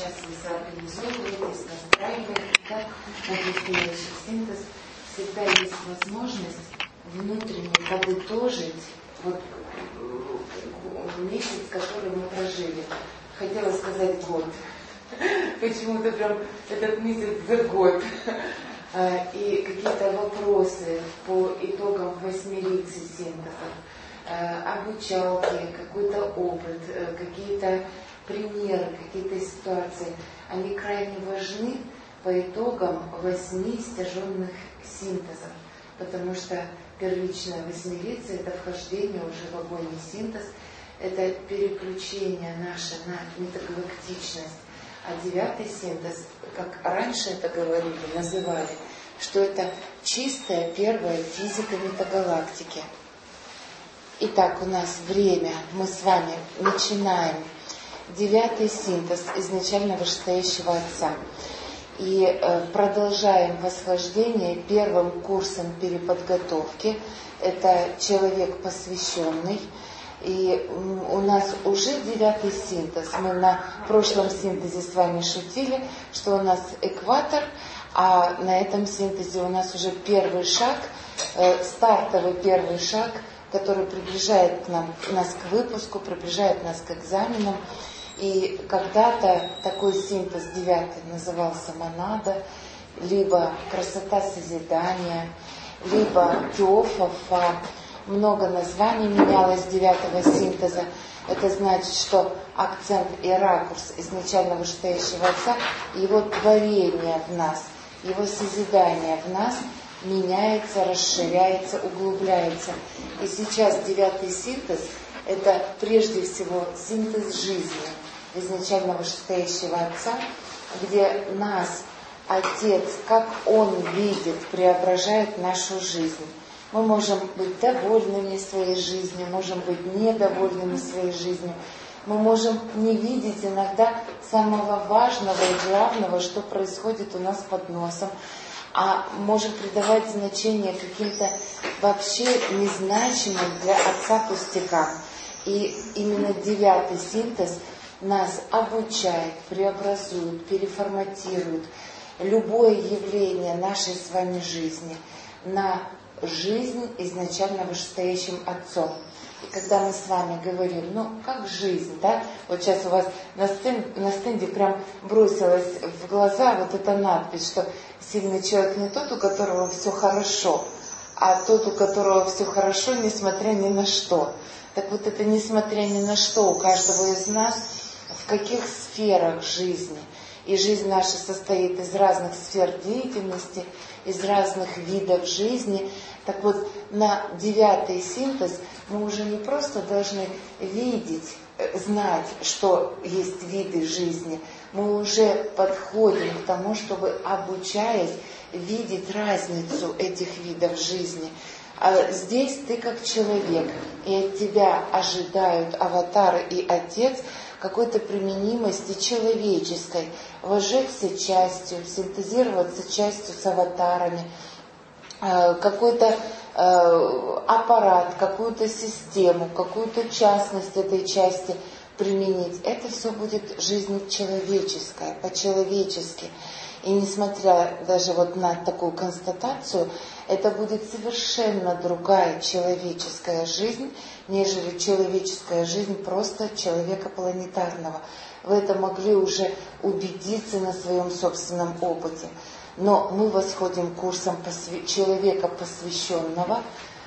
сейчас вы соорганизовываетесь, настраиваете, да, настоящий синтез, всегда есть возможность внутренне подытожить вот месяц, который мы прожили. Хотела сказать год. Почему-то прям этот месяц за год. И какие-то вопросы по итогам 8 лекций синтеза, обучалки, какой-то опыт, какие-то примеры, какие-то ситуации, они крайне важны по итогам 8 стяженных синтезов, потому что первичная восьмилиция – это вхождение уже в огонь и синтез, это переключение наше на метагалактичность. А 9-й синтез, как раньше это говорили, называли, что это чистая первая физика метагалактики. Итак, у нас время, мы с вами начинаем 9-й синтез изначально вышестоящего Отца. И продолжаем восхождение первым курсом переподготовки. Это человек посвященный. И у нас уже 9-й синтез. Мы на прошлом синтезе с вами шутили, что у нас экватор, а на этом синтезе у нас уже первый шаг, стартовый первый шаг, который приближает нас к выпуску, приближает нас к экзаменам. И когда-то такой синтез 9-й назывался монада, либо красота созидания, либо теофофа. Много названий менялось 9-го синтеза. Это значит, что акцент и ракурс изначально вышестоящего Отца, его творение в нас, его созидание в нас меняется, расширяется, углубляется. И сейчас 9-й синтез – это прежде всего синтез жизни изначально вышестоящего Отца, где нас Отец, как Он видит, преображает нашу жизнь. Мы можем быть довольными своей жизнью, можем быть недовольными своей жизнью. Мы можем не видеть иногда самого важного и главного, что происходит у нас под носом, а можем придавать значение каким-то вообще незначимым для Отца пустякам. И именно 9-й синтез нас обучает, преобразует, переформатирует любое явление нашей с вами жизни на жизнь изначально вышестоящим Отцом. И когда мы с вами говорим, как жизнь, да? Вот сейчас у вас на стенде прям бросилась в глаза вот эта надпись, что сильный человек не тот, у которого все хорошо, а тот, у которого все хорошо, несмотря ни на что. Так вот это несмотря ни на что у каждого из нас, в каких сферах жизни. И жизнь наша состоит из разных сфер деятельности, из разных видов жизни. Так вот, на 9-й синтез мы уже не просто должны видеть, знать, что есть виды жизни. Мы уже подходим к тому, чтобы, обучаясь, видеть разницу этих видов жизни. А здесь ты как человек, и от тебя ожидают аватар и Отец какой-то применимости человеческой, вожжеться частью, синтезироваться частью с аватарами, какой-то аппарат, какую-то систему, какую-то частность этой части применить. Это все будет жизнь человеческая, по-человечески. И несмотря даже вот на такую констатацию, это будет совершенно другая человеческая жизнь, нежели человеческая жизнь просто человека планетарного. Вы это могли уже убедиться на своем собственном опыте. Но мы восходим курсом человека посвященного,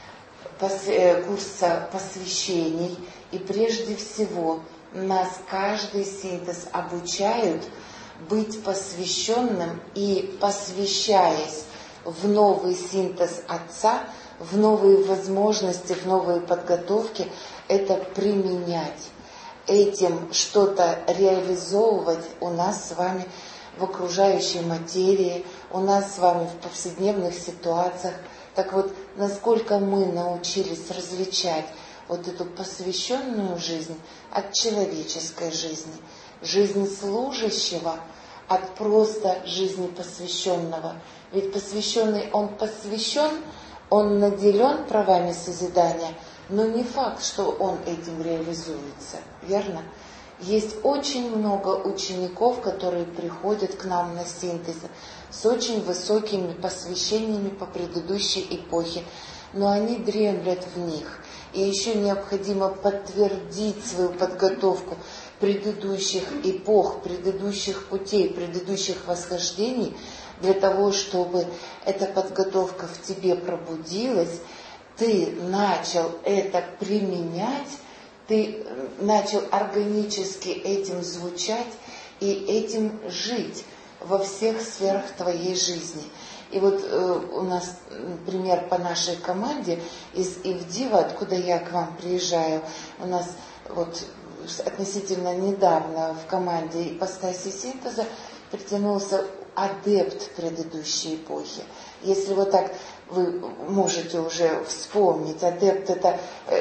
курса посвящений. И прежде всего нас каждый синтез обучают быть посвященным и, посвящаясь в новый синтез Отца, в новые возможности, в новые подготовки, это применять. Этим что-то реализовывать у нас с вами в окружающей материи, у нас с вами в повседневных ситуациях. Так вот, насколько мы научились различать вот эту посвященную жизнь от человеческой жизни, жизнь служащего от просто жизни посвященного. Ведь посвященный, он посвящен, он наделен правами созидания, но не факт, что он этим реализуется, верно? Есть очень много учеников, которые приходят к нам на синтез с очень высокими посвящениями по предыдущей эпохе, но они дремлят в них. И еще необходимо подтвердить свою подготовку предыдущих эпох, предыдущих путей, предыдущих восхождений, для того, чтобы эта подготовка в тебе пробудилась, ты начал это применять, ты начал органически этим звучать и этим жить во всех сферах твоей жизни. И вот у нас пример по нашей команде из Ивдива, откуда я к вам приезжаю, у нас вот относительно недавно в команде ипостаси синтеза притянулся адепт предыдущей эпохи. Если вот так вы можете уже вспомнить, адепт — это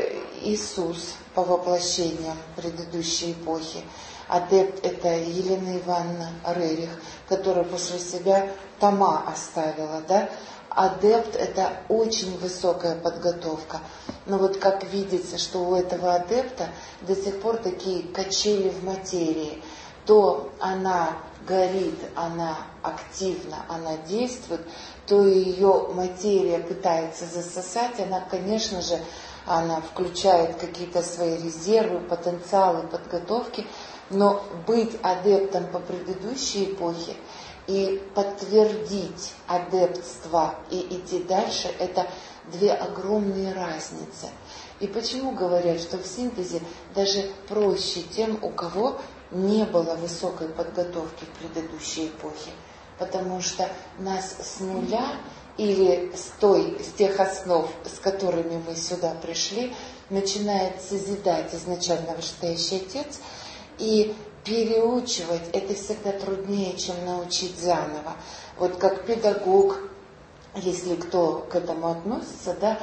Иисус по воплощениям предыдущей эпохи. Адепт — это Елена Ивановна Рерих, которая после себя тома оставила, да? Адепт — это очень высокая подготовка. Но вот как видится, что у этого адепта до сих пор такие качели в материи. То она горит, она активна, она действует, то ее материя пытается засосать, она, конечно же, она включает какие-то свои резервы, потенциалы, подготовки, но быть адептом по предыдущей эпохе и подтвердить адептство и идти дальше — это две огромные разницы. И почему говорят, что в синтезе даже проще тем, у кого не было высокой подготовки в предыдущей эпохе? Потому что нас с нуля или с тех основ, с которыми мы сюда пришли, начинает созидать изначально Вышестоящий Отец, и переучивать это всегда труднее, чем научить заново. Вот как педагог, если кто к этому относится, да,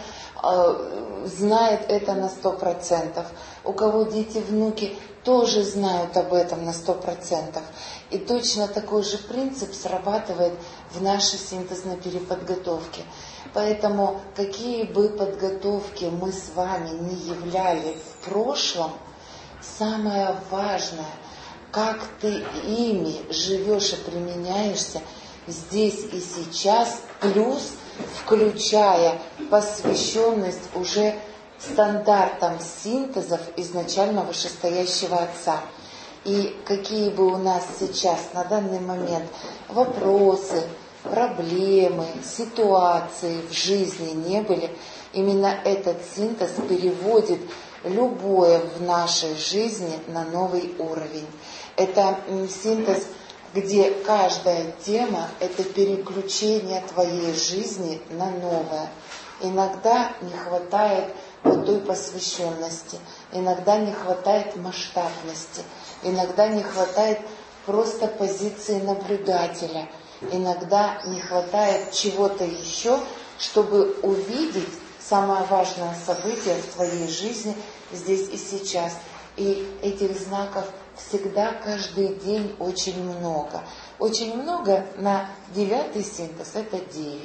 знает это на 100%. У кого дети, внуки, тоже знают об этом на 100%. И точно такой же принцип срабатывает в нашей синтезной переподготовке. Поэтому какие бы подготовки мы с вами не являли в прошлом, самое важное, как ты ими живешь и применяешься здесь и сейчас, плюс включая посвященность уже стандартам синтезов изначально вышестоящего Отца. И какие бы у нас сейчас на данный момент вопросы, проблемы, ситуации в жизни не были, именно этот синтез переводит любое в нашей жизни на новый уровень. Это синтез, где каждая тема — это переключение твоей жизни на новое. Иногда не хватает вот той посвященности, иногда не хватает масштабности, иногда не хватает просто позиции наблюдателя, иногда не хватает чего-то еще, чтобы увидеть самое важное событие в твоей жизни здесь и сейчас. И этих знаков всегда, каждый день очень много. Очень много на 9-й синтез — это 9.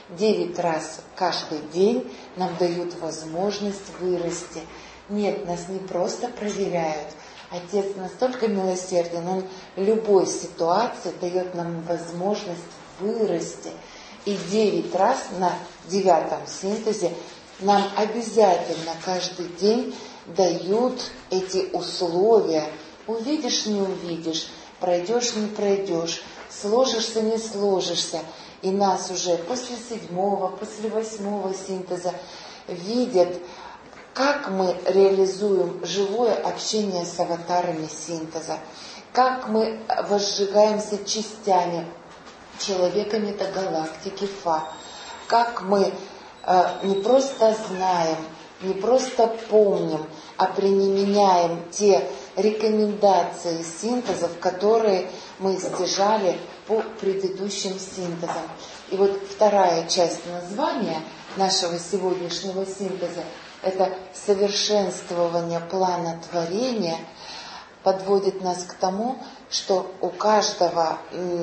9 раз каждый день нам дают возможность вырасти. Нет, нас не просто проверяют. Отец настолько милосерден, он в любой ситуации дает нам возможность вырасти. И 9 раз на 9-м синтезе нам обязательно каждый день дают эти условия. Увидишь, не увидишь, пройдешь, не пройдешь, сложишься, не сложишься. И нас уже после 7-го, после 8-го синтеза видят, как мы реализуем живое общение с аватарами синтеза, как мы возжигаемся частями человека метагалактики Фа, как мы не просто знаем, не просто помним, а применяем те рекомендации синтезов, которые мы стяжали по предыдущим синтезам. И вот вторая часть названия нашего сегодняшнего синтеза — это совершенствование плана творения, подводит нас к тому, что у каждого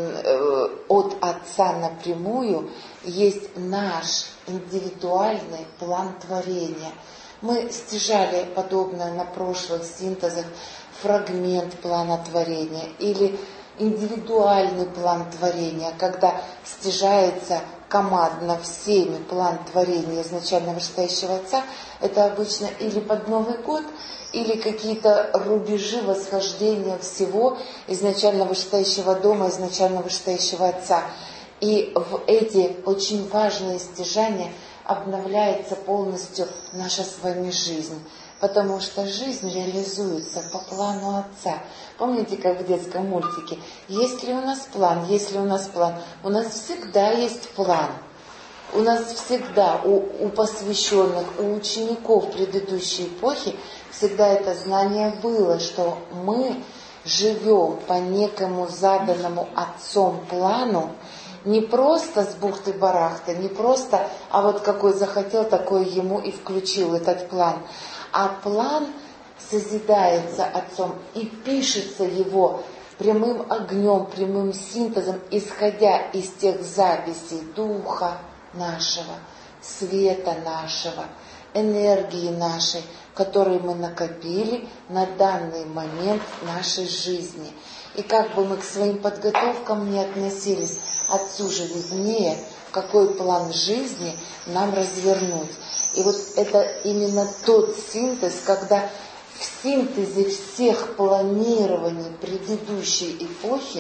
от Отца напрямую есть наш индивидуальный план творения. Мы стяжали подобное на прошлых синтезах фрагмент плана творения или индивидуальный план творения, когда стяжается командно всеми план творения изначально вышестоящего Отца, это обычно или под Новый год, или какие-то рубежи восхождения всего изначально вышестоящего дома, изначально вышестоящего Отца. И в эти очень важные стяжания обновляется полностью наша с вами жизнь. Потому что жизнь реализуется по плану Отца. Помните, как в детском мультике? Есть ли у нас план? Есть ли у нас план? У нас всегда есть план. У нас всегда, у посвященных, у учеников предыдущей эпохи, всегда это знание было, что мы живем по некому заданному Отцом плану, не просто с бухты-барахты, не просто, а вот какой захотел, такой ему и включил этот план. А план созидается Отцом и пишется его прямым огнем, прямым синтезом, исходя из тех записей Духа нашего, света нашего, энергии нашей, которые мы накопили на данный момент нашей жизни. И как бы мы к своим подготовкам не относились, Отцу же виднее, какой план жизни нам развернуть. И вот это именно тот синтез, когда в синтезе всех планирований предыдущей эпохи,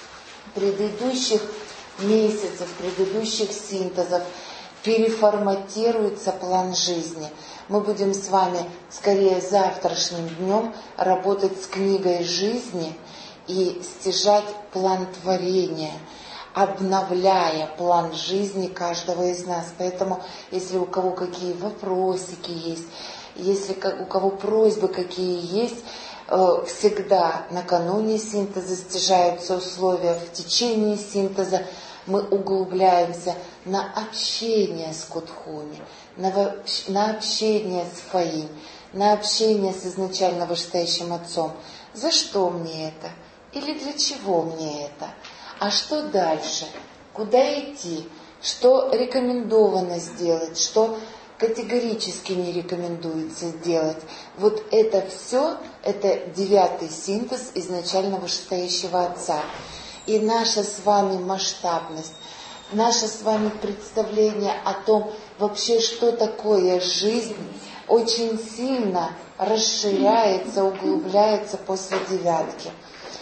предыдущих месяцев, предыдущих синтезов переформатируется план жизни. Мы будем с вами скорее завтрашним днем работать с книгой жизни и стяжать план творения, обновляя план жизни каждого из нас. Поэтому, если у кого какие вопросики есть, если у кого просьбы какие есть, всегда накануне синтеза стяжаются условия, в течение синтеза мы углубляемся на общение с Кутхуми, на общение с Фаинь, на общение с изначально вышестоящим Отцом. За что мне это? Или для чего мне это? А что дальше? Куда идти? Что рекомендовано сделать? Что категорически не рекомендуется сделать? Вот это все, это 9-й синтез изначально вышестоящего Отца. И наша с вами масштабность, наше с вами представление о том, вообще, что такое жизнь, очень сильно расширяется, углубляется после 9-ки.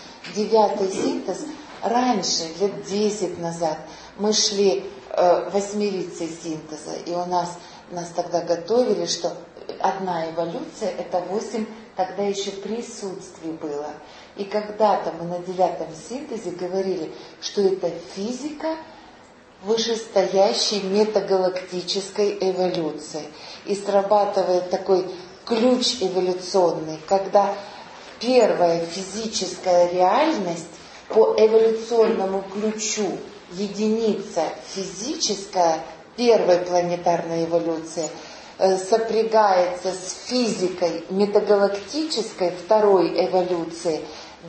9-й синтез. Раньше, лет 10 назад, мы шли 8-рицей синтеза, и нас тогда готовили, что одна эволюция, это 8, тогда еще присутствий было. И когда-то мы на 9-м синтезе говорили, что это физика вышестоящей метагалактической эволюции. И срабатывает такой ключ эволюционный, когда первая физическая реальность по эволюционному ключу единица физическая первой планетарной эволюции сопрягается с физикой метагалактической второй эволюции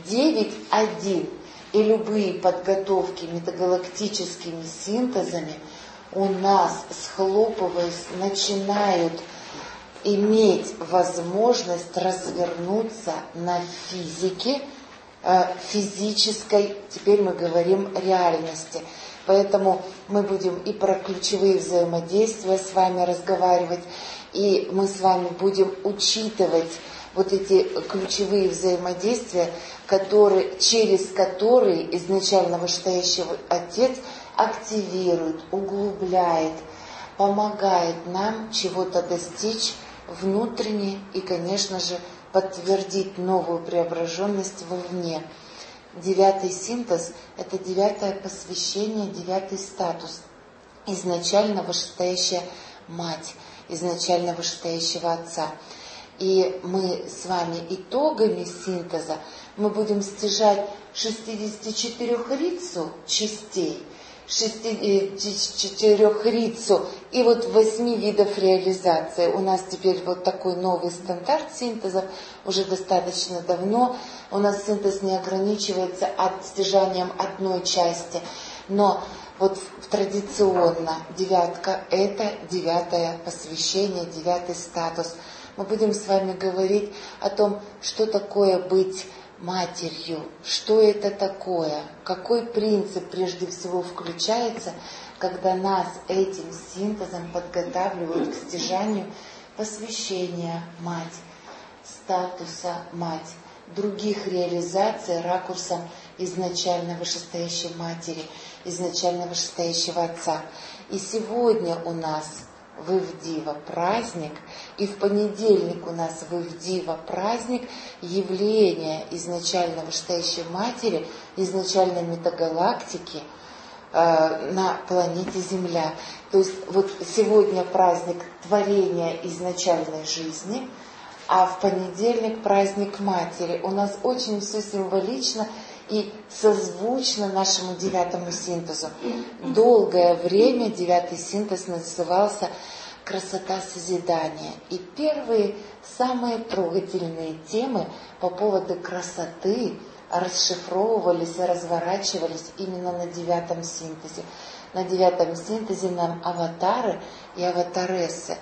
9.1. И любые подготовки метагалактическими синтезами у нас, схлопываясь, начинают иметь возможность развернуться на физике, физической, теперь мы говорим, реальности. Поэтому мы будем и про ключевые взаимодействия с вами разговаривать, и мы с вами будем учитывать вот эти ключевые взаимодействия, через которые изначально вышестоящий Отец активирует, углубляет, помогает нам чего-то достичь внутренне и, конечно же, подтвердить новую преображенность вовне. 9-й синтез – это 9-е посвящение, 9-й статус. Изначально вышестоящая Мать, изначально вышестоящего Отца. И мы с вами итогами синтеза мы будем стяжать 64-рицу частей, 64-рицу и вот 8 видов реализации. У нас теперь вот такой новый стандарт синтезов, уже достаточно давно. У нас синтез не ограничивается стяжанием одной части, но вот традиционно 9-ка – это 9-е посвящение, 9-й статус. мы будем с вами говорить о том, что такое быть матерью, что это такое, какой принцип прежде всего включается, когда нас этим синтезом подготавливают к стяжанию посвящения мать, статуса мать, других реализаций ракурсом изначально вышестоящей матери, изначально вышестоящего отца. И сегодня у нас в Ивдива праздник, и в понедельник у нас в Ивдива праздник явления изначально вышестоящей матери, изначальной метагалактики на планете Земля. То есть вот сегодня праздник творения изначальной жизни, а в понедельник праздник матери. У нас очень все символично и созвучно нашему девятому синтезу. Долгое время девятый синтез назывался «Красота созидания». И первые, самые трогательные темы по поводу красоты расшифровывались и разворачивались именно на девятом синтезе. На девятом синтезе нам аватары и аватарессы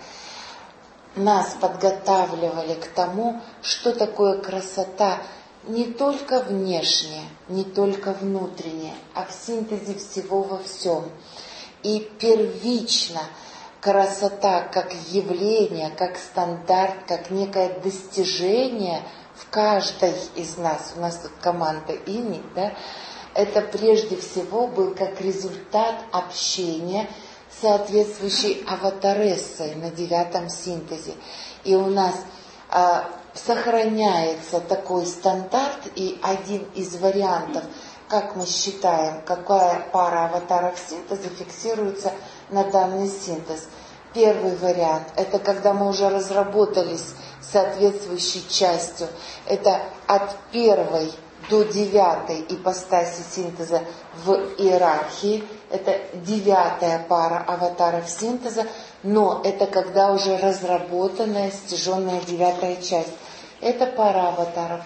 нас подготавливали к тому, что такое красота не только внешняя, не только внутренняя, а в синтезе всего во всем. И первично красота как явление, как стандарт, как некое достижение в каждой из нас, у нас тут команда Ини, да, это прежде всего был как результат общения соответствующей аватарессой на девятом синтезе. И у нас сохраняется такой стандарт, и один из вариантов, как мы считаем, какая пара аватаров синтеза фиксируется на данный синтез. Первый вариант – это когда мы уже разработались соответствующей частью. Это от первой до девятой ипостаси синтеза в иерархии. Это девятая пара аватаров синтеза, но это когда уже разработанная, стяженная девятая часть. Эта пара аватаров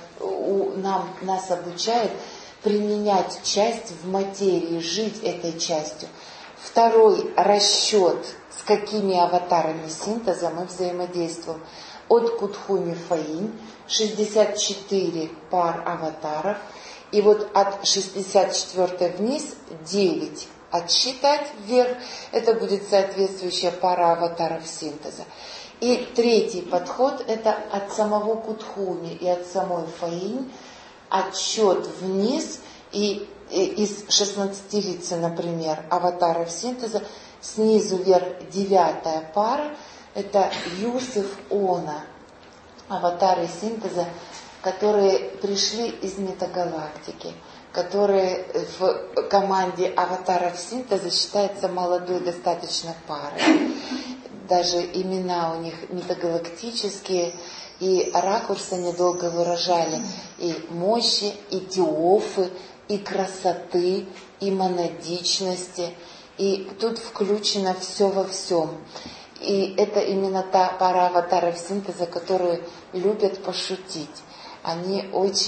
нас обучает применять часть в материи, жить этой частью. Второй расчет, с какими аватарами синтеза мы взаимодействуем. От Кутхуми Фаинь 64 пар аватаров. И вот от 64 вниз 9. Отсчитать вверх, это будет соответствующая пара аватаров синтеза. И третий подход, это от самого Кутхуми и от самой Фаинь, отсчет вниз, и из 16-лицы, например, аватаров синтеза, снизу вверх девятая пара, это Юсеф Она, аватары синтеза, которые пришли из метагалактики, которые в команде аватаров синтеза считаются молодой достаточно парой. Даже имена у них метагалактические, и ракурсы недолго выражали и мощи, и теофы, и красоты, и монадичности. И тут включено все во всем. И это именно та пара аватаров синтеза, которую любят пошутить. Они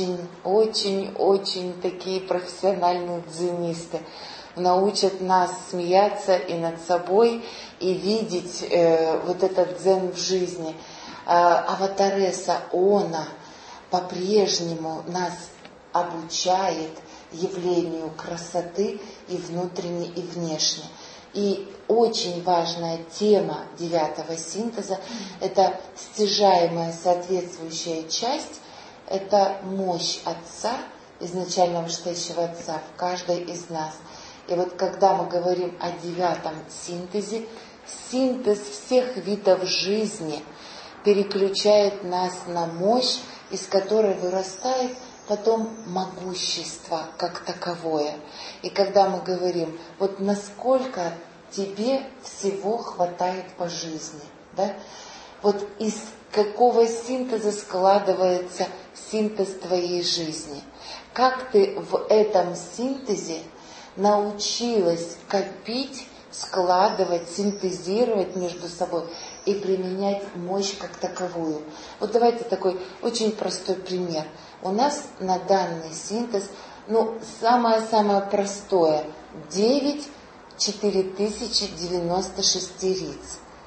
очень такие профессиональные дзенисты. Научат нас смеяться и над собой, и видеть вот этот дзен в жизни. Аватаресса Она по-прежнему нас обучает явлению красоты и внутренней, и внешней. И очень важная тема девятого синтеза – это стяжаемая соответствующая часть, это мощь Отца, изначально вышестоящего Отца в каждой из нас. И вот когда мы говорим о девятом синтезе, синтез всех видов жизни переключает нас на мощь, из которой вырастает потом могущество как таковое. И когда мы говорим, вот насколько тебе всего хватает по жизни, да? Вот из какого синтеза складывается синтез твоей жизни? Как ты в этом синтезе научилась копить, складывать, синтезировать между собой и применять мощь как таковую? Вот давайте такой очень простой пример. У нас на данный синтез, самое простое, 9 4096 риц.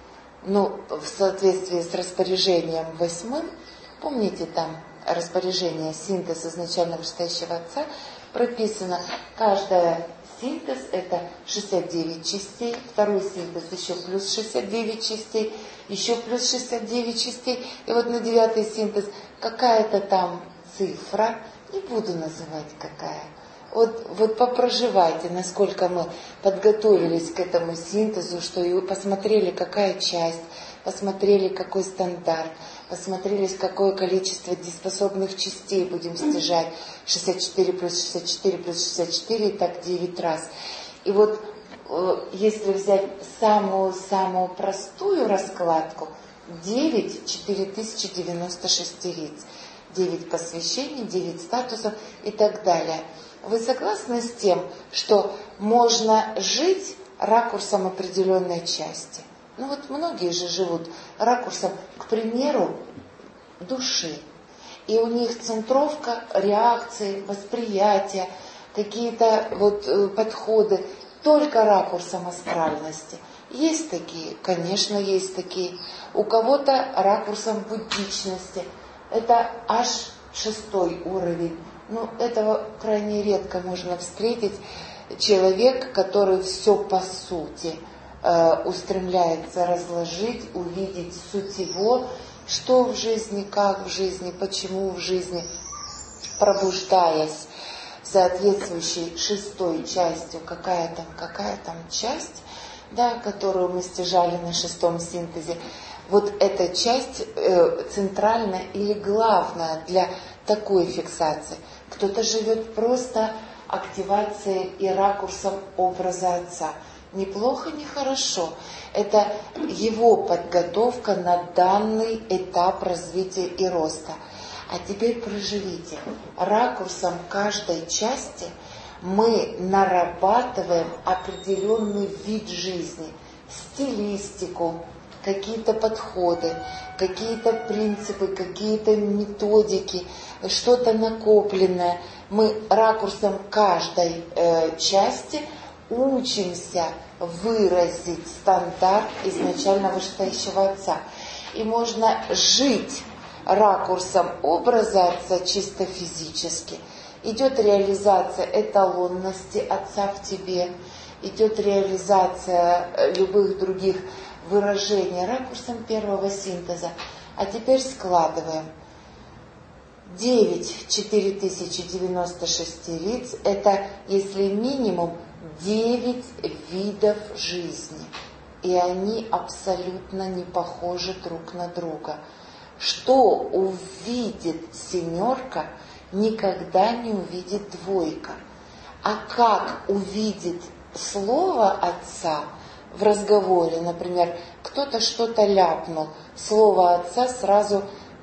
в соответствии с распоряжением 8, помните, там распоряжение синтез изначально вышестоящего Отца, прописано, каждая синтез это 69 частей, второй синтез еще плюс 69 частей, еще плюс 69 частей, и вот на 9-й синтез какая-то там цифра, не буду называть какая. Вот попроживайте, насколько мы подготовились к этому синтезу, что и посмотрели, какая часть, посмотрели, какой стандарт, посмотрели, какое количество дееспособных частей будем стяжать. 64 плюс 64 плюс 64, и так 9 раз. И вот если взять самую простую раскладку, 9 4096 лиц, 9 посвящений, 9 статусов и так далее. Вы согласны с тем, что можно жить ракурсом определенной части? Многие же живут ракурсом, к примеру, души. И у них центровка реакции, восприятия, какие-то подходы только ракурсом астральности. Есть такие? Конечно, есть такие. У кого-то ракурсом буддичности. Это аж 6-й уровень. Этого крайне редко можно встретить. Человек, который все по сути устремляется разложить, увидеть суть его, что в жизни, как в жизни, почему в жизни, пробуждаясь соответствующей 6-й частью, какая там часть, которую мы стяжали на 6-м синтезе, вот эта часть центральная или главная для такой фиксации. Кто-то живет просто активацией и ракурсом образа Отца. Неплохо, не хорошо. Это его подготовка на данный этап развития и роста. А теперь проживите. Ракурсом каждой части мы нарабатываем определенный вид жизни, стилистику, какие-то подходы, какие-то принципы, какие-то методики, что-то накопленное. Мы ракурсом каждой части учимся выразить стандарт изначально вышестоящего Отца. И можно жить ракурсом образа Отца чисто физически. Идет реализация эталонности Отца в тебе, идет реализация любых других выражений ракурсом первого синтеза. А теперь складываем. 9 4096 лиц, это если минимум 9 видов жизни. И они абсолютно не похожи друг на друга. Что увидит 7, никогда не увидит 2. А как увидит слово Отца в разговоре, например, кто-то что-то ляпнул, слово Отца сразу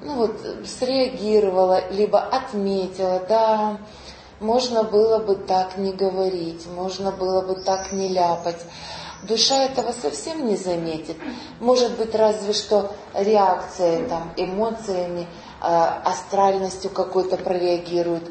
среагировала, либо отметила, да, можно было бы так не говорить, можно было бы так не ляпать. Душа этого совсем не заметит. Может быть, разве что реакцией, эмоциями, астральностью какой-то прореагирует.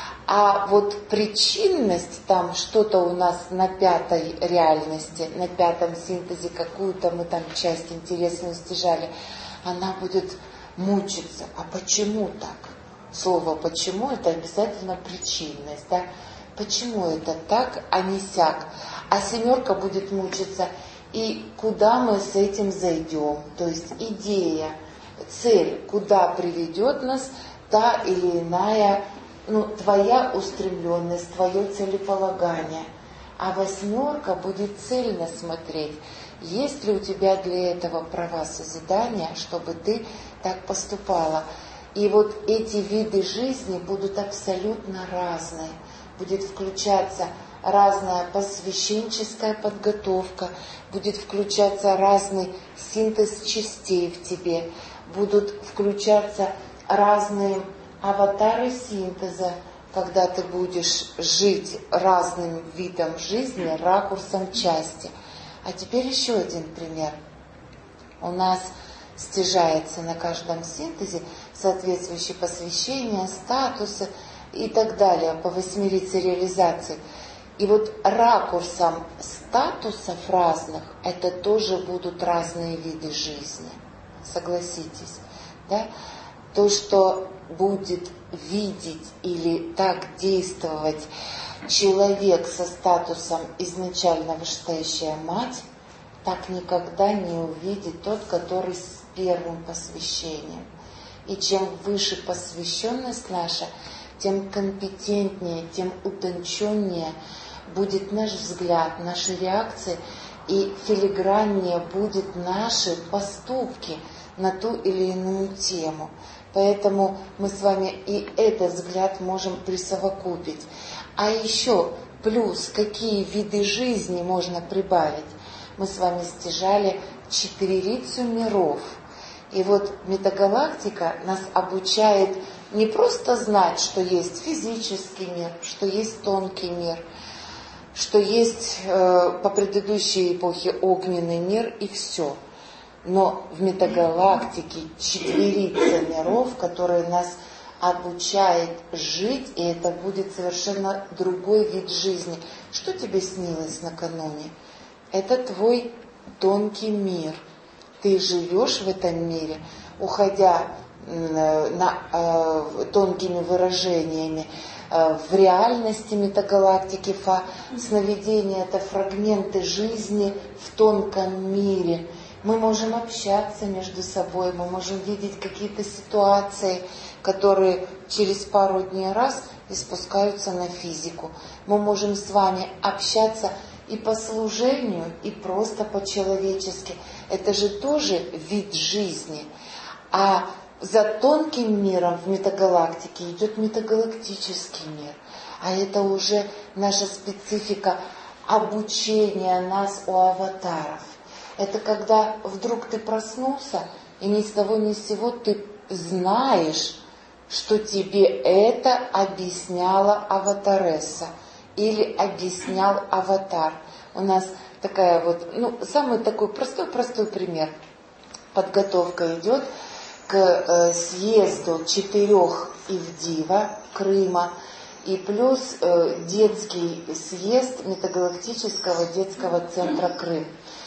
А вот причинность, что-то у нас на 5-й реальности, на 5-м синтезе, какую-то мы часть интересную стяжали, она будет мучиться. А почему так? Слово «почему» — это обязательно причинность, да? Почему это так, а не сяк? А 7 будет мучиться. И куда мы с этим зайдем? То есть идея, цель, куда приведет нас та или иная, твоя устремленность, твое целеполагание. А 8 будет цельно смотреть, есть ли у тебя для этого права созидания, чтобы ты так поступала. И вот эти виды жизни будут абсолютно разные. Будет включаться разная посвященческая подготовка, будет включаться разный синтез частей в тебе, будут включаться разные аватары синтеза, когда ты будешь жить разным видом жизни, ракурсом части. А теперь еще один пример. У нас стяжается на каждом синтезе соответствующие посвящения, статусы и так далее по 8 реализации. И вот ракурсом статусов разных, это тоже будут разные виды жизни. Согласитесь, да? То, что будет видеть или так действовать человек со статусом изначально вышестоящая мать, так никогда не увидит тот, который с первым посвящением. И чем выше посвященность наша, тем компетентнее, тем утонченнее будет наш взгляд, наши реакции, и филиграннее будут наши поступки на ту или иную тему. Поэтому мы с вами и этот взгляд можем присовокупить. А еще плюс, какие виды жизни можно прибавить? Мы с вами стяжали четверицу миров. И вот метагалактика нас обучает не просто знать, что есть физический мир, что есть тонкий мир, что есть по предыдущей эпохе огненный мир и все. Но в метагалактике четверица миров, которые нас обучает жить, и это будет совершенно другой вид жизни. Что тебе снилось накануне? Это твой тонкий мир. Ты живешь в этом мире, уходя тонкими выражениями в реальности метагалактики. Сновидения — это фрагменты жизни в тонком мире. Мы можем общаться между собой, мы можем видеть какие-то ситуации, которые через пару дней раз и спускаются на физику. Мы можем с вами общаться и по служению, и просто по-человечески. Это же тоже вид жизни. А за тонким миром в метагалактике идет метагалактический мир. А это уже наша специфика обучения нас у аватаров. Это когда вдруг ты проснулся, и ни с того ни с сего ты знаешь, что тебе это объясняла аватаресса или объяснял аватар. У нас такая вот, самый такой простой пример. Подготовка идет к съезду 4 Ивдива Крыма и плюс детский съезд метагалактического детского центра Крым.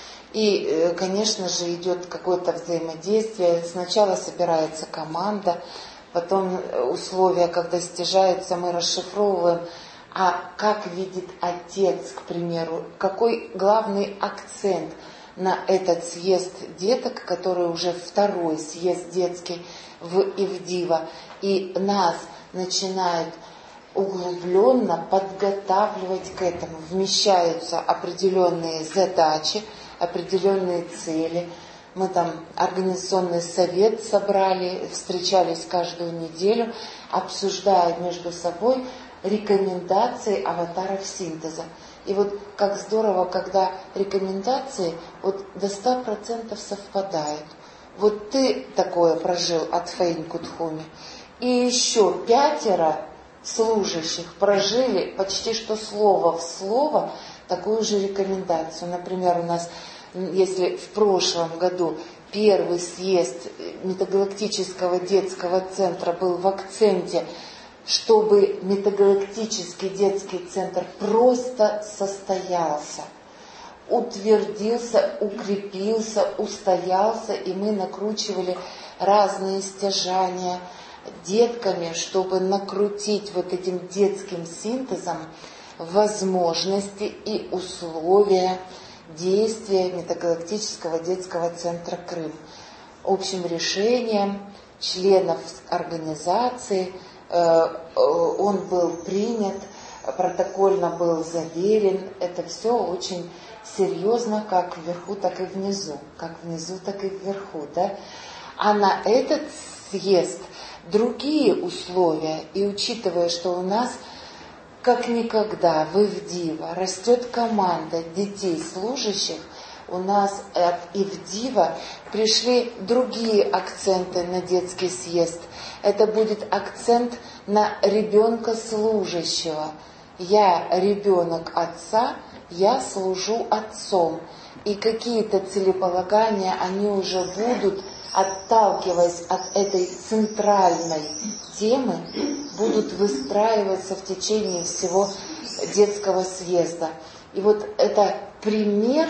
И, конечно же, идет какое-то взаимодействие. Сначала собирается команда, потом условия, когда стяжаются, мы расшифровываем. А как видит отец, к примеру, какой главный акцент на этот съезд деток, который уже 2-й съезд детский в Ивдива. И нас начинают углубленно подготавливать к этому. Вмещаются определенные задачи, определенные цели. Мы там организационный совет собрали, встречались каждую неделю, обсуждая между собой рекомендации аватаров синтеза. И вот как здорово, когда рекомендации вот до 100% совпадают. Вот ты такое прожил от Фейн Кутхуми, и еще 5 служащих прожили почти что слово в слово такую же рекомендацию. Например, у нас, если в прошлом году 1-й съезд метагалактического детского центра был в акценте, чтобы метагалактический детский центр просто состоялся, утвердился, укрепился, устоялся, и мы накручивали разные стяжания детками, чтобы накрутить вот этим детским синтезом возможности и условия действия метагалактического детского центра Крым. Общим решением членов организации он был принят, протокольно был заверен. Это все очень серьезно, как вверху, так и внизу. Как внизу, так и вверху. Да? А на этот съезд другие условия. И учитывая, что у нас как никогда в Ивдива растет команда детей служащих, у нас от Ивдива пришли другие акценты на детский съезд. Это будет акцент на ребенка служащего. Я ребенок отца, я служу отцом. И какие-то целеполагания они уже будут, отталкиваясь от этой центральной темы, будут выстраиваться в течение всего детского съезда. И вот это пример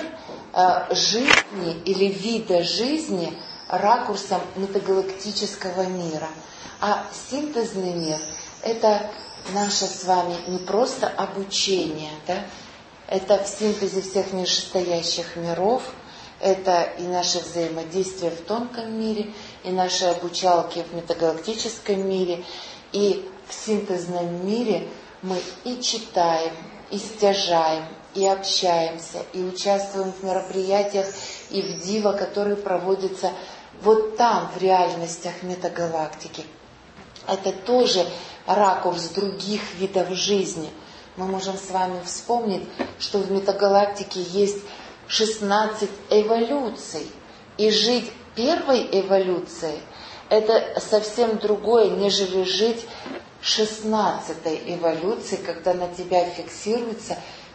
жизни или вида жизни ракурсом метагалактического мира. А синтезный мир – это наше с вами не просто обучение, да? Это в синтезе всех нижестоящих миров, это и наше взаимодействие в тонком мире, и наши обучалки в метагалактическом мире, и в синтезном мире мы и читаем, и стяжаем, и общаемся, и участвуем в мероприятиях и в диво, которые проводятся вот там, в реальностях метагалактики. Это тоже ракурс других видов жизни. Мы можем с вами вспомнить, что в метагалактике есть 16 эволюций. И жить первой эволюцией – это совсем другое, нежели жить 16-й эволюцией, когда на тебя фиксируется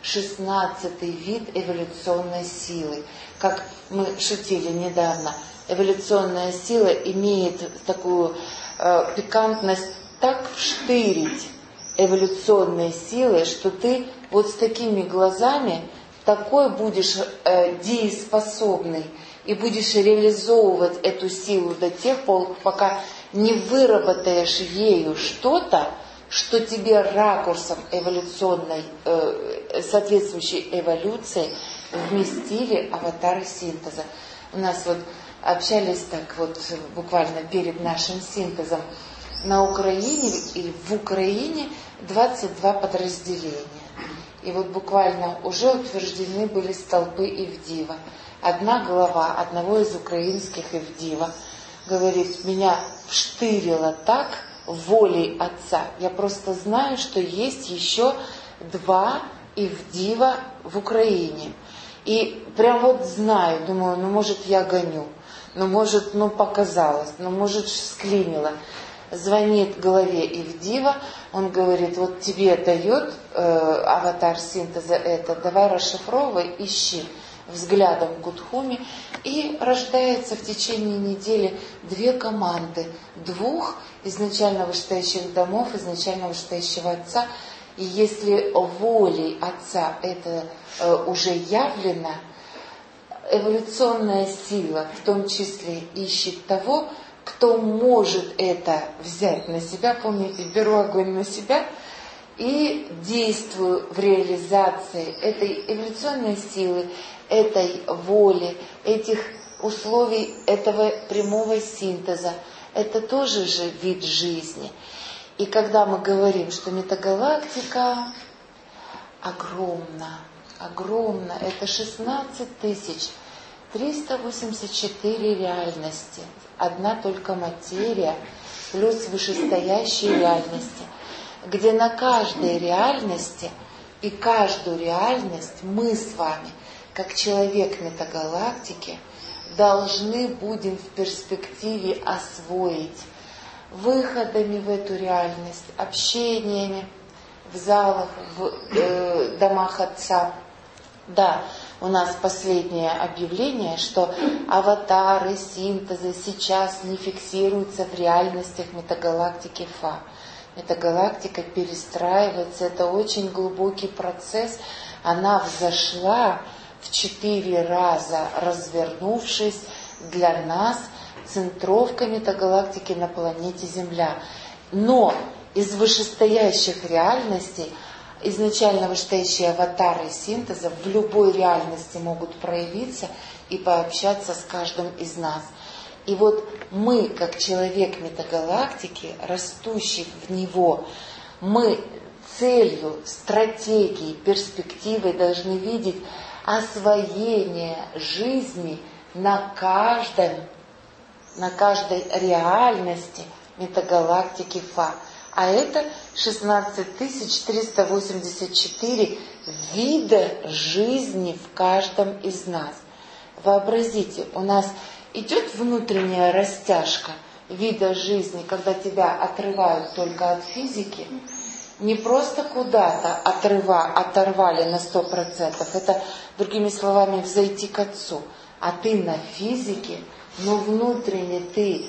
16-й вид эволюционной силы. Как мы шутили недавно, эволюционная сила имеет такую пикантность так вштырить эволюционной силой, что ты вот с такими глазами такой будешь дееспособный и будешь реализовывать эту силу до тех пор, пока не выработаешь ею что-то, что тебе ракурсом эволюционной, соответствующей эволюции вместили аватары синтеза. У нас вот общались так вот буквально перед нашим синтезом. На Украине или в Украине 22 подразделения. И вот буквально уже утверждены были столпы Ивдива. Одна глава одного из украинских Ивдива говорит: меня вштырило так волей Отца. Я просто знаю, что есть еще 2 Ивдива в Украине. И прям вот знаю, думаю, ну может я гоню, ну может, ну показалось, ну может склинило. Звонит главе Ивдива, он говорит: вот тебе дает аватар синтеза это, давай расшифровывай, ищи взглядом Гудхуми. И рождается в течение недели 2 команды, 2 изначально вышестоящих домов, изначально вышестоящего Отца. И если волей Отца это уже явлено, эволюционная сила в том числе ищет того, кто может это взять на себя. Помните, беру огонь на себя и действую в реализации этой эволюционной силы, этой воли, этих условий, этого прямого синтеза. Это тоже же вид жизни. И когда мы говорим, что метагалактика огромна, это 16 384 реальности. Одна только материя, плюс вышестоящие реальности, где на каждой реальности и каждую реальность мы с вами, как человек метагалактики, должны будем в перспективе освоить выходами в эту реальность, общениями в залах, в домах Отца. Да, у нас последнее объявление, что аватары синтеза сейчас не фиксируются в реальностях метагалактики Фа. Метагалактика перестраивается, это очень глубокий процесс. Она взошла в 4 раза, развернувшись для нас центровка метагалактики на планете Земля. Но из вышестоящих реальностей изначально вышестоящие аватары синтеза в любой реальности могут проявиться и пообщаться с каждым из нас. И вот мы, как человек метагалактики, растущий в него, мы целью, стратегией, перспективой должны видеть освоение жизни на каждой реальности метагалактики Фа. А это 16 384 вида жизни в каждом из нас. Вообразите, у нас идет внутренняя растяжка вида жизни, когда тебя отрывают только от физики, не просто куда-то оторвали на 100%, это, другими словами, взойти к Отцу, а ты на физике, но внутренне ты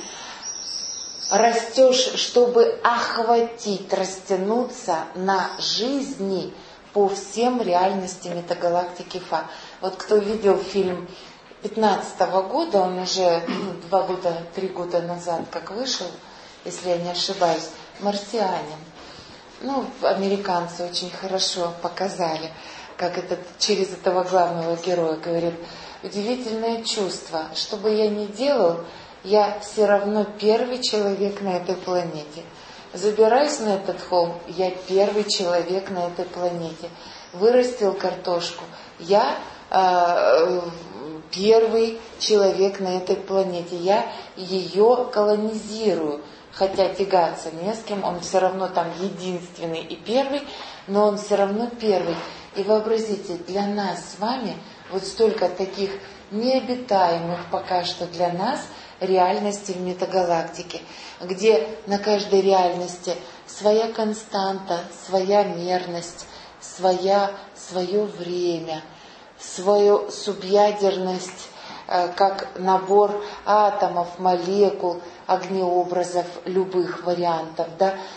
растешь, чтобы охватить, растянуться на жизни по всем реальностям метагалактики Фа. Вот кто видел фильм 2015 года, он уже 3 года назад как вышел, если я не ошибаюсь, «Марсианин». Американцы очень хорошо показали, как через этого главного героя говорит: удивительное чувство, что бы я ни делал, я все равно первый человек на этой планете. Забираюсь на этот холм, я первый человек на этой планете. Вырастил картошку, я первый человек на этой планете. Я ее колонизирую. Хотя тягаться не с кем, он все равно там единственный и первый, но он все равно первый. И вообразите, для нас с вами вот столько таких необитаемых пока что для нас реальностей в метагалактике, где на каждой реальности своя константа, своя мерность, свое время, свою субъядерность, как набор атомов, молекул, огнеобразов любых вариантов,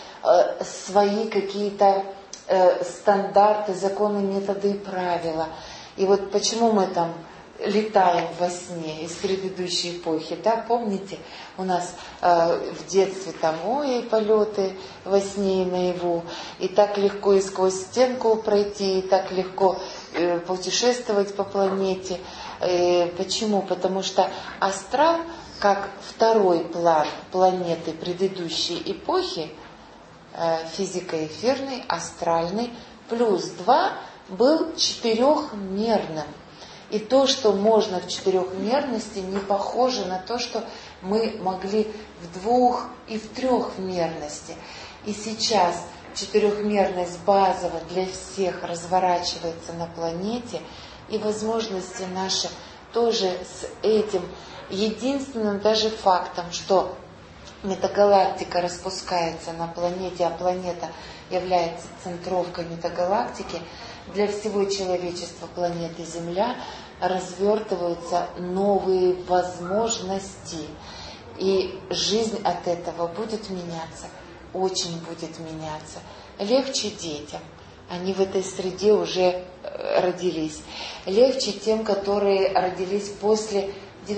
свои какие-то стандарты, законы, методы и правила. И вот почему мы там летаем во сне из предыдущей эпохи, помните, у нас в детстве полеты во сне и наяву, и так легко и сквозь стенку пройти, и так легко путешествовать по планете. Почему? Потому что астрал, как второй план планеты предыдущей эпохи, физико-эфирный, астральный, плюс 2 был четырехмерным. И то, что можно в четырехмерности, не похоже на то, что мы могли в двух и в трехмерности. И сейчас четырехмерность базово для всех разворачивается на планете, и возможности наши тоже с этим единственным даже фактом, что метагалактика распускается на планете, а планета является центровкой метагалактики, для всего человечества планеты Земля развертываются новые возможности. И жизнь от этого будет меняться, очень будет меняться. Легче детям, они в этой среде уже родились. Легче тем, которые родились после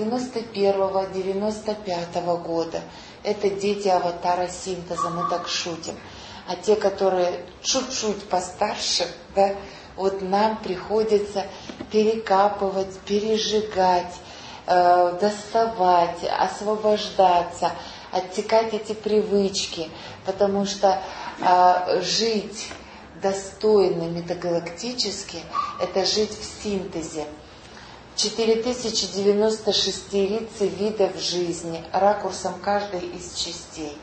91-95 года. Это дети аватара синтеза, мы так шутим. А те, которые чуть-чуть постарше, вот нам приходится перекапывать, пережигать, доставать, освобождаться, оттекать эти привычки, потому что жить достойно метагалактически – это жить в синтезе. 4096 видов жизни, ракурсом каждой из частей.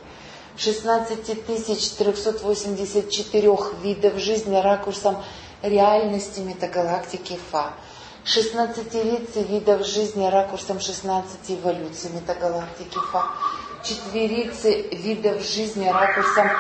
16384 видов жизни ракурсом реальности метагалактики Фа. 16 видов жизни ракурсом 16 эволюций метагалактики Фа. 4 видов жизни ракурсом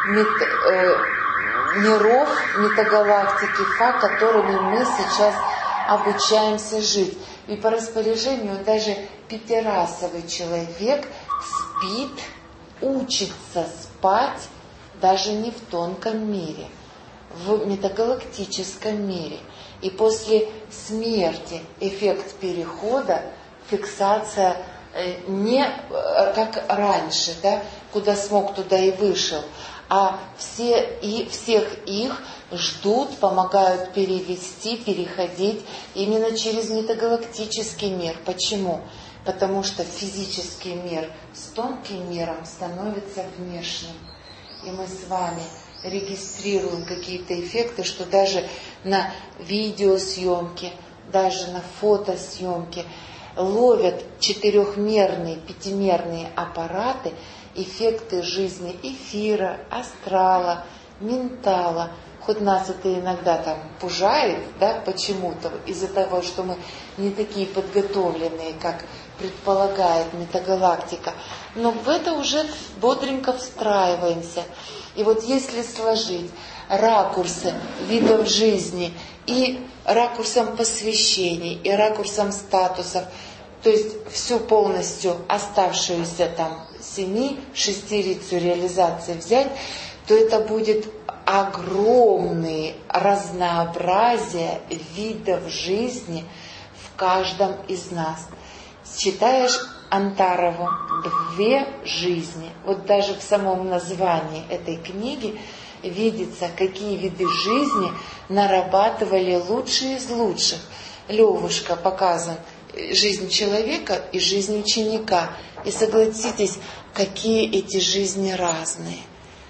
миров метагалактики Фа, которыми мы сейчас обучаемся жить. И по распоряжению даже пятирасовый человек спит, учится спать даже не в тонком мире, в метагалактическом мире. И после смерти эффект перехода, фиксация не как раньше, куда смог, туда и вышел, а всех их ждут, помогают перевести, переходить именно через метагалактический мир. Почему? Потому что физический мир с тонким миром становится внешним. И мы с вами регистрируем какие-то эффекты, что даже на видеосъемке, даже на фотосъемке ловят четырехмерные, пятимерные аппараты эффекты жизни эфира, астрала, ментала. Хоть нас это иногда пужает, почему-то, из-за того, что мы не такие подготовленные, как предполагает метагалактика. Но в это уже бодренько встраиваемся. И вот если сложить ракурсы видов жизни и ракурсом посвящений, и ракурсом статусов, то есть всю полностью оставшуюся 6 реализации взять, то это будет огромные разнообразия видов жизни в каждом из нас. Читаешь Антарову «Две жизни». Вот даже в самом названии этой книги видится, какие виды жизни нарабатывали лучшие из лучших. Левушка показан жизнь человека и жизнь ученика. И согласитесь, какие эти жизни разные.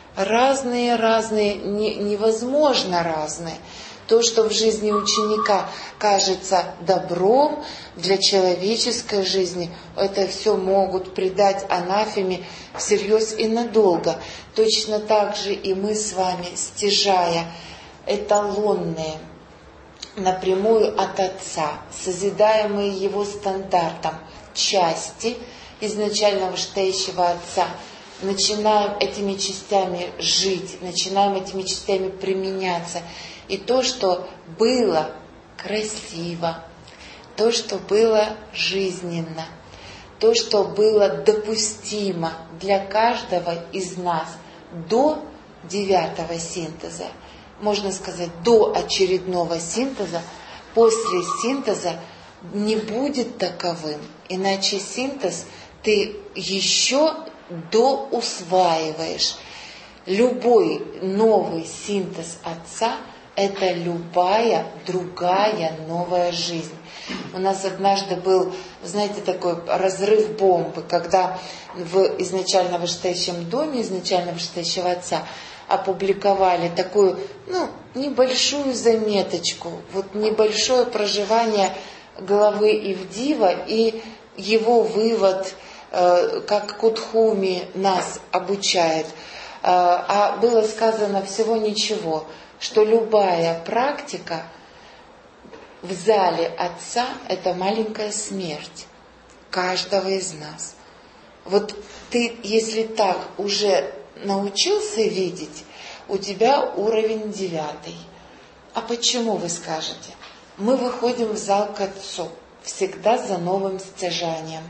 Разные, невозможно разные. То, что в жизни ученика кажется добром, для человеческой жизни это все могут предать анафеме всерьез и надолго. Точно так же и мы с вами, стяжая эталонные, напрямую от Отца, созидаемые Его стандартом части изначального вышестоящего Отца, начинаем этими частями жить, начинаем этими частями применяться. И то, что было красиво, то, что было жизненно, то, что было допустимо для каждого из нас до 9-го синтеза, можно сказать, до очередного синтеза, после синтеза не будет таковым. Иначе синтез ты еще доусваиваешь. Любой новый синтез Отца – это любая другая новая жизнь. У нас однажды был, знаете, такой разрыв бомбы, когда в изначально вышестоящем доме, изначально вышестоящего Отца опубликовали такую, небольшую заметочку, вот небольшое проживание главы Ивдива и его вывод, как Кутхуми нас обучает. А было сказано всего ничего, что любая практика в зале Отца – это маленькая смерть каждого из нас. Вот ты, если так уже научился видеть, у тебя уровень 9. А почему, вы скажете? Мы выходим в зал к Отцу всегда за новым стяжанием.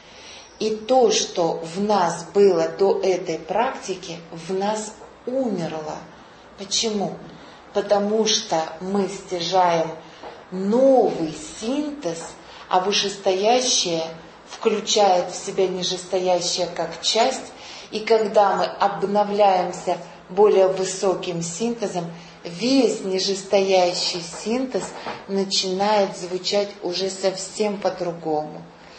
И то, что в нас было до этой практики, в нас умерло. Почему? Потому что мы стяжаем новый синтез, а вышестоящее включает в себя нижестоящее как часть. И когда мы обновляемся более высоким синтезом, весь нижестоящий синтез начинает звучать уже совсем по-другому.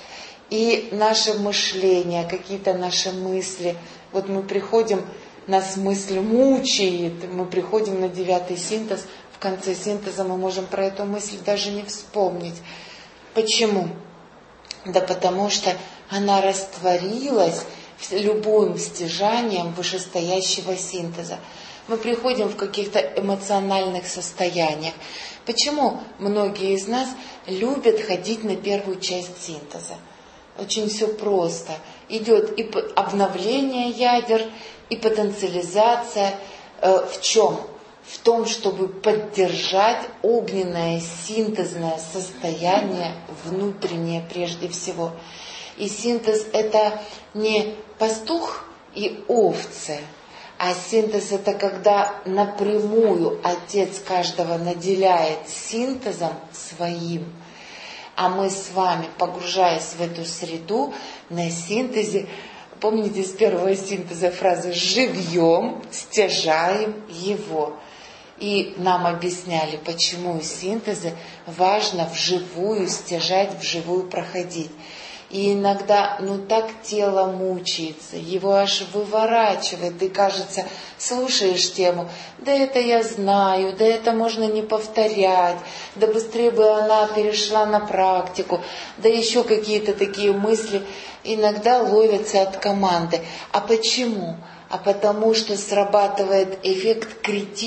И наше мышление, какие-то наши мысли, вот мы приходим, нас мысль мучает, мы приходим на 9-й синтез, в конце синтеза мы можем про эту мысль даже не вспомнить. Почему? Да потому что она растворилась любым стяжанием вышестоящего синтеза. Мы приходим в каких-то эмоциональных состояниях. Почему многие из нас любят ходить на первую часть синтеза? Очень все просто. Идет и обновление ядер, и потенциализация. В чем? В том, чтобы поддержать огненное синтезное состояние внутреннее прежде всего. И синтез – это не пастух и овцы, а синтез – это когда напрямую Отец каждого наделяет синтезом своим. А мы с вами, погружаясь в эту среду, на синтезе, помните из первого синтеза фразы «живьем, стяжаем его». И нам объясняли, почему синтезы важно вживую стяжать, вживую проходить. И иногда, так тело мучается, его аж выворачивает, и кажется, слушаешь тему, да это я знаю, да это можно не повторять, да быстрее бы она перешла на практику, да еще какие-то такие мысли иногда ловятся от команды. А почему? А потому что срабатывает эффект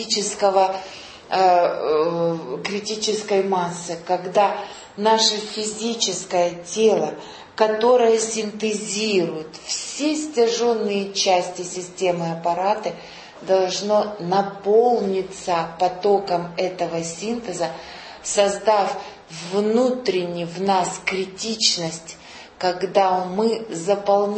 критической массы, когда наше физическое тело, которое синтезирует все стяженные части системы аппарата, должно наполниться потоком этого синтеза, создав внутренне в нас критичность, когда мы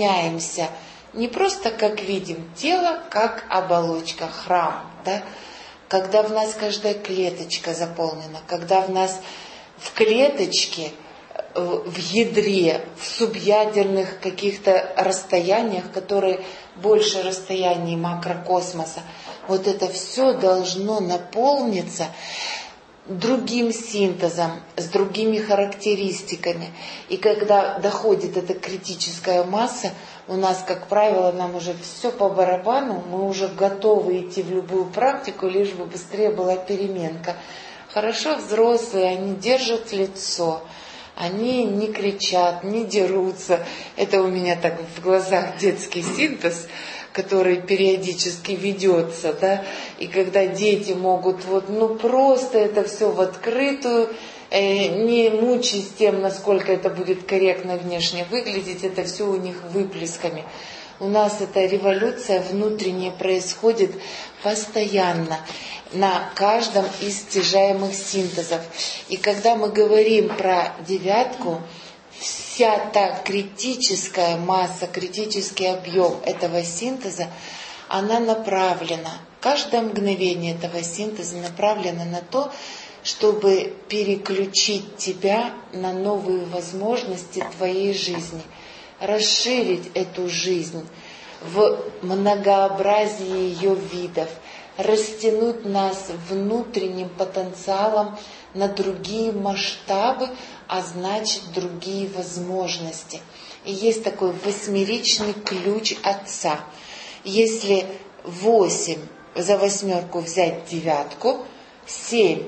заполняемся не просто как видим тело, как оболочка, храм, да? когда в нас каждая клеточка заполнена, когда в нас в клеточке, в ядре, в субъядерных каких-то расстояниях, которые больше расстояний макрокосмоса, вот это все должно наполниться другим синтезом, с другими характеристиками. И когда доходит эта критическая масса, у нас, как правило, нам уже все по барабану, мы уже готовы идти в любую практику, лишь бы быстрее была переменка. Хорошо, взрослые, они держат лицо, они не кричат, не дерутся. Это у меня так в глазах детский синтез, который периодически ведется, да, и когда дети могут просто это все в открытую, не мучаясь тем, насколько это будет корректно внешне выглядеть, это все у них выплесками. У нас эта революция внутренняя происходит постоянно на каждом из стяжаемых синтезов. И когда мы говорим про девятку, вся та критическая масса, критический объем этого синтеза, она направлена, каждое мгновение этого синтеза направлено на то, чтобы переключить тебя на новые возможности твоей жизни, расширить эту жизнь в многообразии ее видов, растянуть нас внутренним потенциалом на другие масштабы, а значит другие возможности. И есть такой 8-ричный ключ Отца. Если 8 за 8 взять 9, 7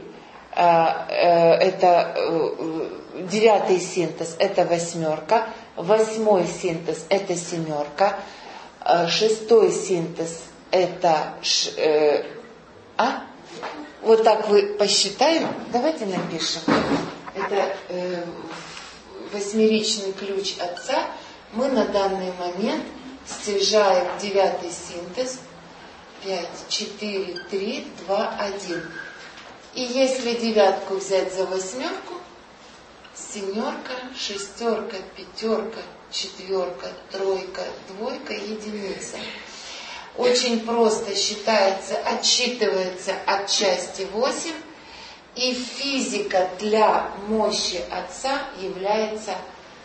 это 9 синтез, это 8, 8 синтез это 7, 6 синтез это вот так вы посчитаем, давайте напишем. Это 8-ричный ключ Отца. Мы на данный момент стяжаем 9 синтез. 5, 4, 3, 2, 1. И если 9 взять за 8, 7, 6, 5, 4, 3, 2, единица. Очень просто считается, отсчитывается от части 8, и физика для мощи Отца является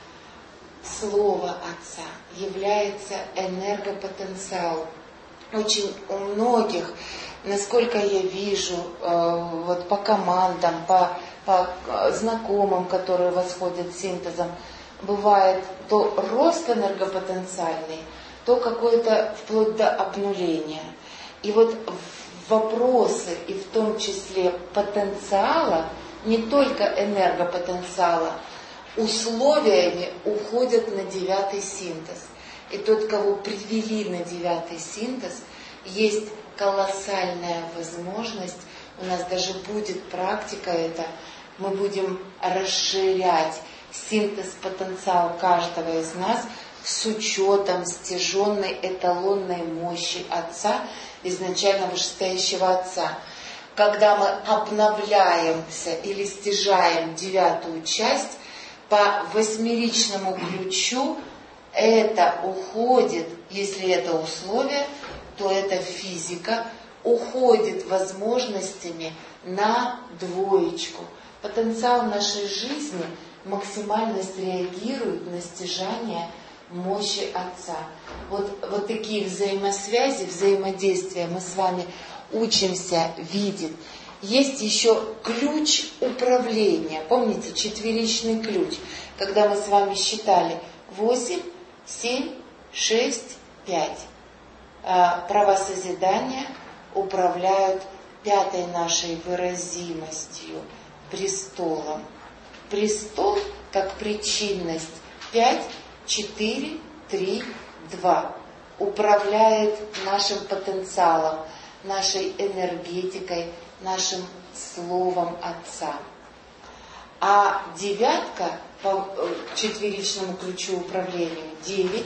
Слово Отца, является энергопотенциал. Очень у многих, насколько я вижу, по командам, по знакомым, которые восходят синтезом, бывает то рост энергопотенциальный, то какое-то вплоть до обнуления. И вопросы, и в том числе потенциала, не только энергопотенциала, условиями уходят на 9 синтез. И тот, кого привели на 9 синтез, есть колоссальная возможность, у нас даже будет практика эта, мы будем расширять синтез-потенциал каждого из нас с учетом стяженной эталонной мощи Отца, изначально вышестоящего Отца. Когда мы обновляемся или стяжаем 9 часть, по 8-ричному ключу это уходит, если это условие, то это физика, уходит возможностями на 2. Потенциал нашей жизни максимально среагирует на стяжание мощи Отца. Вот такие взаимосвязи, взаимодействия мы с вами учимся видеть. Есть еще ключ управления. Помните, 4-ричный ключ, когда мы с вами считали 8, 7, 6, 5. Права созидания управляют 5-й нашей выразимостью, престолом. Престол, как причинность, 5, 4, 3, 2. Управляет нашим потенциалом, нашей энергетикой, нашим словом Отца. А 9 по 4-ричному ключу управления 9,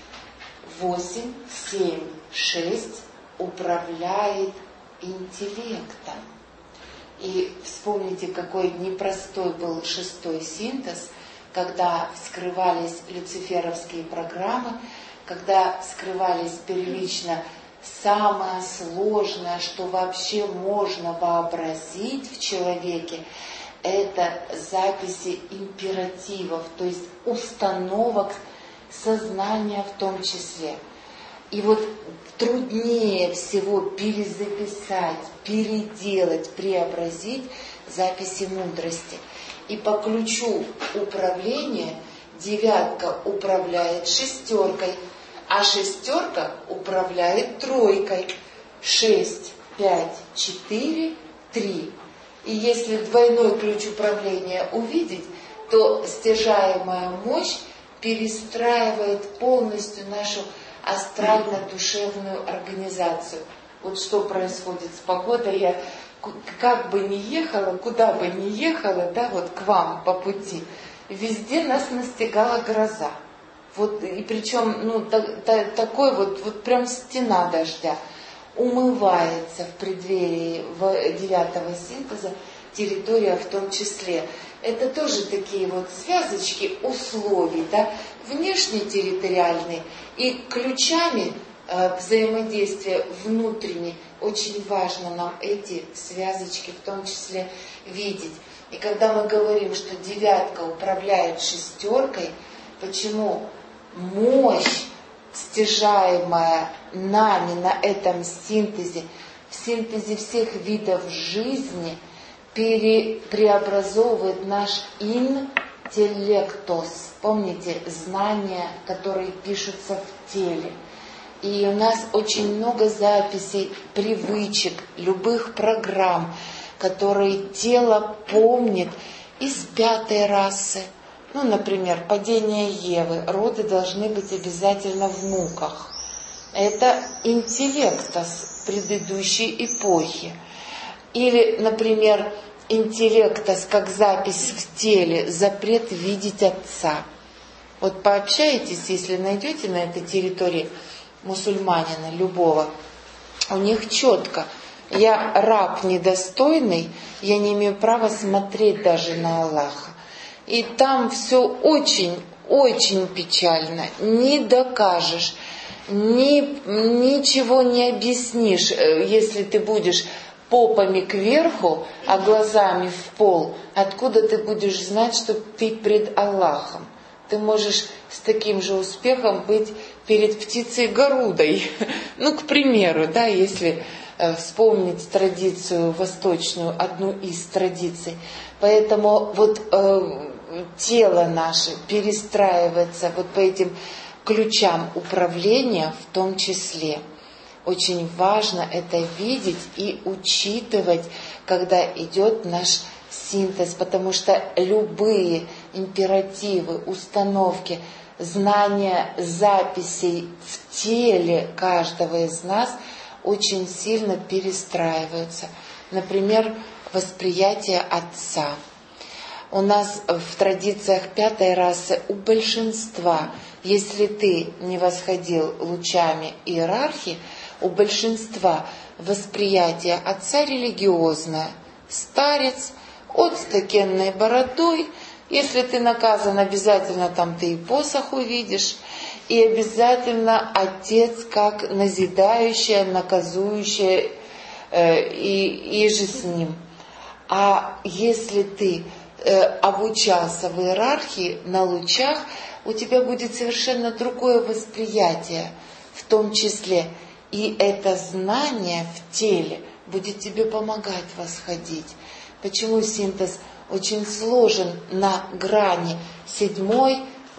8, 7, 6 управляет интеллектом. И вспомните, какой непростой был 6-й синтез, когда вскрывались люциферовские программы, когда вскрывались первично самое сложное, что вообще можно вообразить в человеке, это записи императивов, то есть установок сознания в том числе. И вот труднее всего перезаписать, переделать, преобразить записи мудрости. И по ключу управления 9 управляет 6, а 6 управляет 3. 6, 5, 4, 3. И если двойной ключ управления увидеть, то стяжаемая мощь перестраивает полностью нашу астрально-душевную организацию. Вот что происходит с погодой. Я как бы ни ехала, куда бы ни ехала, да, вот к вам по пути, везде нас настигала гроза. Вот, и причем, такой вот прям стена дождя умывается в преддверии 9-го синтеза, территория в том числе. Это тоже такие вот связочки условий, да, внешне-территориальные и ключами взаимодействия внутренней. Очень важно нам эти связочки в том числе видеть. И когда мы говорим, что 9 управляет 6, почему мощь, стяжаемая нами на этом синтезе, в синтезе всех видов жизни, преобразовывает наш интеллектос. Помните, знания, которые пишутся в теле. И у нас очень много записей, привычек, любых программ, которые тело помнит из 5 расы. Например, падение Евы, роды должны быть обязательно в муках. Это интеллектос предыдущей эпохи. Или, например, интеллектос как запись в теле, запрет видеть отца. Вот пообщаетесь, если найдете на этой территории мусульманина любого, у них четко: я раб недостойный, я не имею права смотреть даже на Аллаха. И там все очень печально, не докажешь, ничего не объяснишь, если ты будешь попами кверху, а глазами в пол. Откуда ты будешь знать, что ты пред Аллахом? Ты можешь с таким же успехом быть перед птицей Гарудой. К примеру, да, если вспомнить традицию восточную, одну из традиций. Поэтому вот тело наше перестраивается вот по этим ключам управления в том числе. Очень важно это видеть и учитывать, когда идет наш синтез, потому что любые императивы, установки, знания записей в теле каждого из нас очень сильно перестраиваются. Например, восприятие отца. У нас в традициях 5 расы у большинства, если ты не восходил лучами иерархии, у большинства восприятие отца религиозное. Старец, от стакенной бородой. Если ты наказан, обязательно там ты и посох увидишь. И обязательно отец как назидающее, наказующее и же с ним. А если ты обучался в иерархии на лучах, у тебя будет совершенно другое восприятие в том числе. И это знание в теле будет тебе помогать восходить. Почему синтез очень сложен на грани 7,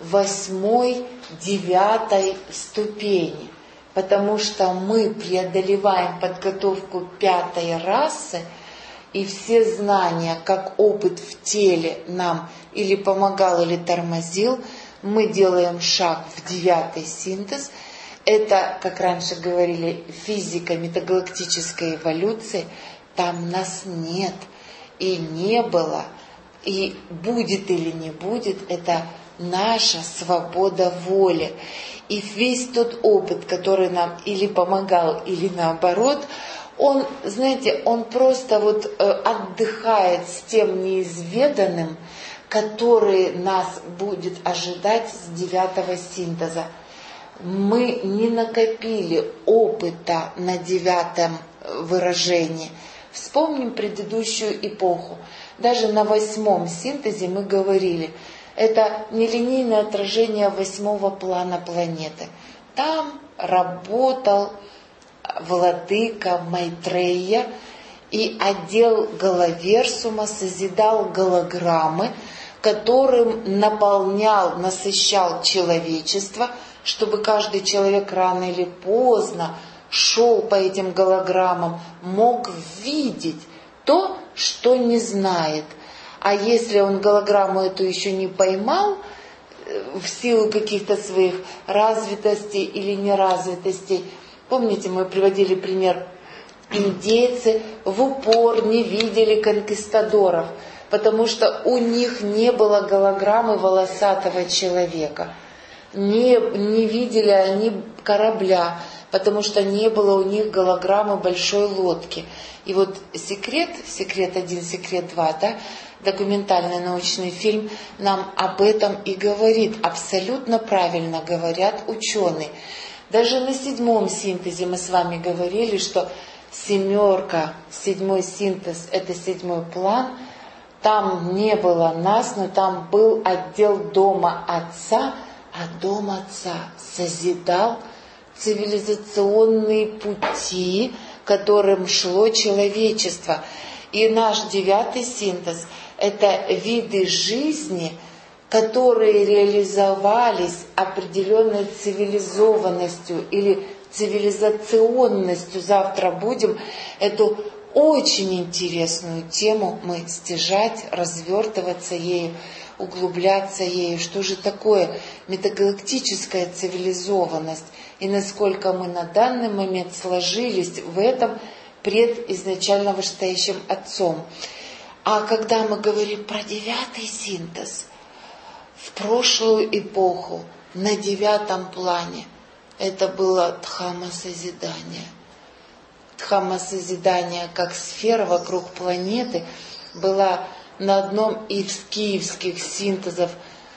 8, 9 ступени? Потому что мы преодолеваем подготовку 5 расы, и все знания, как опыт в теле нам или помогал, или тормозил, мы делаем шаг в 9 синтез. Это, как раньше говорили, физика метагалактической эволюции. Там нас нет и не было, и будет или не будет, это наша свобода воли. И весь тот опыт, который нам или помогал, или наоборот, он, знаете, он просто вот отдыхает с тем неизведанным, который нас будет ожидать с 9 синтеза. мы не накопили опыта на 9 выражении. Вспомним предыдущую эпоху. Даже на 8 синтезе мы говорили, это нелинейное отражение 8-го плана планеты. Там работал владыка Майтрея, и отдел Галаверсума созидал голограммы, которым наполнял, насыщал человечество, чтобы каждый человек рано или поздно шел по этим голограммам, мог видеть то, что не знает. А если он голограмму эту еще не поймал, в силу каких-то своих развитостей или неразвитостей, помните, мы приводили пример, индейцы в упор не видели конкистадоров, потому что у них не было голограммы волосатого человека. Не видели они корабля, потому что не было у них голограммы большой лодки. И вот секрет 1, секрет 2, да, документальный научный фильм нам об этом и говорит. Абсолютно правильно говорят ученые. Даже на 7 синтезе мы с вами говорили, что 7, 7 синтез, это 7 план. Там не было нас, но там был отдел Дома Отца, а Дом Отца созидал цивилизационные пути, которым шло человечество. И наш 9 синтез – это виды жизни, которые реализовались определенной цивилизованностью или цивилизационностью. Завтра будем эту очень интересную тему мы стяжать, развертываться ею, углубляться ею. Что же такое метагалактическая цивилизованность и насколько мы на данный момент сложились в этом пред изначально вышестоящим Отцом. А когда мы говорим про 9 синтез, в прошлую эпоху, на 9 плане, это было Дхамма-созидание. Дхамма-созидание, как сфера вокруг планеты, была на одном из киевских синтезов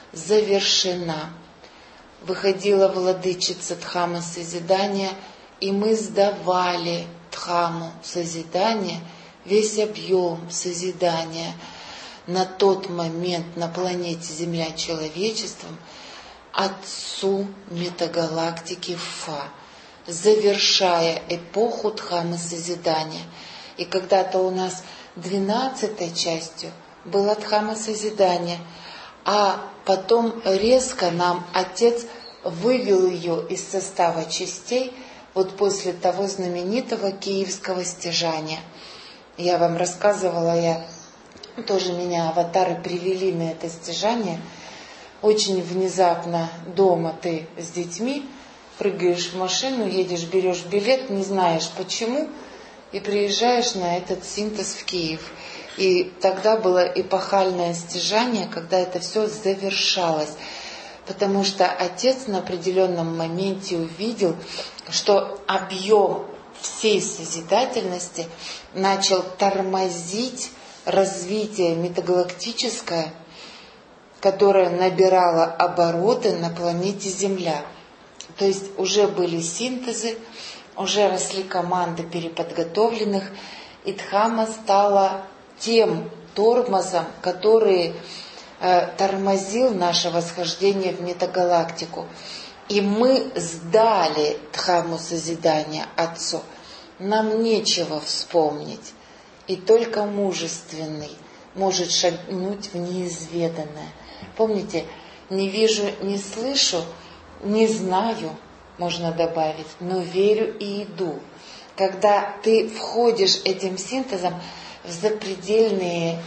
завершена. Выходила владычица Дхамма-созидания, и мы сдавали Дхамму созидания, весь объем созидания на тот момент на планете Земля человечеством Отцу метагалактики Фа, завершая эпоху Дхаммы-созидания. И когда-то у нас 12-й частью было Дхамма-созидание, а потом резко нам Отец вывел ее из состава частей вот после того знаменитого киевского стяжания. Я вам рассказывала, тоже меня аватары привели на это стяжание. Очень внезапно дома ты с детьми прыгаешь в машину, едешь, берешь билет, не знаешь почему, и приезжаешь на этот синтез в Киев. И тогда было эпохальное стяжание, когда это все завершалось. Потому что Отец на определенном моменте увидел, что объем всей созидательности начал тормозить развитие метагалактическое, которое набирало обороты на планете Земля. То есть уже были синтезы, уже росли команды переподготовленных, и Дхамма стала тем тормозом, который тормозил наше восхождение в метагалактику. И мы сдали Дхамму созидания Отцу. Нам нечего вспомнить. И только мужественный может шагнуть в неизведанное. Помните, не вижу, не слышу, не знаю, можно добавить, но верю и иду. Когда ты входишь этим синтезом в запредельные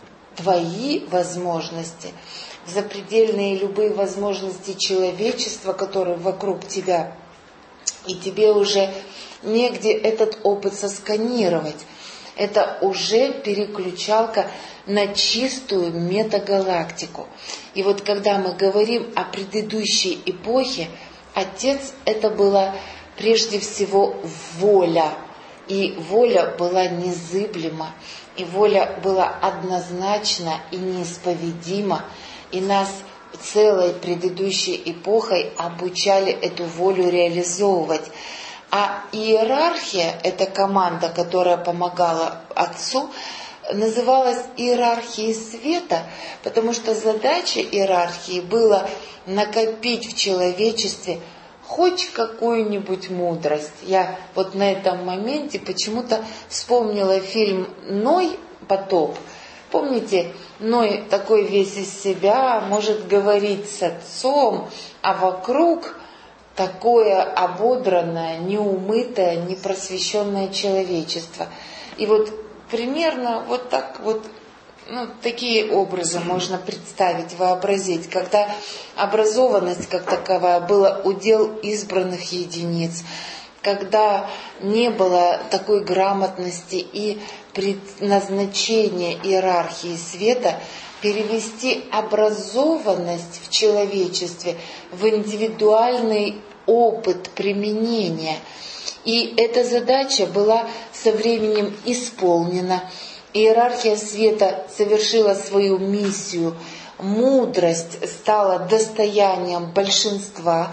твои возможности, в запредельные любые возможности человечества, которые вокруг тебя, и тебе уже негде этот опыт сосканировать. Это уже переключалка на чистую метагалактику. И вот когда мы говорим о предыдущей эпохе, Отец — это была прежде всего воля. И воля была незыблема, и воля была однозначна и неисповедима. И нас целой предыдущей эпохой обучали эту волю реализовывать. А иерархия, эта команда, которая помогала Отцу, называлась иерархией света, потому что задача иерархии была накопить в человечестве хоть какую-нибудь мудрость. Я вот на этом моменте почему-то вспомнила фильм «Ной. Потоп». Помните, Ной такой весь из себя, может говорить с Отцом, а вокруг такое ободранное, неумытое, непросвещенное человечество. И вот примерно вот так вот, такие образы можно представить, вообразить, когда образованность как таковая была удел избранных единиц, когда не было такой грамотности и предназначения иерархии света перевести образованность в человечестве в индивидуальный опыт применения. И эта задача была со временем исполнена. Иерархия света совершила свою миссию. Мудрость стала достоянием большинства.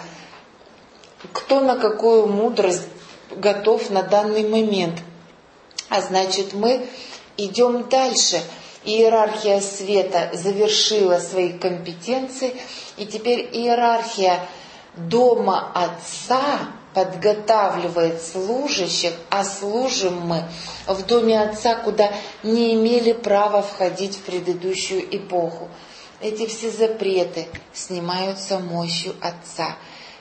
Кто на какую мудрость готов на данный момент. А значит, мы идем дальше. Иерархия света завершила свои компетенции. И теперь иерархия дома Отца подготавливает служащих, а служим мы в доме Отца, куда не имели права входить в предыдущую эпоху. Эти все запреты снимаются мощью Отца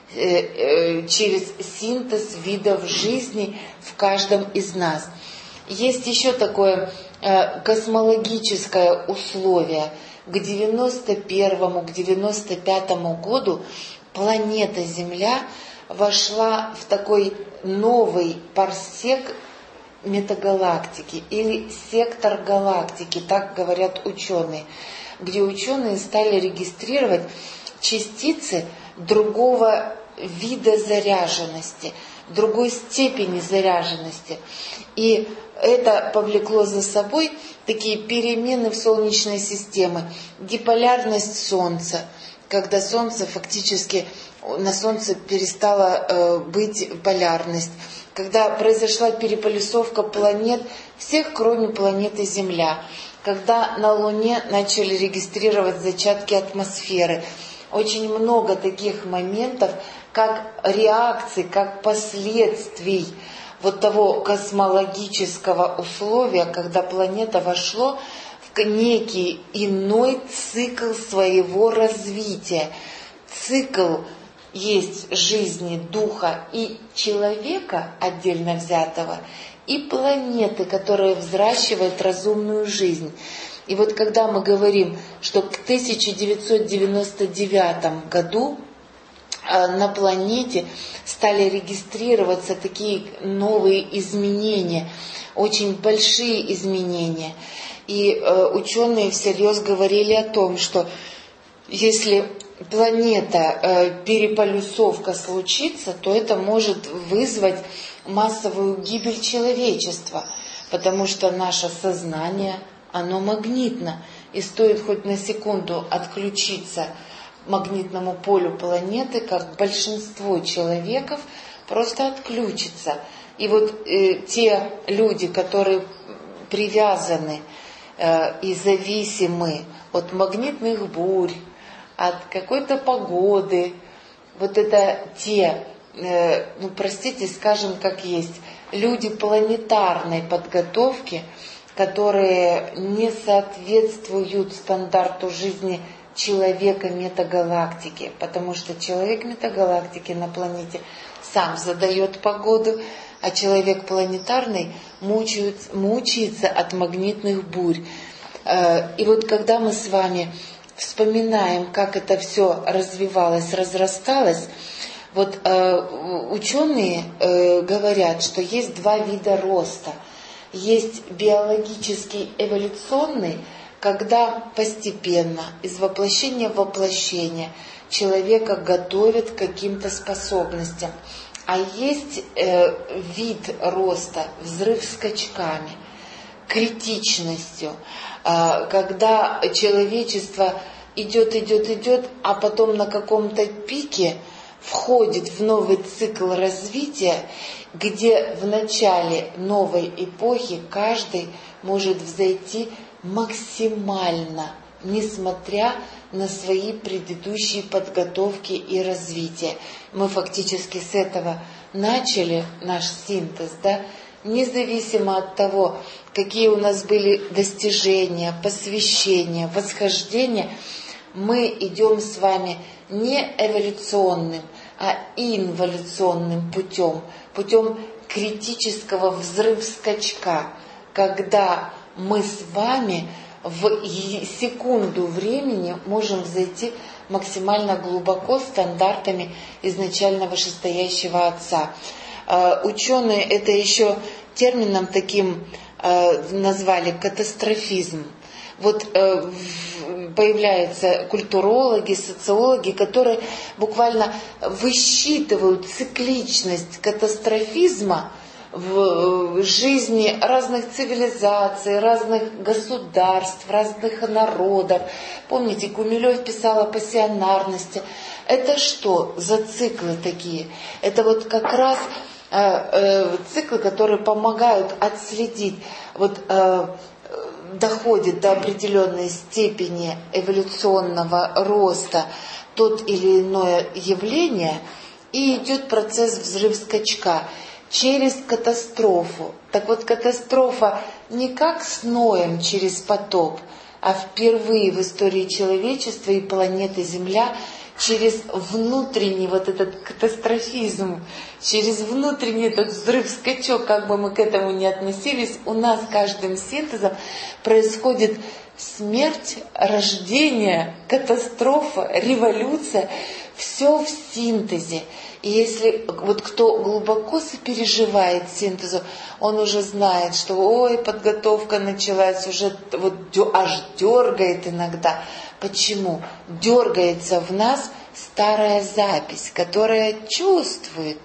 через синтез видов жизни в каждом из нас. Есть еще такое космологическое условие. К 91-му, к 95-му году планета Земля вошла в такой новый парсек метагалактики или сектор галактики, так говорят ученые, где ученые стали регистрировать частицы другого вида заряженности, другой степени заряженности. И это повлекло за собой такие перемены в Солнечной системе, диполярность Солнца, когда Солнце фактически, на Солнце перестала быть полярность, когда произошла переполюсовка планет, всех кроме планеты Земля, когда на Луне начали регистрировать зачатки атмосферы. Очень много таких моментов, как реакций, как последствий вот того космологического условия, когда планета вошла в некий иной цикл своего развития. Цикл есть жизни духа и человека отдельно взятого, и планеты, которая взращивает разумную жизнь. И вот когда мы говорим, что к 1999 году на планете стали регистрироваться такие новые изменения, очень большие изменения. И ученые всерьез говорили о том, что если планета, переполюсовка случится, то это может вызвать массовую гибель человечества, потому что наше сознание, оно магнитно, и стоит хоть на секунду отключиться магнитному полю планеты, как большинство человеков просто отключится. И вот те люди, которые привязаны и зависимы от магнитных бурь, от какой-то погоды, вот это те, простите, скажем как есть, люди планетарной подготовки, которые не соответствуют стандарту жизни человека метагалактики, потому что человек метагалактики на планете сам задает погоду, а человек планетарный мучается от магнитных бурь. И вот когда мы с вами вспоминаем, как это все развивалось, разрасталось, вот ученые говорят, что есть два вида роста. Есть биологический эволюционный, когда постепенно, из воплощения в воплощение, человека готовят к каким-то способностям. А есть вид роста, взрыв скачками, критичностью, когда человечество идет, а потом на каком-то пике входит в новый цикл развития, где в начале новой эпохи каждый может взойти максимально, несмотря на свои предыдущие подготовки и развитие. Мы фактически с этого начали наш синтез, да? Независимо от того, какие у нас были достижения, посвящения, восхождения, мы идем с вами не эволюционным, а инволюционным путем критического взрыв-скачка, когда мы с вами в секунду времени можем взойти максимально глубоко стандартами изначально вышестоящего Отца. Ученые это еще термином таким назвали катастрофизм. Вот появляются культурологи, социологи, которые буквально высчитывают цикличность катастрофизма в жизни разных цивилизаций, разных государств, разных народов. Помните, Гумилев писал о пассионарности. Это что за циклы такие? Это вот как раз циклы, которые помогают отследить, доходит до определенной степени эволюционного роста тот или иное явление, и идет процесс взрыв-скачка через катастрофу. Так вот, катастрофа не как с Ноем через потоп, а впервые в истории человечества и планеты Земля через внутренний вот этот катастрофизм, через внутренний этот взрыв-скачок, как бы мы к этому ни относились, у нас каждым синтезом происходит смерть, рождение, катастрофа, революция, все в синтезе. И если вот кто глубоко сопереживает синтезу, он уже знает, что ой, подготовка началась, уже вот аж дергает иногда. Почему? Дергается в нас старая запись, которая чувствует,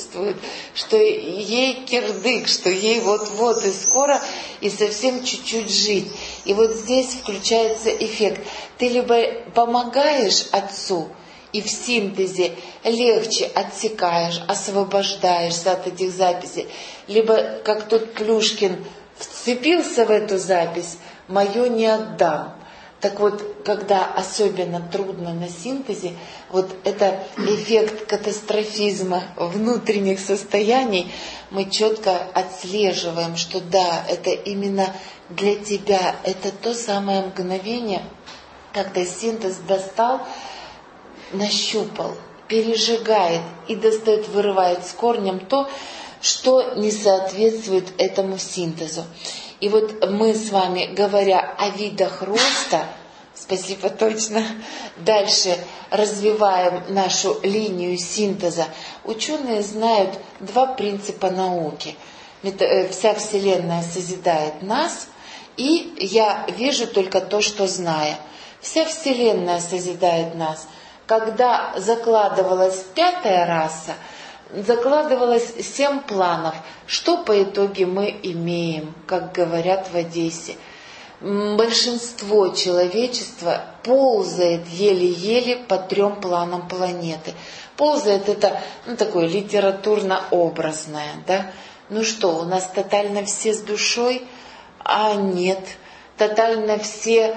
что ей кирдык, что ей вот-вот и скоро, и совсем чуть-чуть жить. И вот здесь включается эффект. Ты либо помогаешь Отцу, и в синтезе легче отсекаешь, освобождаешься от этих записей, либо, как тот Плюшкин, вцепился в эту запись, мое не отдам. Так вот, когда особенно трудно на синтезе, вот это эффект катастрофизма внутренних состояний, мы четко отслеживаем, что да, это именно для тебя, это то самое мгновение, когда синтез достал, нащупал, пережигает и достает, вырывает с корнем то, что не соответствует этому синтезу. И вот мы с вами, говоря о видах роста, спасибо, точно, дальше развиваем нашу линию синтеза. Ученые знают два принципа науки. Вся Вселенная созидает нас, и я вижу только то, что знаю. Вся Вселенная созидает нас. Когда закладывалась пятая раса, закладывалось 7 планов. Что по итоге мы имеем, как говорят в Одессе? Большинство человечества ползает еле-еле по 3 планам планеты. Ползает это такое литературно-образное. Да? Ну что, у нас тотально все с душой? А нет. Тотально все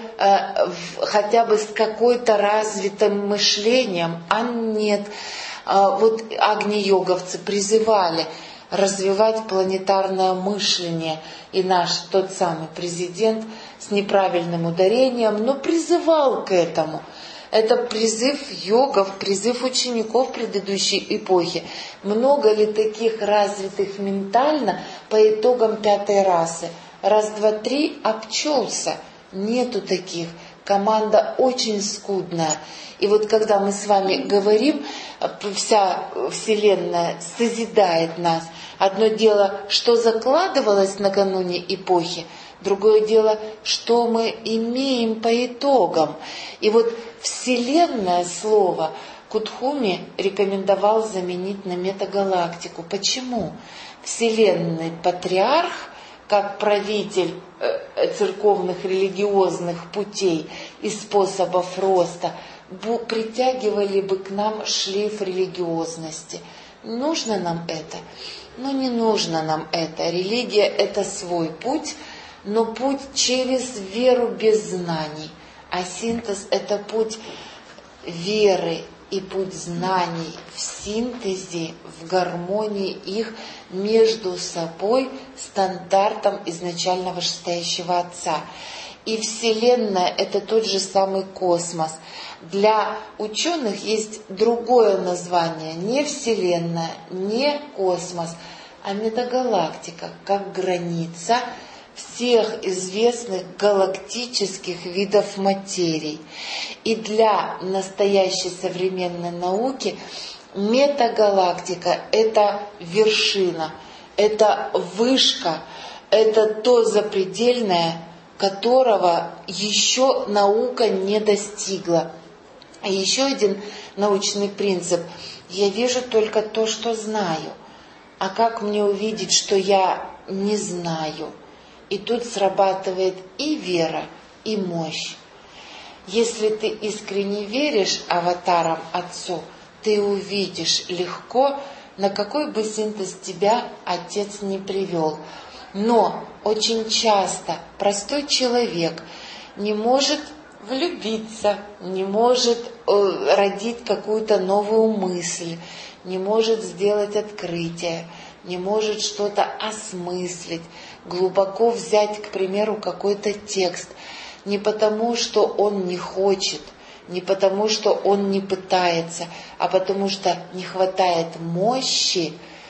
хотя бы с какой-то развитым мышлением? А нет. Вот агни-йоговцы призывали развивать планетарное мышление. И наш тот самый президент с неправильным ударением, но призывал к этому. Это призыв йогов, призыв учеников предыдущей эпохи. Много ли таких развитых ментально по итогам 5-й расы? 1, 2, 3 обчелся. Нету таких. Команда очень скудная. И вот когда мы с вами говорим, вся Вселенная созидает нас. Одно дело, что закладывалось накануне эпохи, другое дело, что мы имеем по итогам. И вот Вселенное слово Кутхуми рекомендовал заменить на метагалактику. Почему? Вселенный патриарх как правитель церковных религиозных путей и способов роста, притягивали бы к нам шлейф религиозности. Нужно нам это? Но не нужно нам это. Религия – это свой путь, но путь через веру без знаний. А синтез – это путь веры и путь знаний в синтезе, в гармонии их между собой, стандартом изначально вышестоящего Отца. И Вселенная – это тот же самый космос. Для ученых есть другое название, не Вселенная, не космос, а метагалактика, как граница всех известных галактических видов материй. И для настоящей современной науки метагалактика – это вершина, это вышка, это то запредельное, которого еще наука не достигла. И еще один научный принцип – я вижу только то, что знаю. А как мне увидеть, что я не знаю? И тут срабатывает и вера, и мощь. Если ты искренне веришь аватарам Отцу, ты увидишь легко, на какой бы синтез тебя Отец не привел. Но очень часто простой человек не может влюбиться, не может родить какую-то новую мысль, не может сделать открытие, не может что-то осмыслить, глубоко взять, к примеру, какой-то текст, не потому, что он не хочет, не потому, что он не пытается, а потому что не хватает мощи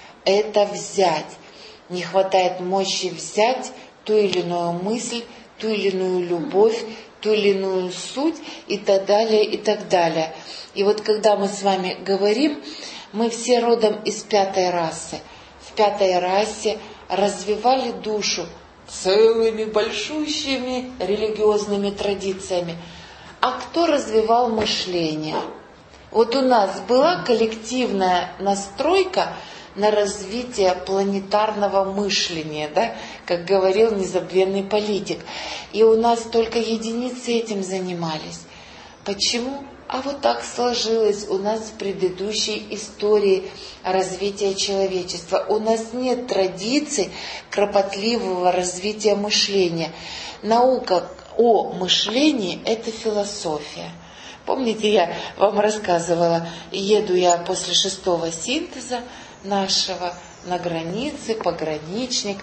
это взять. Не хватает мощи взять ту или иную мысль, ту или иную любовь, ту или иную суть и так далее, и так далее. И вот когда мы с вами говорим, мы все родом из 5-й расы. В 5-й расе развивали душу целыми большущими религиозными традициями. А кто развивал мышление? Вот у нас была коллективная настройка на развитие планетарного мышления, да, как говорил незабвенный политик. И у нас только единицы этим занимались. Почему? А вот так сложилось у нас в предыдущей истории развития человечества. У нас нет традиций кропотливого развития мышления. Наука о мышлении – это философия. Помните, я вам рассказывала, еду я после 6-го синтеза нашего на границе, пограничник,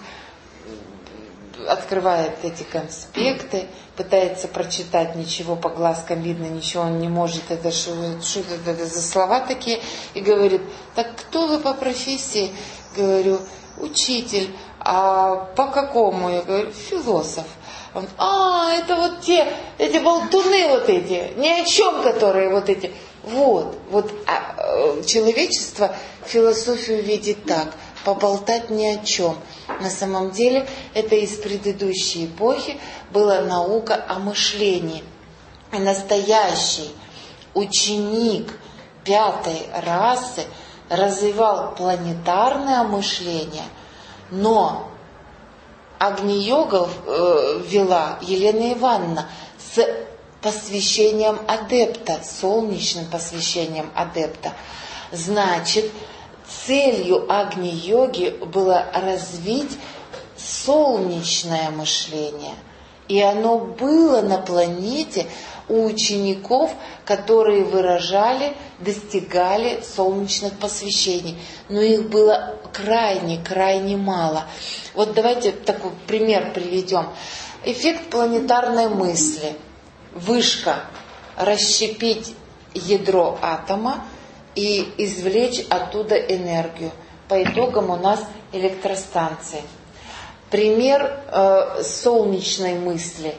открывает эти конспекты, пытается прочитать, ничего по глазкам видно, ничего он не может, это что это за слова такие, и говорит: так кто вы по профессии? Говорю: учитель. А по какому? Я говорю: философ. Он: это вот эти болтуны вот эти, ни о чем которые вот эти. Вот человечество философию видит так: поболтать ни о чем. На самом деле это из предыдущей эпохи была наука о мышлении. И настоящий ученик 5-й расы развивал планетарное мышление, но Агни-йогу вела Елена Ивановна с посвящением адепта, солнечным посвящением адепта. Значит, целью Агни-йоги было развить солнечное мышление. И оно было на планете у учеников, которые выражали, достигали солнечных посвящений. Но их было крайне мало. Вот давайте такой пример приведем. Эффект планетарной мысли. Вышка. Расщепить ядро атома и извлечь оттуда энергию. По итогам у нас электростанции. Пример солнечной мысли.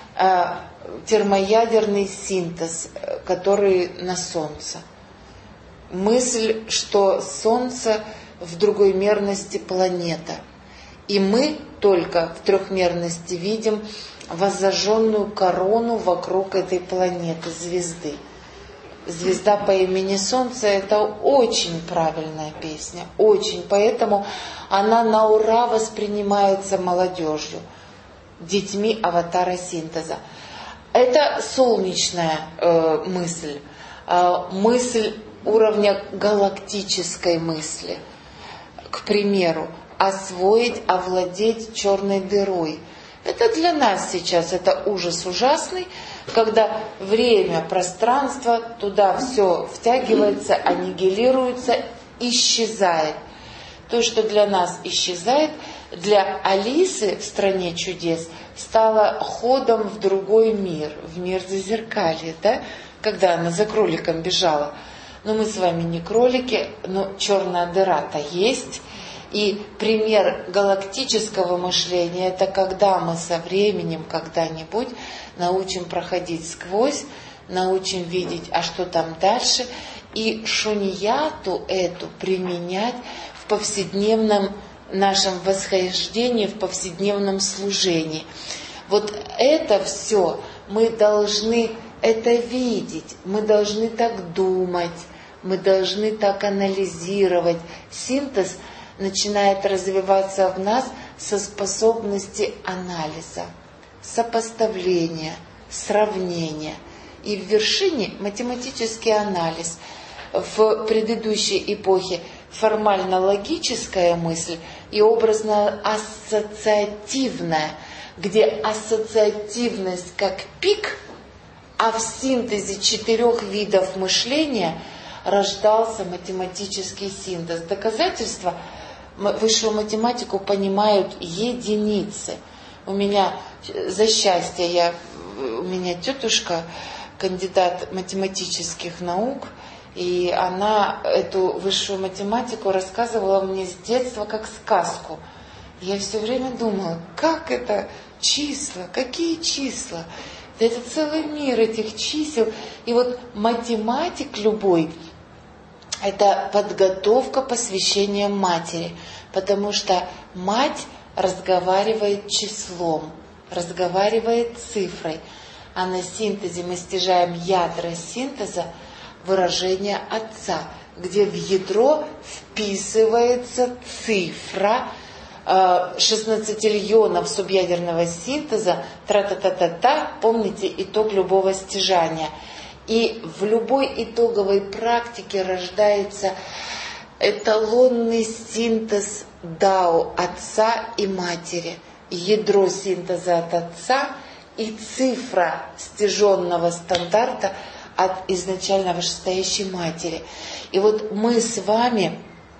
Термоядерный синтез, который на Солнце. Мысль, что Солнце в другой мерности планета. И мы только в трехмерности видим воззажженную корону вокруг этой планеты, звезды. «Звезда по имени Солнце» — это очень правильная песня, очень. Поэтому она на ура воспринимается молодежью, детьми аватара синтеза. Это солнечная мысль, мысль уровня галактической мысли. К примеру, освоить, овладеть черной дырой. Это для нас сейчас, это ужас ужасный, когда время, пространство, туда все втягивается, аннигилируется, исчезает. То, что для нас исчезает, для Алисы в «Стране чудес» стало ходом в другой мир, в мир зазеркалья, да? Когда она за кроликом бежала. Но мы с вами не кролики, но черная дыра-то есть. И пример галактического мышления — это когда мы со временем когда-нибудь научим проходить сквозь, научим видеть, а что там дальше, и шуньяту эту применять в повседневном нашем восхождении, в повседневном служении. Вот это все мы должны это видеть, мы должны так думать, мы должны так анализировать. Синтез начинает развиваться в нас со способности анализа, сопоставления, сравнения. И в вершине математический анализ. В предыдущей эпохе формально-логическая мысль и образно-ассоциативная, где ассоциативность как пик, а в синтезе 4 видов мышления рождался математический синтез. Доказательства высшую математику понимают единицы. У меня, за счастье, у меня тетушка, кандидат математических наук, и она эту высшую математику рассказывала мне с детства как сказку. Я все время думала, как это числа, какие числа? Это целый мир этих чисел. И вот математик любой — это подготовка посвящения матери, потому что мать разговаривает числом, разговаривает цифрой, а на синтезе мы стяжаем ядра синтеза выражения отца, где в ядро вписывается цифра 16 субъядерного синтеза, тра-та-та-та-та, помните итог любого стяжания. И в любой итоговой практике рождается эталонный синтез дао отца и матери, ядро синтеза от отца и цифра стяженного стандарта от изначально вышестоящей матери. И вот мы с вами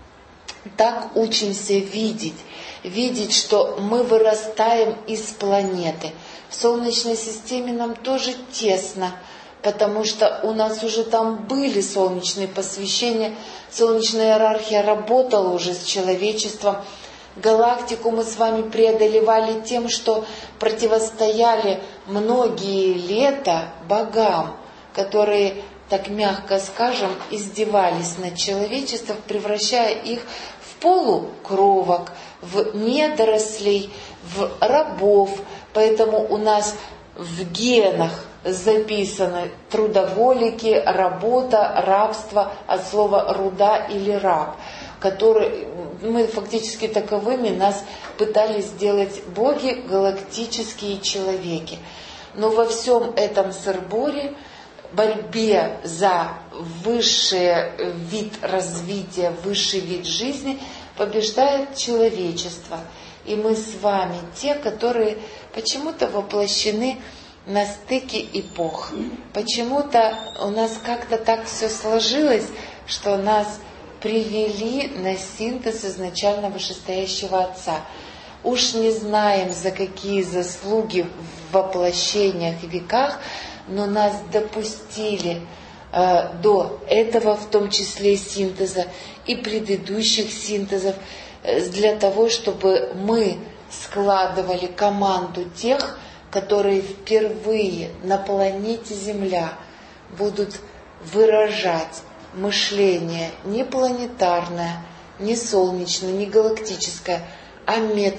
так учимся видеть, что мы вырастаем из планеты. В Солнечной системе нам тоже тесно, потому что у нас уже там были солнечные посвящения, солнечная иерархия работала уже с человечеством. Галактику мы с вами преодолевали тем, что противостояли многие лета богам, которые, так мягко скажем, издевались над человечеством, превращая их в полукровок, в недорослей, в рабов. Поэтому у нас в генах записаны трудоголики, работа, рабство от слова руда или раб, которые мы фактически таковыми нас пытались сделать боги, галактические человеки. Но во всем этом сырборе, борьбе за высший вид развития, высший вид жизни побеждает человечество. И мы с вами те, которые почему-то воплощены на стыке эпох. Почему-то у нас как-то так все сложилось, что нас привели на синтез изначально вышестоящего Отца. Уж не знаем, за какие заслуги в воплощениях и веках, но нас допустили до этого, в том числе синтеза и предыдущих синтезов, для того, чтобы мы складывали команду тех, которые впервые на планете Земля будут выражать мышление не планетарное, не солнечное, не галактическое, а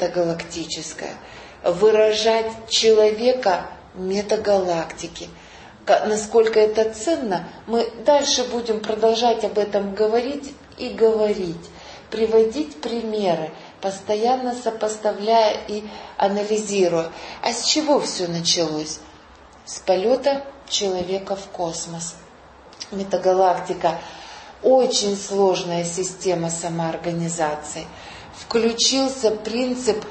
метагалактическое. Выражать человека метагалактики, насколько это ценно, мы дальше будем продолжать об этом говорить и говорить, приводить примеры, постоянно сопоставляя и анализируя. А с чего все началось? С полета человека в космос. Метагалактика – очень сложная система самоорганизации. Включился принцип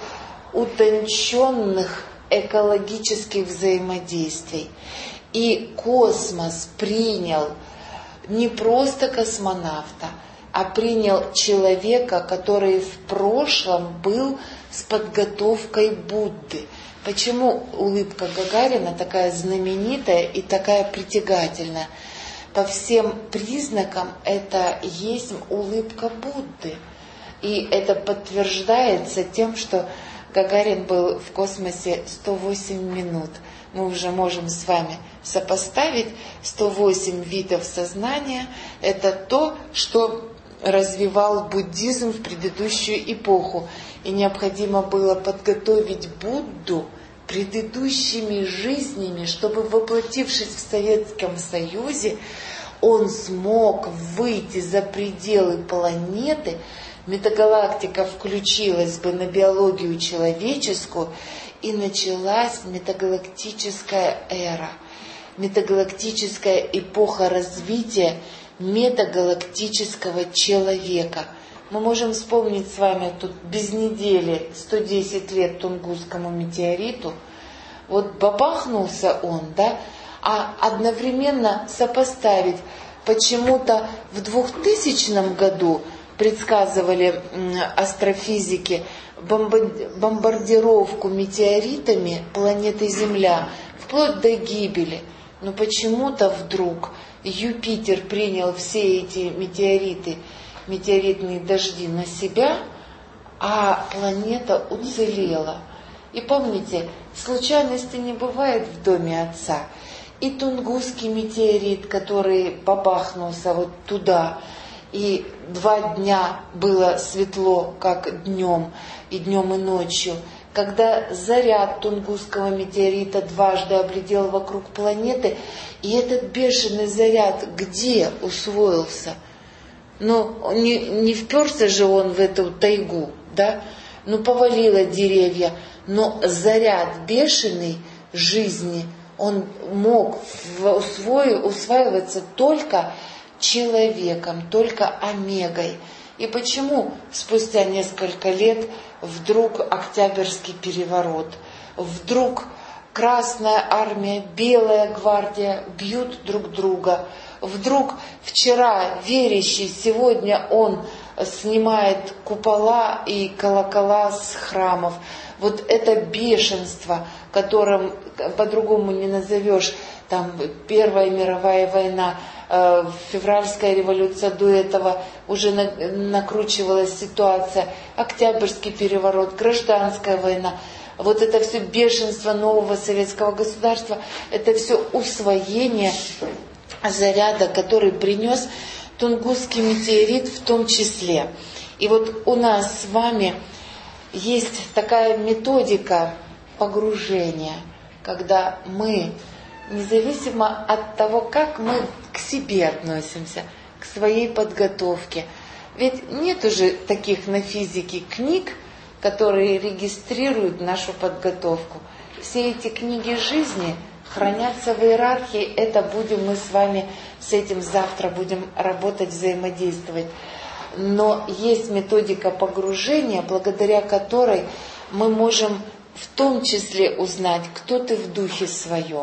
утонченных экологических взаимодействий. И космос принял не просто космонавта, а принял человека, который в прошлом был с подготовкой Будды. Почему улыбка Гагарина такая знаменитая и такая притягательная? По всем признакам это есть улыбка Будды. И это подтверждается тем, что Гагарин был в космосе 108 минут. Мы уже можем с вами сопоставить 108 видов сознания. Это то, что развивал буддизм в предыдущую эпоху. И необходимо было подготовить Будду предыдущими жизнями, чтобы, воплотившись в Советском Союзе, он смог выйти за пределы планеты, метагалактика включилась бы на биологию человеческую, и началась метагалактическая эра, метагалактическая эпоха развития метагалактического человека. Мы можем вспомнить с вами тут без недели 110 лет Тунгусскому метеориту. Вот бабахнулся он, да, а одновременно сопоставить. Почему-то в 2000 году предсказывали астрофизики бомбардировку метеоритами планеты Земля вплоть до гибели. Но почему-то вдруг Юпитер принял все эти метеоритные дожди на себя, а планета уцелела. И помните, случайности не бывает в доме Отца. И Тунгусский метеорит, который бабахнулся вот туда, и 2 дня было светло, как днем, и ночью. Когда заряд Тунгусского метеорита дважды облетел вокруг планеты, и этот бешеный заряд где усвоился? Ну, не вперся же он в эту тайгу, да? Ну, повалило деревья, но заряд бешеный жизни, он мог усваиваться только человеком, только омегой. И почему спустя несколько лет вдруг Октябрьский переворот, вдруг Красная армия, Белая гвардия бьют друг друга, вдруг вчера верящий, сегодня он снимает купола и колокола с храмов. Вот это бешенство, которым по-другому не назовешь, там Первая мировая война, февральская революция, до этого уже накручивалась ситуация, Октябрьский переворот, гражданская война. Вот это все бешенство нового советского государства, это все усвоение заряда, который принес Тунгусский метеорит в том числе. И вот у нас с вами есть такая методика погружения, когда мы, независимо от того, как мы к себе относимся, к своей подготовке, ведь нет уже таких на физике книг, которые регистрируют нашу подготовку. Все эти книги жизни хранятся в иерархии, это будем мы с вами с этим завтра будем работать, взаимодействовать. Но есть методика погружения, благодаря которой мы можем в том числе узнать, кто ты в духе своем.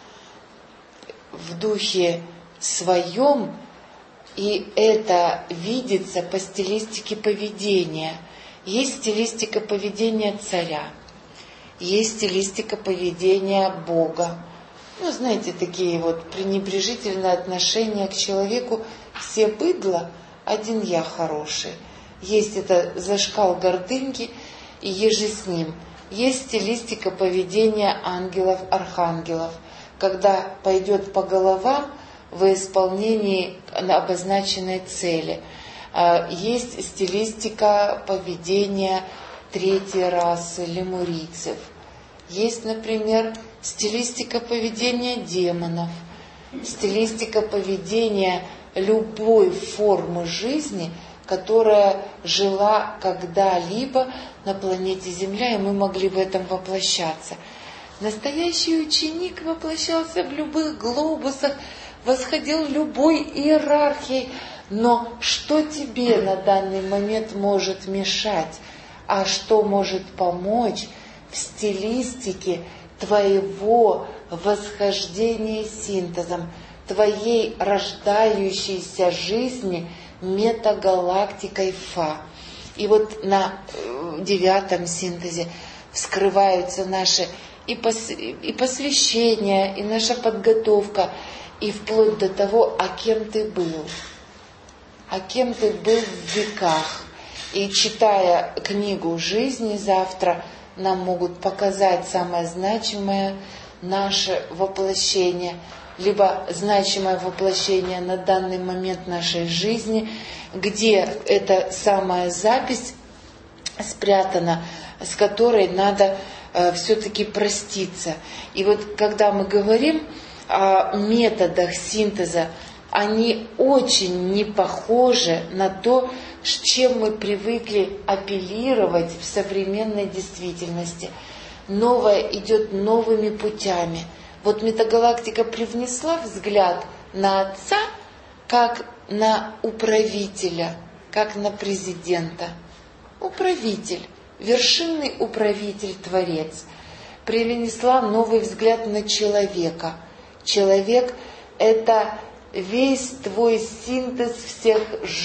В духе своем, и это видится по стилистике поведения. Есть стилистика поведения царя, есть стилистика поведения Бога. Ну, знаете, такие вот пренебрежительные отношения к человеку, все быдло, один я хороший. Есть это зашкал гордыньки, и еже с ним. Есть стилистика поведения ангелов, архангелов, когда пойдет по головам в исполнении обозначенной цели. Есть стилистика поведения третьей расы, лемурийцев. Есть, например, стилистика поведения демонов. стилистика поведения любой формы жизни, которая жила когда-либо на планете Земля, и мы могли в этом воплощаться. Настоящий ученик воплощался в любых глобусах, восходил любой иерархией, но что тебе на данный момент может мешать, а что может помочь в стилистике твоего восхождения синтезом, твоей рождающейся жизни метагалактикой Фа. И вот на 9 синтезе вскрываются наши и посвящения, и наша подготовка, и вплоть до того, а кем ты был. А кем ты был в веках. И читая книгу жизни завтра, нам могут показать самое значимое наше воплощение, либо значимое воплощение на данный момент нашей жизни, где эта самая запись спрятана, с которой надо все-таки проститься. И вот когда мы говорим о методах синтеза, они очень не похожи на то, с чем мы привыкли апеллировать в современной действительности. Новое идет новыми путями. Вот метагалактика привнесла взгляд на Отца, как на управителя, как на президента. Управитель, вершинный управитель, Творец. Привнесла новый взгляд на человека. Человек – это весь твой синтез всех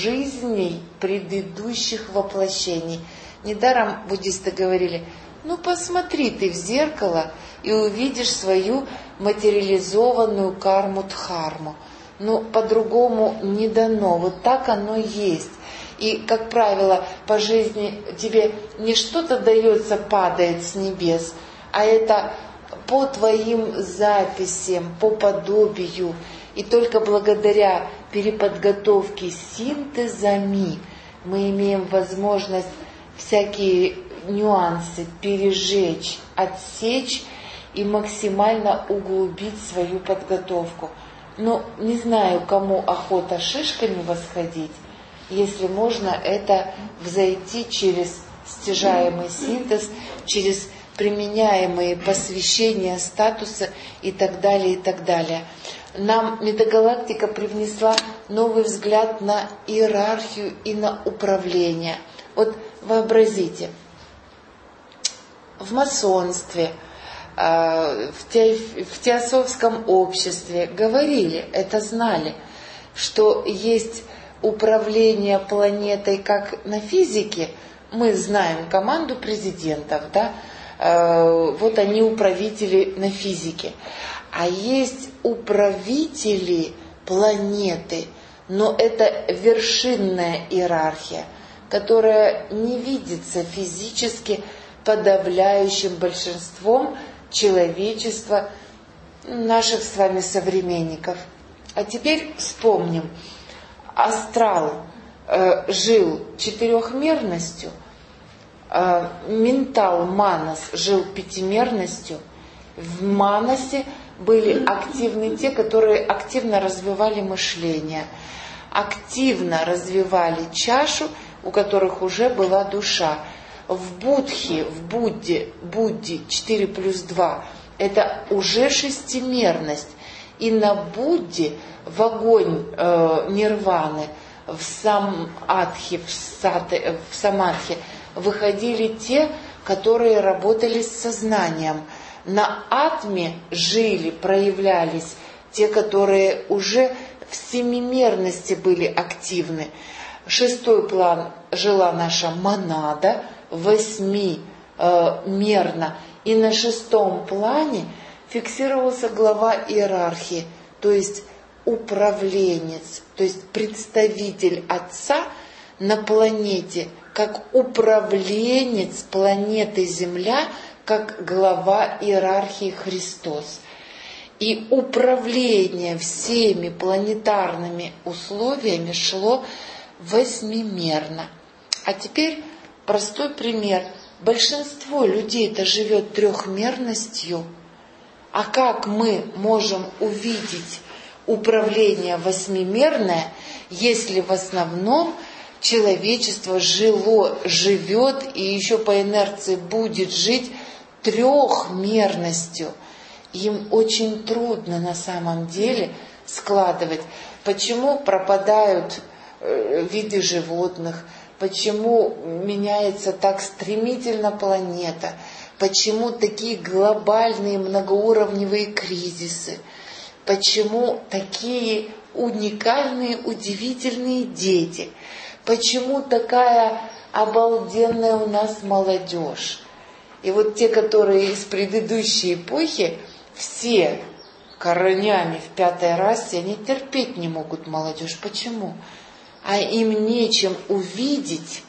жизней предыдущих воплощений. Недаром буддисты говорили: ну посмотри ты в зеркало и увидишь свою материализованную карму-дхарму. Ну, по-другому не дано, вот так оно есть. И, как правило, по жизни тебе не что-то дается, падает с небес, а это по твоим записям, по подобию. И только благодаря переподготовке синтезами мы имеем возможность всякие нюансы пережечь, отсечь и максимально углубить свою подготовку. Но не знаю, кому охота шишками восходить. Если можно, это взойти через стяжаемый синтез, через применяемые посвящения статуса и так далее, и так далее. Нам метагалактика привнесла новый взгляд на иерархию и на управление. Вот вообразите, в масонстве, в теософском обществе говорили, это знали, что есть управление планетой как на физике. Мы знаем команду президентов, да? Вот они управители на физике. А есть управители планеты, но это вершинная иерархия, которая не видится физически подавляющим большинством человечества, наших с вами современников. А теперь вспомним. Астрал жил четырехмерностью, ментал Манас жил пятимерностью. В Манасе были активны те, которые активно развивали мышление, активно развивали чашу, у которых уже была душа. В Будхе, в Будде 4+2 это уже шестимерность. И на Будде в огонь нирваны, в самадхи, в самадхи выходили те, которые работали с сознанием. На атме жили, проявлялись те, которые уже в семимерности были активны. 6-й план жила наша монада, 8-мерно. И на 6-м плане фиксировался глава иерархии, то есть управленец, то есть представитель Отца на планете, как управленец планеты Земля, как глава иерархии Христос. И управление всеми планетарными условиями шло 8-мерно. А теперь простой пример. Большинство людей-то живет 3-мерностью. А как мы можем увидеть управление восьмимерное, если в основном человечество живет и еще по инерции будет жить трехмерностью. Им очень трудно на самом деле складывать. Почему пропадают виды животных? Почему меняется так стремительно планета? Почему такие глобальные многоуровневые кризисы? Почему такие уникальные, удивительные дети? Почему такая обалденная у нас молодежь? И вот те, которые из предыдущей эпохи, все коренями в 5-й расе, они терпеть не могут молодежь. Почему? А им нечем увидеть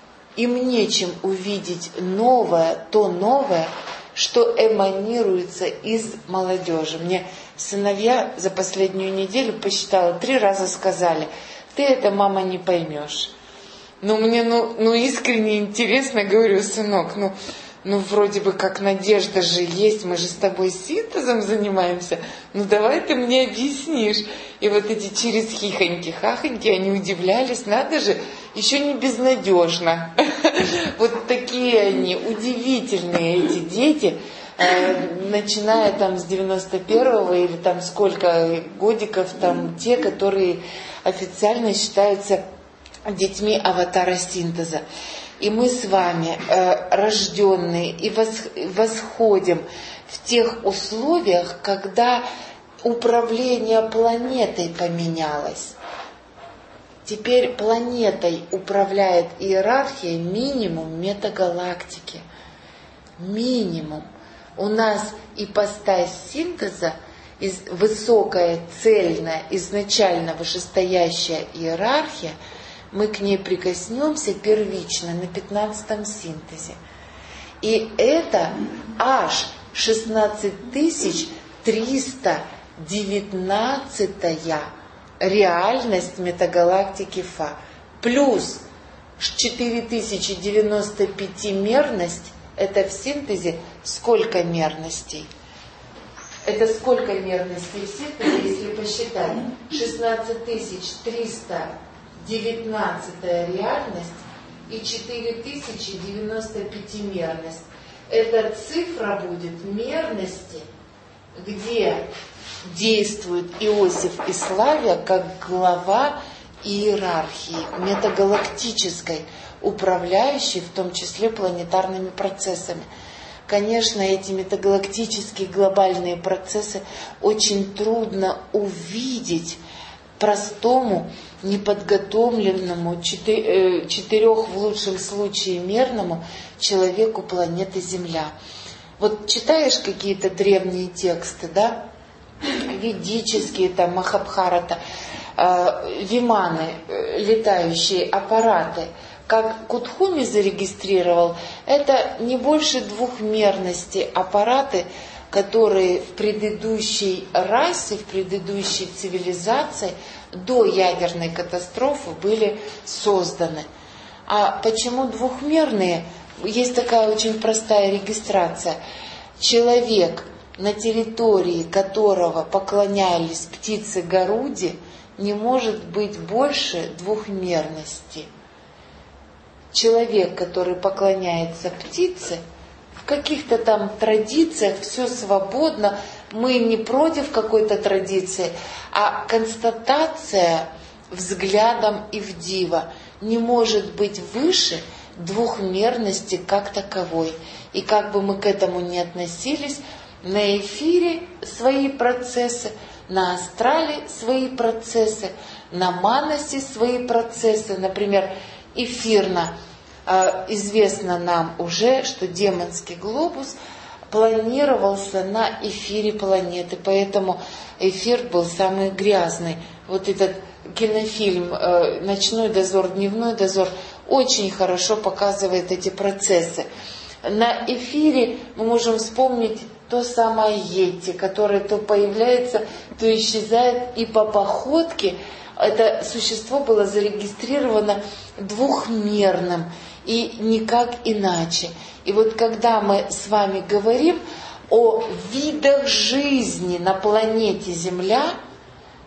новое, то новое, что эманируется из молодежи. Мне сыновья за последнюю неделю, посчитала, 3 раза сказали: ты это, мама, не поймешь. Мне искренне интересно, говорю: сынок, вроде бы как надежда же есть, мы же с тобой синтезом занимаемся, давай ты мне объяснишь. И вот эти через хихоньки-хахоньки, они удивлялись, надо же, еще не безнадежно. Вот такие они, удивительные эти дети, начиная с 91-го или сколько годиков, те, которые официально считаются детьми аватара синтеза. И мы с вами, рожденные, и восходим в тех условиях, когда управление планетой поменялось. Теперь планетой управляет иерархия минимум метагалактики. Минимум. У нас ипостась синтеза, высокая, цельная, изначально вышестоящая иерархия, мы к ней прикоснемся первично на 15-м синтезе. И это аж 16319-я реальность метагалактики Фа. Плюс 4095-мерность, это в синтезе сколько мерностей? Это сколько мерностей в синтезе, если посчитать? 16319-я реальность и 4095 мерность. Эта цифра будет мерности, где действует Иосиф и Славия как глава иерархии метагалактической, управляющей в том числе планетарными процессами. Конечно, эти метагалактические глобальные процессы очень трудно увидеть простому, неподготовленному, 4 в лучшем случае мерному человеку планеты Земля. Вот читаешь какие-то древние тексты, да, ведические, Махабхарата, виманы, летающие аппараты, как Кутхуми зарегистрировал, это не больше двухмерности аппараты, которые в предыдущей расе, в предыдущей цивилизации до ядерной катастрофы были созданы. А почему двухмерные? Есть такая очень простая регистрация. Человек, на территории которого поклонялись птицы Горуди, не может быть больше двухмерности. Человек, который поклоняется птице, в каких-то традициях все свободно, мы не против какой-то традиции, а констатация взглядом Ивдива не может быть выше двухмерности как таковой. И как бы мы к этому ни относились, на эфире свои процессы, на астрале свои процессы, на манасе свои процессы. Например, эфирно известно нам уже, что демонский глобус планировался на эфире планеты, поэтому эфир был самый грязный. Вот этот кинофильм «Ночной дозор», «Дневной дозор» очень хорошо показывает эти процессы. На эфире мы можем вспомнить то самое Йети, которое то появляется, то исчезает, и по походке это существо было зарегистрировано двухмерным и никак иначе. И вот когда мы с вами говорим о видах жизни на планете Земля,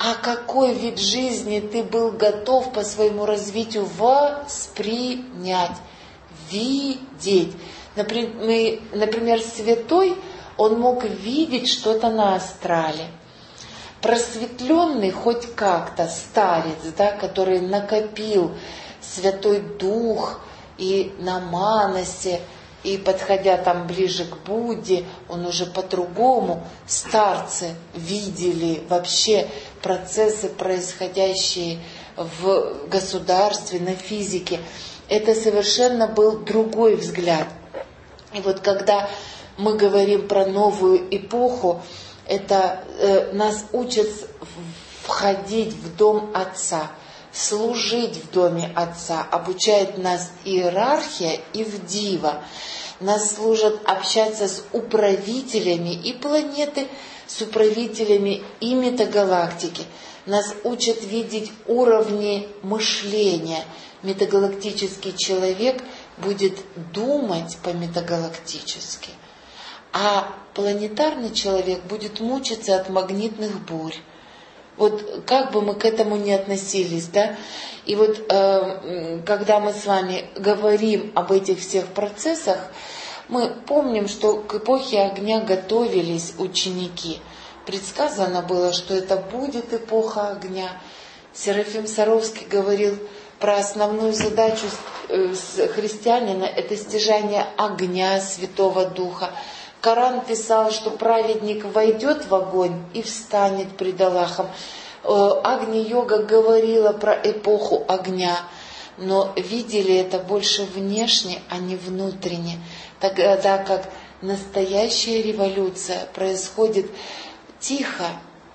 а какой вид жизни ты был готов по своему развитию воспринять, видеть. Например, святой, он мог видеть что-то на астрале. Просветленный хоть как-то старец, да, который накопил Святой Дух и на Манасе, и подходя там ближе к Будде, он уже по-другому, старцы видели вообще процессы, происходящие в государстве, на физике. Это совершенно был другой взгляд. И вот когда мы говорим про новую эпоху, это нас учат входить в дом Отца, служить в доме Отца, обучает нас иерархия и вдива. Нас служат общаться с управителями и планеты, с управителями и метагалактики. Нас учат видеть уровни мышления. Метагалактический человек будет думать по-метагалактически, а планетарный человек будет мучиться от магнитных бурь. Вот как бы мы к этому ни относились, да? И вот когда мы с вами говорим об этих всех процессах, мы помним, что к эпохе огня готовились ученики. Предсказано было, что это будет эпоха огня. Серафим Саровский говорил про основную задачу христианина – это стяжание огня Святого Духа. Коран писал, что праведник войдет в огонь и встанет пред Аллахом. Агни-йога говорила про эпоху огня, но видели это больше внешне, а не внутренне. Тогда как настоящая революция происходит тихо,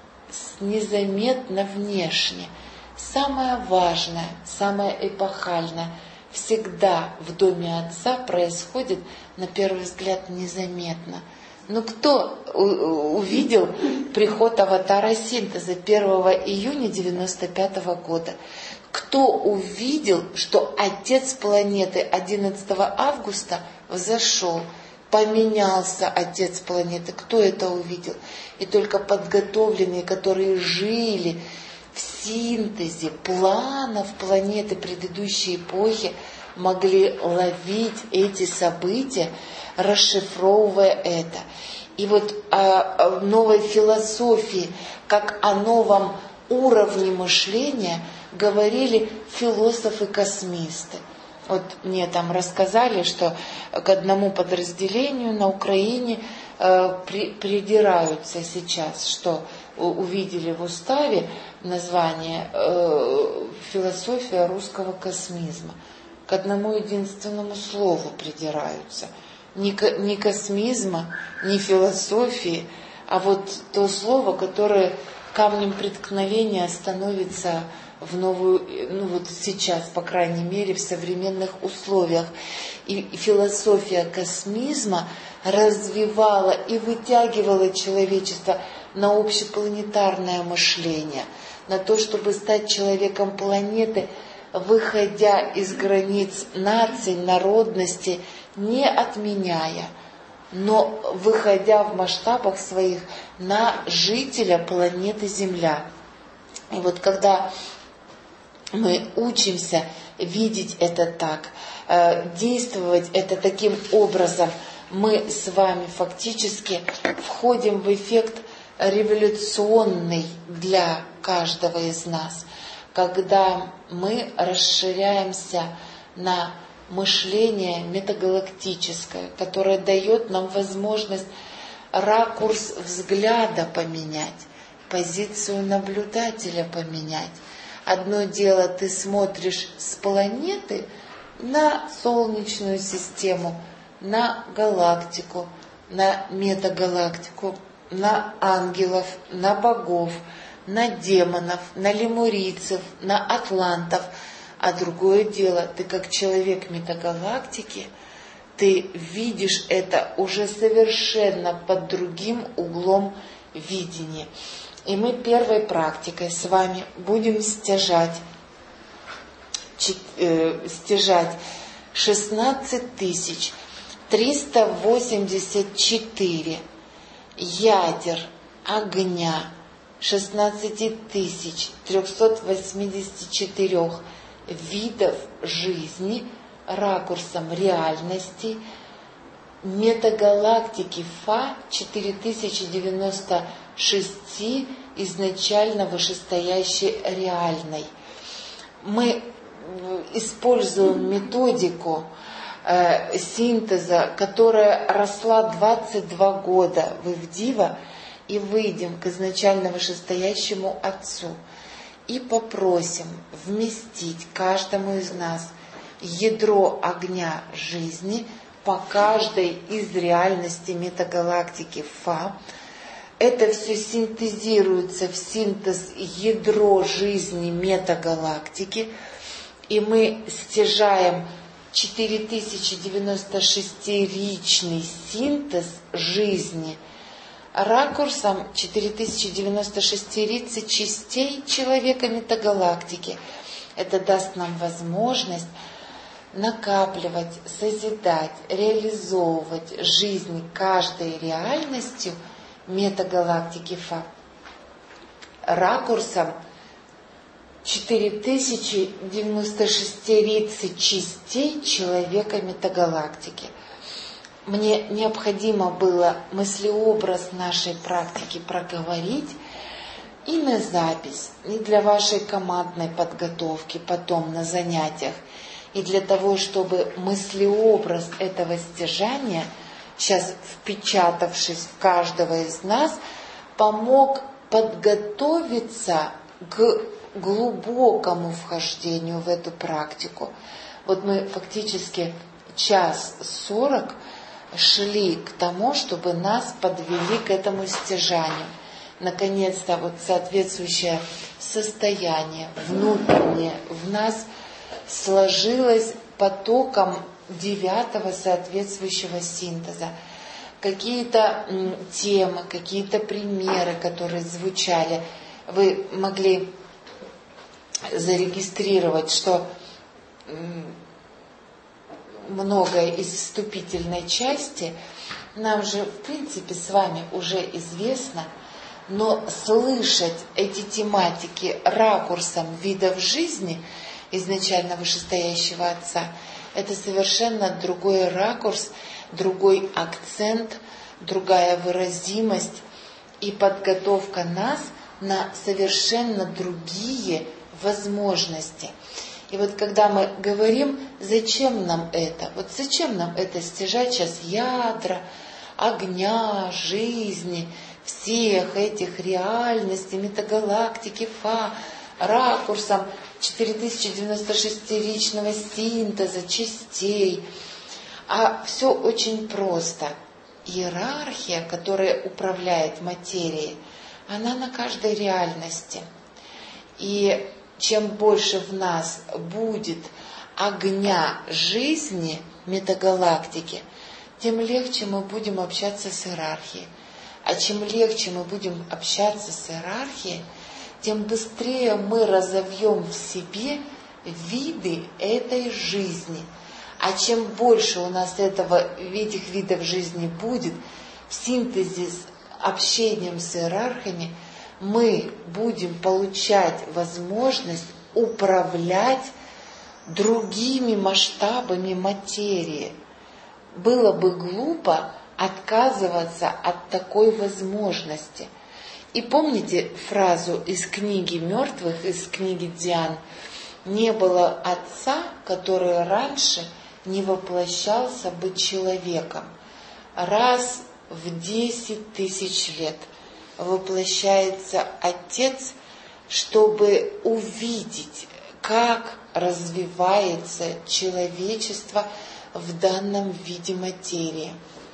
незаметно внешне. Самое важное, самое эпохальное всегда в доме Отца происходит, на первый взгляд, незаметно. Но кто увидел приход аватара синтеза 1 июня 1995 года? Кто увидел, что отец планеты 11 августа взошел, поменялся отец планеты? Кто это увидел? И только подготовленные, которые жили в синтезе планов планеты предыдущей эпохи, могли ловить эти события, расшифровывая это. И вот о новой философии, как о новом уровне мышления, говорили философы-космисты. Вот мне там рассказали, что к одному подразделению на Украине придираются сейчас, что увидели в уставе название «Философия русского космизма». К одному единственному слову придираются. Ни космизма, ни философии, а вот то слово, которое камнем преткновения становится в новую, вот сейчас, по крайней мере, в современных условиях. И философия космизма развивала и вытягивала человечество на общепланетарное мышление, на то, чтобы стать человеком планеты, выходя из границ наций, народностей, не отменяя, но выходя в масштабах своих на жителя планеты Земля. И вот когда мы учимся видеть это так, действовать это таким образом, мы с вами фактически входим в эффект революционный для каждого из нас, когда мы расширяемся на мышление метагалактическое, которое дает нам возможность ракурс взгляда поменять, позицию наблюдателя поменять. Одно дело, ты смотришь с планеты на Солнечную систему, на галактику, на метагалактику, на ангелов, на богов, на демонов, на лемурийцев, на атлантов. А другое дело, ты как человек метагалактики, ты видишь это уже совершенно под другим углом видения. И мы первой практикой с вами будем стяжать 16 384 ядер огня 16 384 видов жизни, ракурсом реальности, метагалактики Фа 4096 изначально вышестоящей реальной. Мы используем методику синтеза, которая росла 22 года в Ивдива, и выйдем к изначально вышестоящему Отцу и попросим вместить каждому из нас ядро огня жизни по каждой из реальностей метагалактики Фа. Это все синтезируется в синтез ядро жизни метагалактики, и мы стяжаем 4096-ричный синтез жизни ракурсом 4096 частей человека метагалактики. Это даст нам возможность накапливать, созидать, реализовывать жизнь каждой реальностью метагалактики Фа ракурсом 4096 частей человека метагалактики. Мне необходимо было мыслеобраз нашей практики проговорить и на запись, и для вашей командной подготовки потом на занятиях, и для того, чтобы мыслеобраз этого стяжания, сейчас впечатавшись в каждого из нас, помог подготовиться к глубокому вхождению в эту практику. Вот мы фактически 1:40 шли к тому, чтобы нас подвели к этому стяжанию. Наконец-то вот соответствующее состояние внутреннее в нас сложилось потоком 9-го соответствующего синтеза. Какие-то темы, какие-то примеры, которые звучали, вы могли зарегистрировать, что многое из вступительной части нам же, в принципе, с вами уже известно, но слышать эти тематики ракурсом видов жизни изначально вышестоящего Отца, это совершенно другой ракурс, другой акцент, другая выразимость и подготовка нас на совершенно другие возможности. И вот когда мы говорим, зачем нам это? Вот зачем нам это стяжать сейчас ядра, огня, жизни, всех этих реальностей, метагалактики Фа, ракурсом 4096-ричного синтеза, частей. А все очень просто. Иерархия, которая управляет материей, она на каждой реальности. И чем больше в нас будет огня жизни метагалактики, тем легче мы будем общаться с иерархией. А чем легче мы будем общаться с иерархией, тем быстрее мы разовьем в себе виды этой жизни. А чем больше у нас этих видов жизни будет в синтезе с общением с иерархами, мы будем получать возможность управлять другими масштабами материи. Было бы глупо отказываться от такой возможности. И помните фразу из книги мертвых, из книги Дзян: «Не было отца, который раньше не воплощался быть человеком. Раз в 10 тысяч лет воплощается Отец, чтобы увидеть, как развивается человечество в данном виде материи.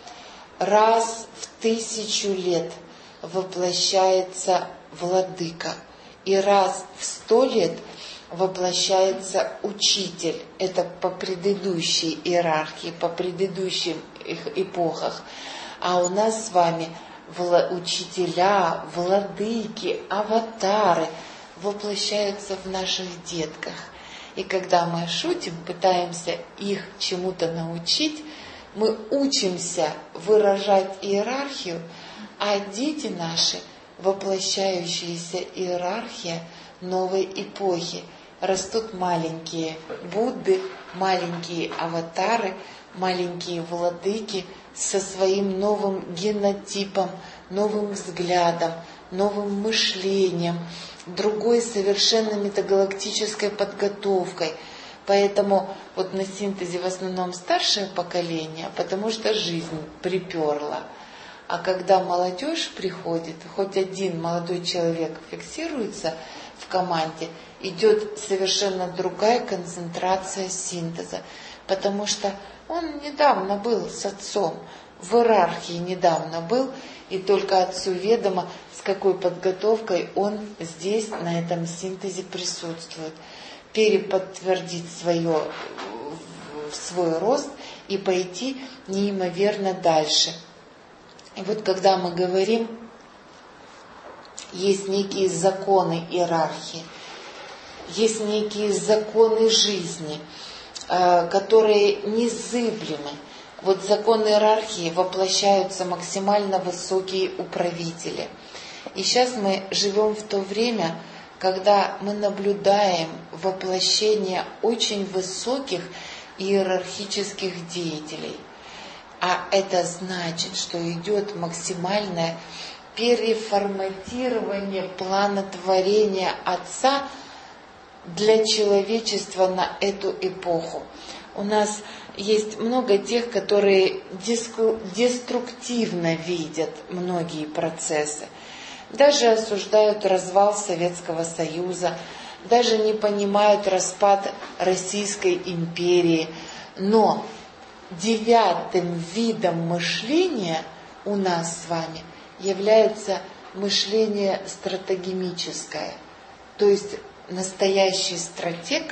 Раз в 1000 лет воплощается Владыка, и раз в 100 лет воплощается Учитель». Это по предыдущей иерархии, по предыдущим эпохах. А у нас с вами учителя, владыки, аватары воплощаются в наших детках. И когда мы шутим, пытаемся их чему-то научить, мы учимся выражать иерархию, а дети наши воплощающаяся иерархия новой эпохи. Растут маленькие Будды, маленькие аватары, маленькие владыки со своим новым генотипом, новым взглядом, новым мышлением, другой совершенно метагалактической подготовкой. Поэтому вот на синтезе в основном старшее поколение, потому что жизнь приперла. А когда молодежь приходит, хоть один молодой человек фиксируется в команде, идет совершенно другая концентрация синтеза. Потому что он недавно был с отцом, в иерархии недавно был, и только отцу ведомо, с какой подготовкой он здесь, на этом синтезе присутствует. Переподтвердить свой рост и пойти неимоверно дальше. И вот когда мы говорим, есть некие законы иерархии, есть некие законы жизни, которые незыблемы. Вот законы иерархии воплощаются максимально высокие управители. И сейчас мы живем в то время, когда мы наблюдаем воплощение очень высоких иерархических деятелей. А это значит, что идет максимальное переформатирование плана творения Отца для человечества на эту эпоху. У нас есть много тех, которые деструктивно видят многие процессы. Даже осуждают развал Советского Союза, даже не понимают распад Российской империи. Но 9-м видом мышления у нас с вами является мышление стратегемическое. То есть настоящий стратег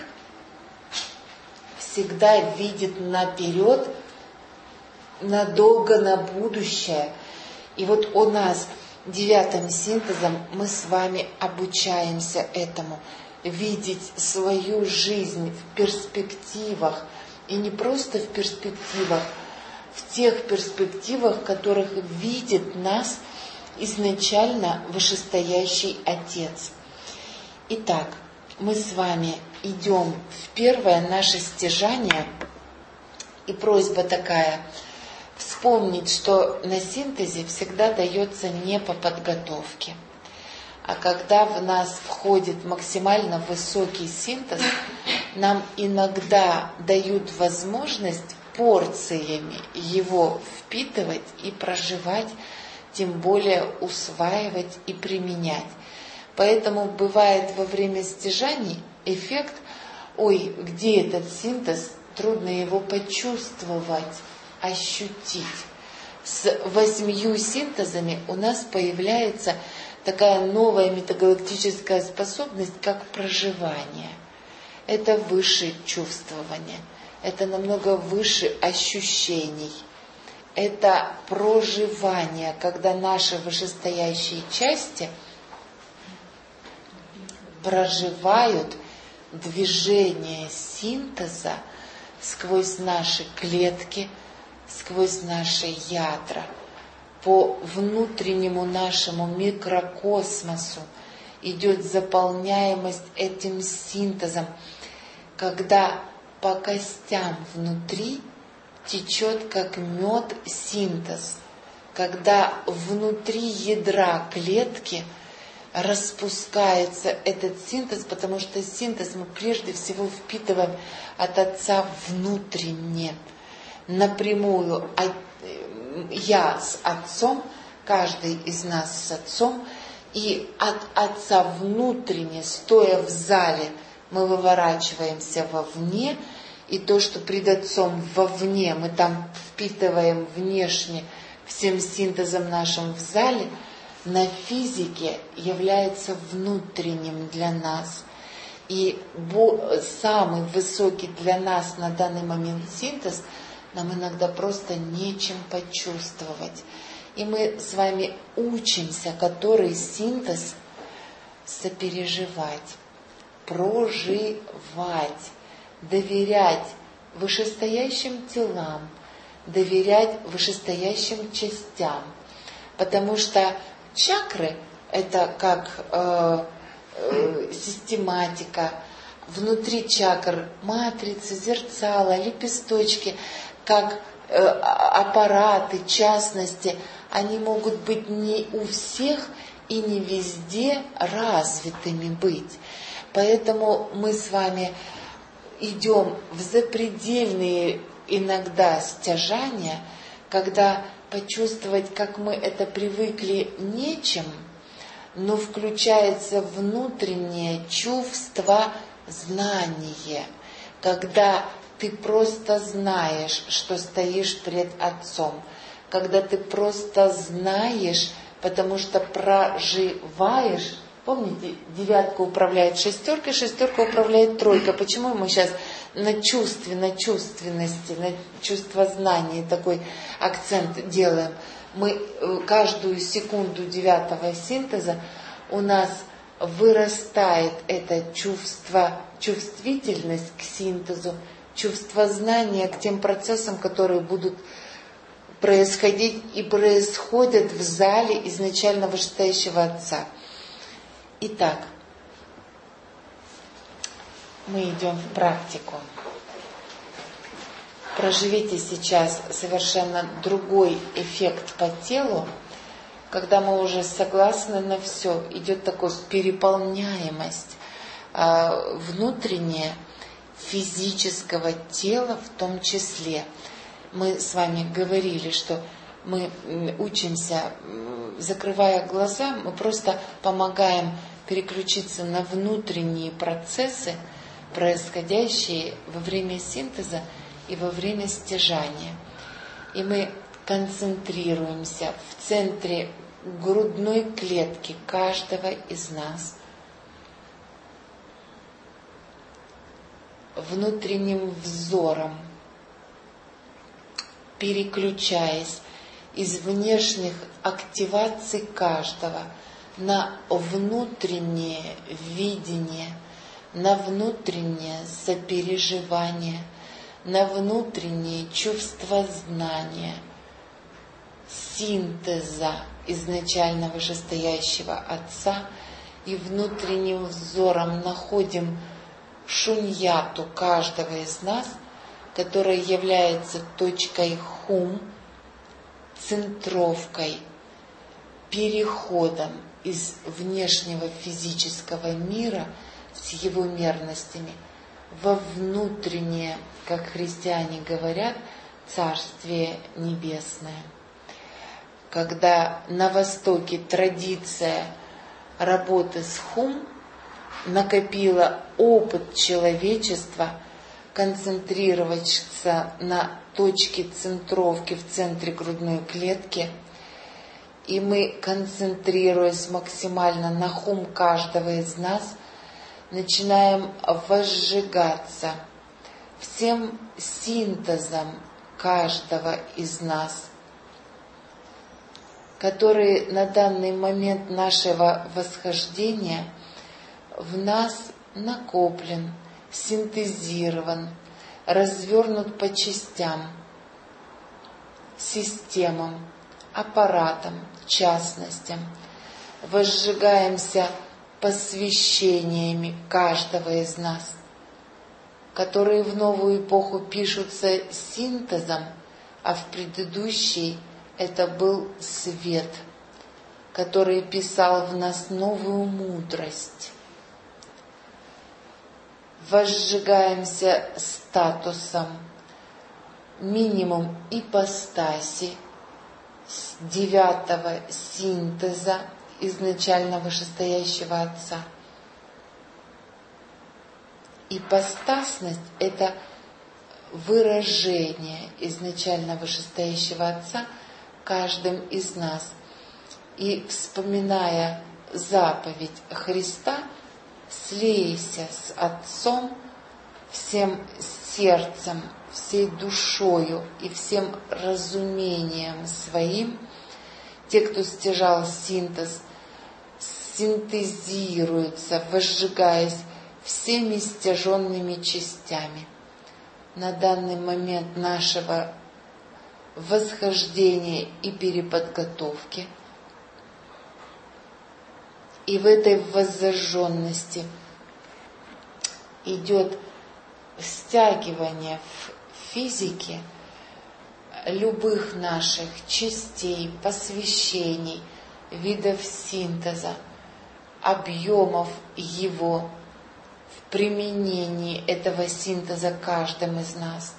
всегда видит наперед, надолго на будущее. И вот у нас 9-м синтезом мы с вами обучаемся этому. Видеть свою жизнь в перспективах. И не просто в перспективах, в тех перспективах, в которых видит нас изначально вышестоящий Отец. Итак, мы с вами идем в первое наше стяжание. И просьба такая: вспомнить, что на синтезе всегда дается не по подготовке. А когда в нас входит максимально высокий синтез, нам иногда дают возможность порциями его впитывать и проживать, тем более усваивать и применять. Поэтому бывает во время стяжаний эффект: ой, где этот синтез, трудно его почувствовать, ощутить. С 8 синтезами у нас появляется такая новая метагалактическая способность, как проживание. Это выше чувствования, это намного выше ощущений. Это проживание, когда наши вышестоящие части проживают движение синтеза сквозь наши клетки, сквозь наши ядра, по внутреннему нашему микрокосмосу идет заполняемость этим синтезом, когда по костям внутри течет как мед синтез, когда внутри ядра клетки распускается этот синтез, потому что синтез мы прежде всего впитываем от Отца внутренне, напрямую. Я с Отцом, каждый из нас с Отцом, и от Отца внутренне, стоя в зале, мы выворачиваемся вовне, и то, что пред Отцом вовне, мы там впитываем внешне всем синтезом нашим в зале, на физике является внутренним для нас. И самый высокий для нас на данный момент синтез нам иногда просто нечем почувствовать. И мы с вами учимся, который синтез сопереживать, проживать, доверять вышестоящим телам, доверять вышестоящим частям. Потому что чакры – это как систематика, внутри чакр матрицы, зерцала, лепесточки, как аппараты, частности, они могут быть не у всех и не везде развитыми быть. Поэтому мы с вами идем в запредельные иногда стяжания, когда почувствовать, как мы это привыкли, нечем, но включается внутреннее чувство знания, когда ты просто знаешь, что стоишь пред Отцом, когда ты просто знаешь, потому что проживаешь. Помните, девятка управляет шестеркой, шестерка управляет тройкой. Почему мы сейчас на чувственности, на чувствознании такой акцент делаем? Мы каждую секунду девятого синтеза у нас вырастает это чувство, чувствительность к синтезу, чувство знания к тем процессам, которые будут происходить и происходят в зале изначально вышестоящего Отца. Итак, мы идем в практику. Проживите сейчас совершенно другой эффект по телу, когда мы уже согласны на все, идет такая переполняемость внутренняя физического тела в том числе. Мы с вами говорили, что мы учимся, закрывая глаза, мы просто помогаем переключиться на внутренние процессы, происходящие во время синтеза и во время стяжания. И мы концентрируемся в центре грудной клетки каждого из нас, внутренним взором, переключаясь из внешних активаций каждого на внутреннее видение, на внутреннее сопереживание, на внутреннее чувство знания, синтеза изначально вышестоящего Отца, и внутренним взором находим шуньяту каждого из нас, которая является точкой хум, центровкой, переходом из внешнего физического мира с его мерностями во внутреннее, как христиане говорят, Царствие Небесное. Когда на Востоке традиция работы с хум накопила опыт человечества концентрироваться на точке центровки в центре грудной клетки, и мы, концентрируясь максимально на хум каждого из нас, начинаем возжигаться всем синтезом каждого из нас, который на данный момент нашего восхождения в нас накоплен, синтезирован, развернут по частям, системам, аппаратам, частностям. Возжигаемся посвящениями каждого из нас, которые в новую эпоху пишутся синтезом, а в предыдущей это был свет, который писал в нас новую мудрость. Возжигаемся статусом, минимум ипостаси, с 9-го синтеза изначально вышестоящего Отца. Ипостасность – это выражение изначально вышестоящего Отца каждым из нас. И, вспоминая заповедь Христа, слейся с Отцом всем сердцем, всей душою и всем разумением своим. Те, кто стяжал синтез, синтезируются, возжигаясь всеми стяженными частями. На данный момент нашего восхождения и переподготовки И в этой воззажженности идет стягивание в физике любых наших частей, посвящений, видов синтеза, объемов его в применении этого синтеза каждым из нас.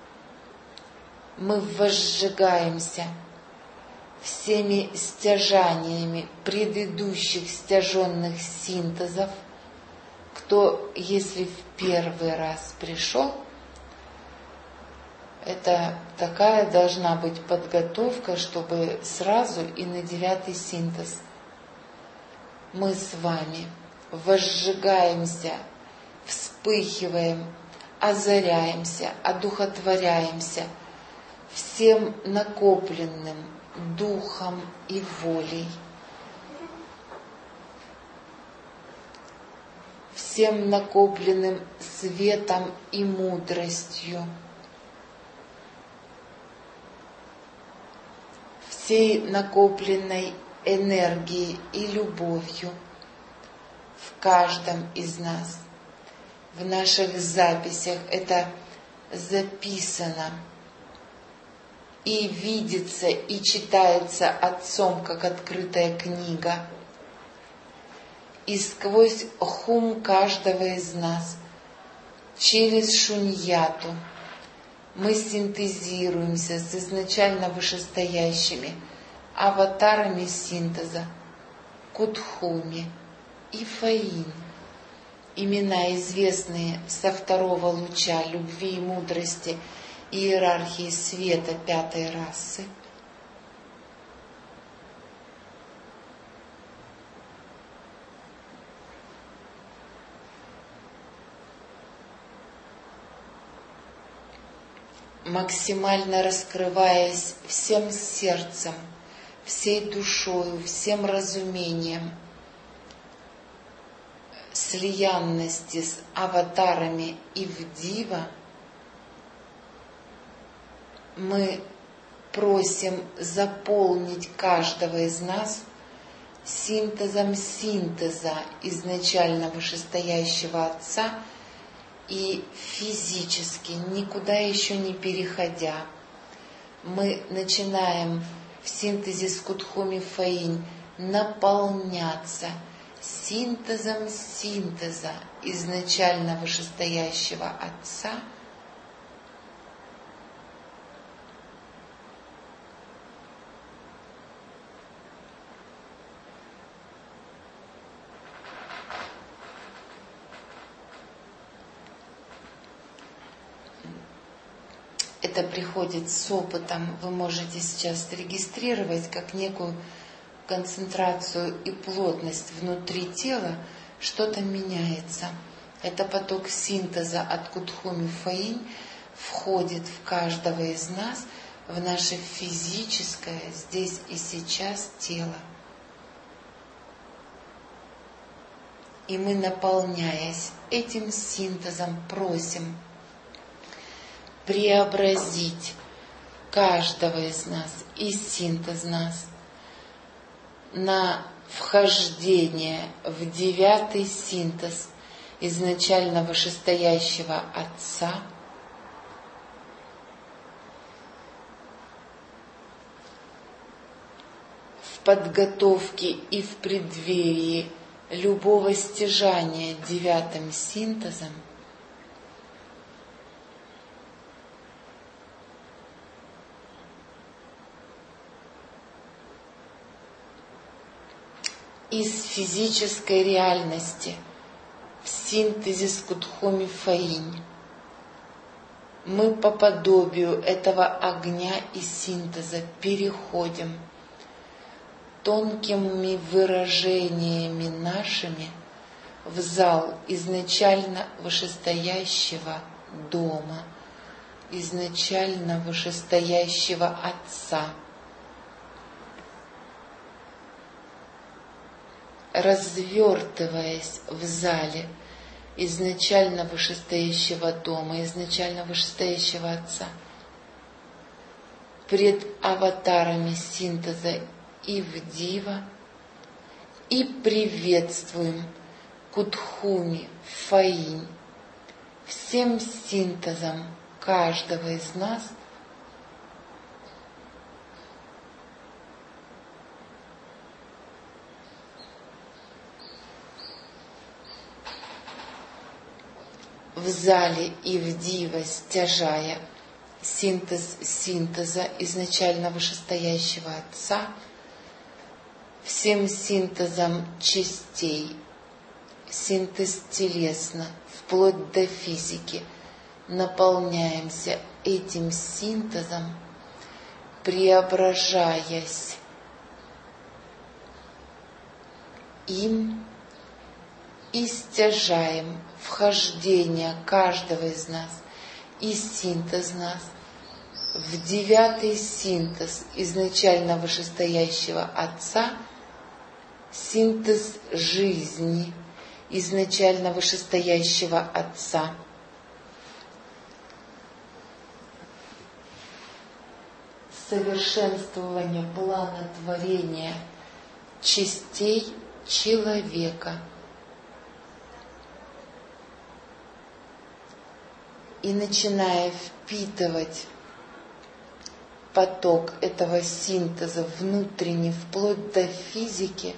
Мы возжигаемся всеми стяжаниями предыдущих стяженных синтезов. Кто, если в первый раз пришел, это такая должна быть подготовка, чтобы сразу и на 9-й синтез. Мы с вами возжигаемся, вспыхиваем, озаряемся, одухотворяемся всем накопленным духом и волей, всем накопленным светом и мудростью, всей накопленной энергией и любовью в каждом из нас. В наших записях это записано и видится, и читается Отцом, как открытая книга. И сквозь хум каждого из нас, через шуньяту, мы синтезируемся с изначально вышестоящими аватарами синтеза, Кутхуми и Фаин, имена, известные со 2-го луча любви и мудрости иерархии света 5-й расы. Максимально раскрываясь всем сердцем, всей душою, всем разумением, слиянности с аватарами Ивдива, мы просим заполнить каждого из нас синтезом синтеза изначально вышестоящего Отца и физически, никуда еще не переходя, мы начинаем в синтезе с Кутхуми Фаинь наполняться синтезом синтеза изначально вышестоящего Отца это приходит с опытом. Вы можете сейчас регистрировать как некую концентрацию и плотность внутри тела, что-то меняется. Это поток синтеза от Кутхуми Фаинь входит в каждого из нас, в наше физическое здесь и сейчас тело. И мы, наполняясь этим синтезом, просим преобразить каждого из нас и синтез нас на вхождение в 9-й синтез изначально вышестоящего Отца, в подготовке и в преддверии любого стяжания 9-м синтезом из физической реальности в синтезе с Кутхуми Фаинь. Мы по подобию этого огня и синтеза переходим тонкими выражениями нашими в зал изначально вышестоящего дома, изначально вышестоящего Отца, развертываясь в зале изначально вышестоящего дома, изначально вышестоящего Отца, пред аватарами синтеза Ивдива и приветствуем Кудхуми Фаинь всем синтезом каждого из нас в зале и в дива стяжая синтез синтеза изначально вышестоящего Отца, всем синтезом частей, синтез телесно, вплоть до физики, наполняемся этим синтезом, преображаясь им и стяжаем вхождение каждого из нас и синтез нас в 9-й синтез изначально вышестоящего Отца, синтез жизни изначально вышестоящего Отца, совершенствование плана творения частей человека. И начиная впитывать поток этого синтеза внутренне, вплоть до физики,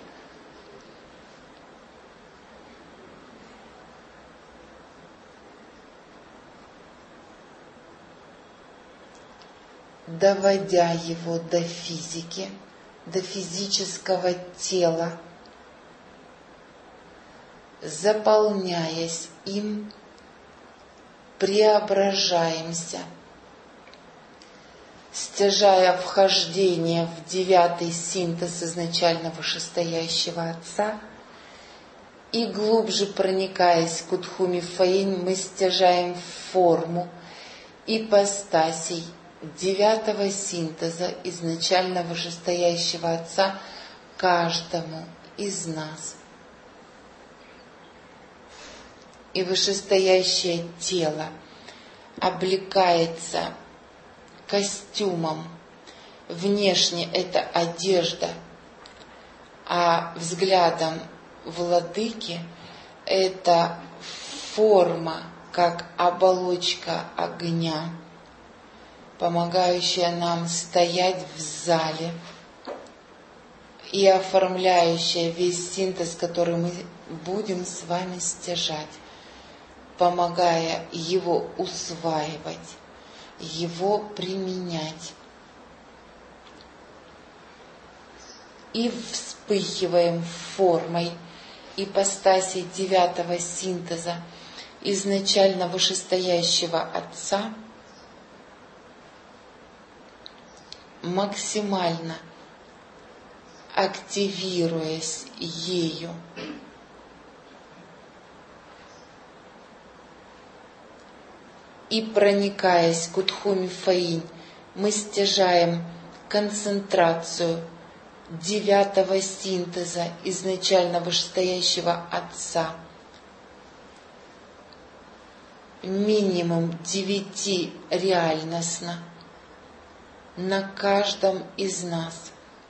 доводя его до физики, до физического тела, заполняясь им, преображаемся, стяжая вхождение в 9-й синтез изначально вышестоящего Отца, и глубже проникаясь в Кудхуми Фаинь, мы стяжаем форму ипостасей 9-го синтеза изначально вышестоящего Отца каждому из нас. И вышестоящее тело облекается костюмом. Внешне это одежда, а взглядом владыки это форма, как оболочка огня, помогающая нам стоять в зале и оформляющая весь синтез, который мы будем с вами стяжать, помогая его усваивать, его применять. И вспыхиваем формой ипостаси 9-го синтеза изначально вышестоящего Отца, максимально активируясь ею, и проникаясь Кудхуми Фаинь, мы стяжаем концентрацию 9-го синтеза изначально вышестоящего Отца, минимум 9 реальностно на каждом из нас.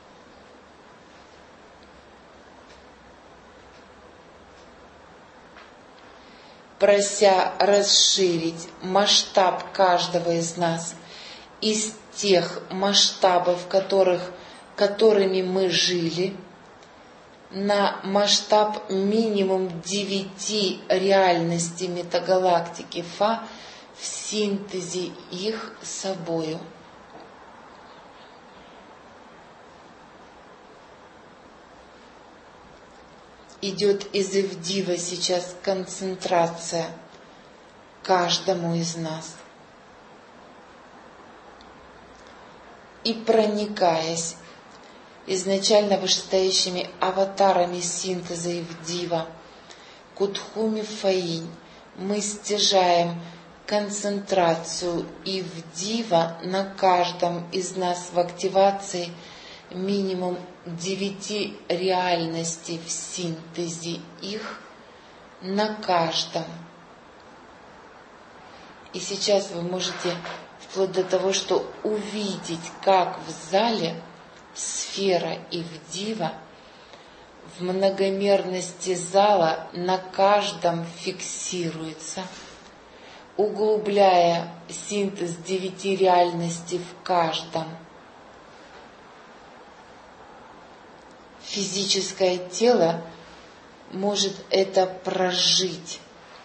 Прося расширить масштаб каждого из нас из тех масштабов, которыми мы жили, на масштаб минимум 9 реальностей метагалактики Фа в синтезе их собою. Идет из Ивдива сейчас концентрация каждому из нас. И проникаясь изначально вышестоящими аватарами синтеза Ивдива, Кудхуми Фаинь, мы стяжаем концентрацию Ивдива на каждом из нас в активации минимум 9 реальностей в синтезе их на каждом. И сейчас вы можете вплоть до того, что увидеть, как в зале сфера Ивдива в многомерности зала на каждом фиксируется, углубляя синтез 9 реальностей в каждом. Физическое тело может это прожить.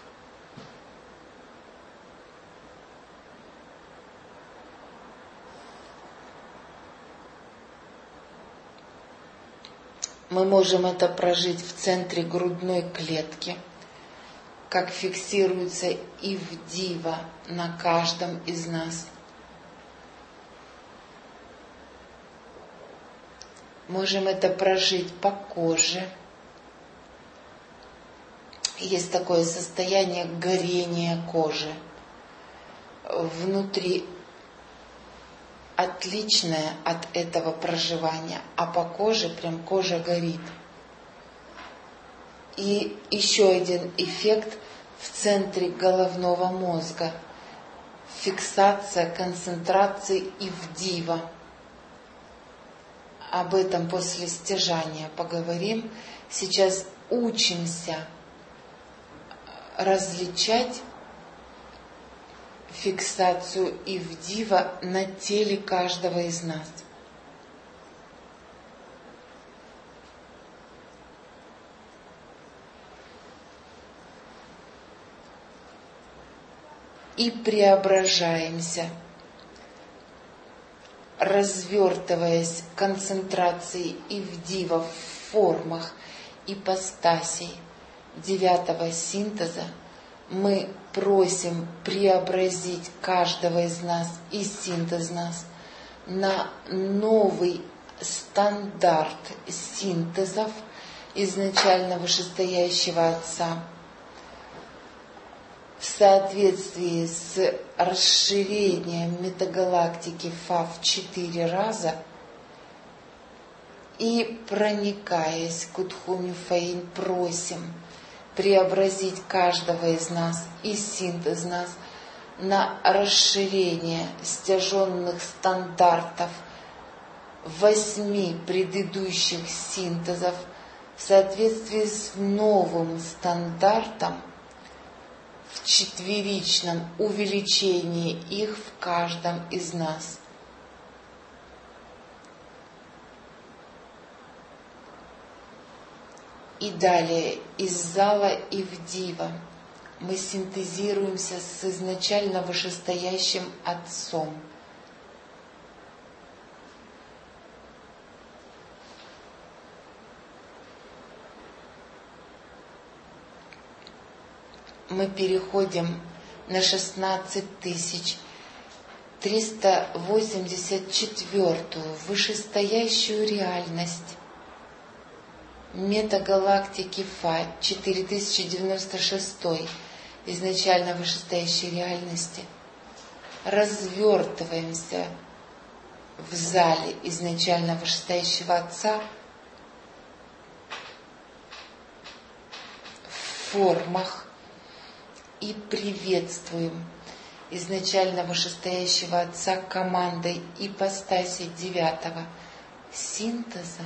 Мы можем это прожить в центре грудной клетки, как фиксируется ивдива на каждом из нас. Можем это прожить по коже. Есть такое состояние горения кожи. Внутри отличное от этого проживания, а по коже прям кожа горит. И еще один эффект в центре головного мозга. Фиксация, концентрации ивдива. Об этом после стяжания поговорим. Сейчас учимся различать фиксацию ивдива на теле каждого из нас. И преображаемся, развертываясь концентрацией ивдива в формах ипостасей 9-го синтеза, мы просим преобразить каждого из нас и синтез нас на новый стандарт синтезов изначально вышестоящего Отца, в соответствии с расширением метагалактики Фа в 4 раза и, проникаясь к Утхунью Фаинь, просим преобразить каждого из нас и синтез нас на расширение стяженных стандартов 8 предыдущих синтезов в соответствии с новым стандартом в 4-ричном увеличении их в каждом из нас. И далее из зала ивдива мы синтезируемся с изначально вышестоящим Отцом. Мы переходим на 16384-ю вышестоящую реальность метагалактики Фа 4096 изначально вышестоящей реальности. Развертываемся в зале изначально вышестоящего Отца в формах и приветствуем изначально вышестоящего Отца командой ипостаси 9-го синтеза.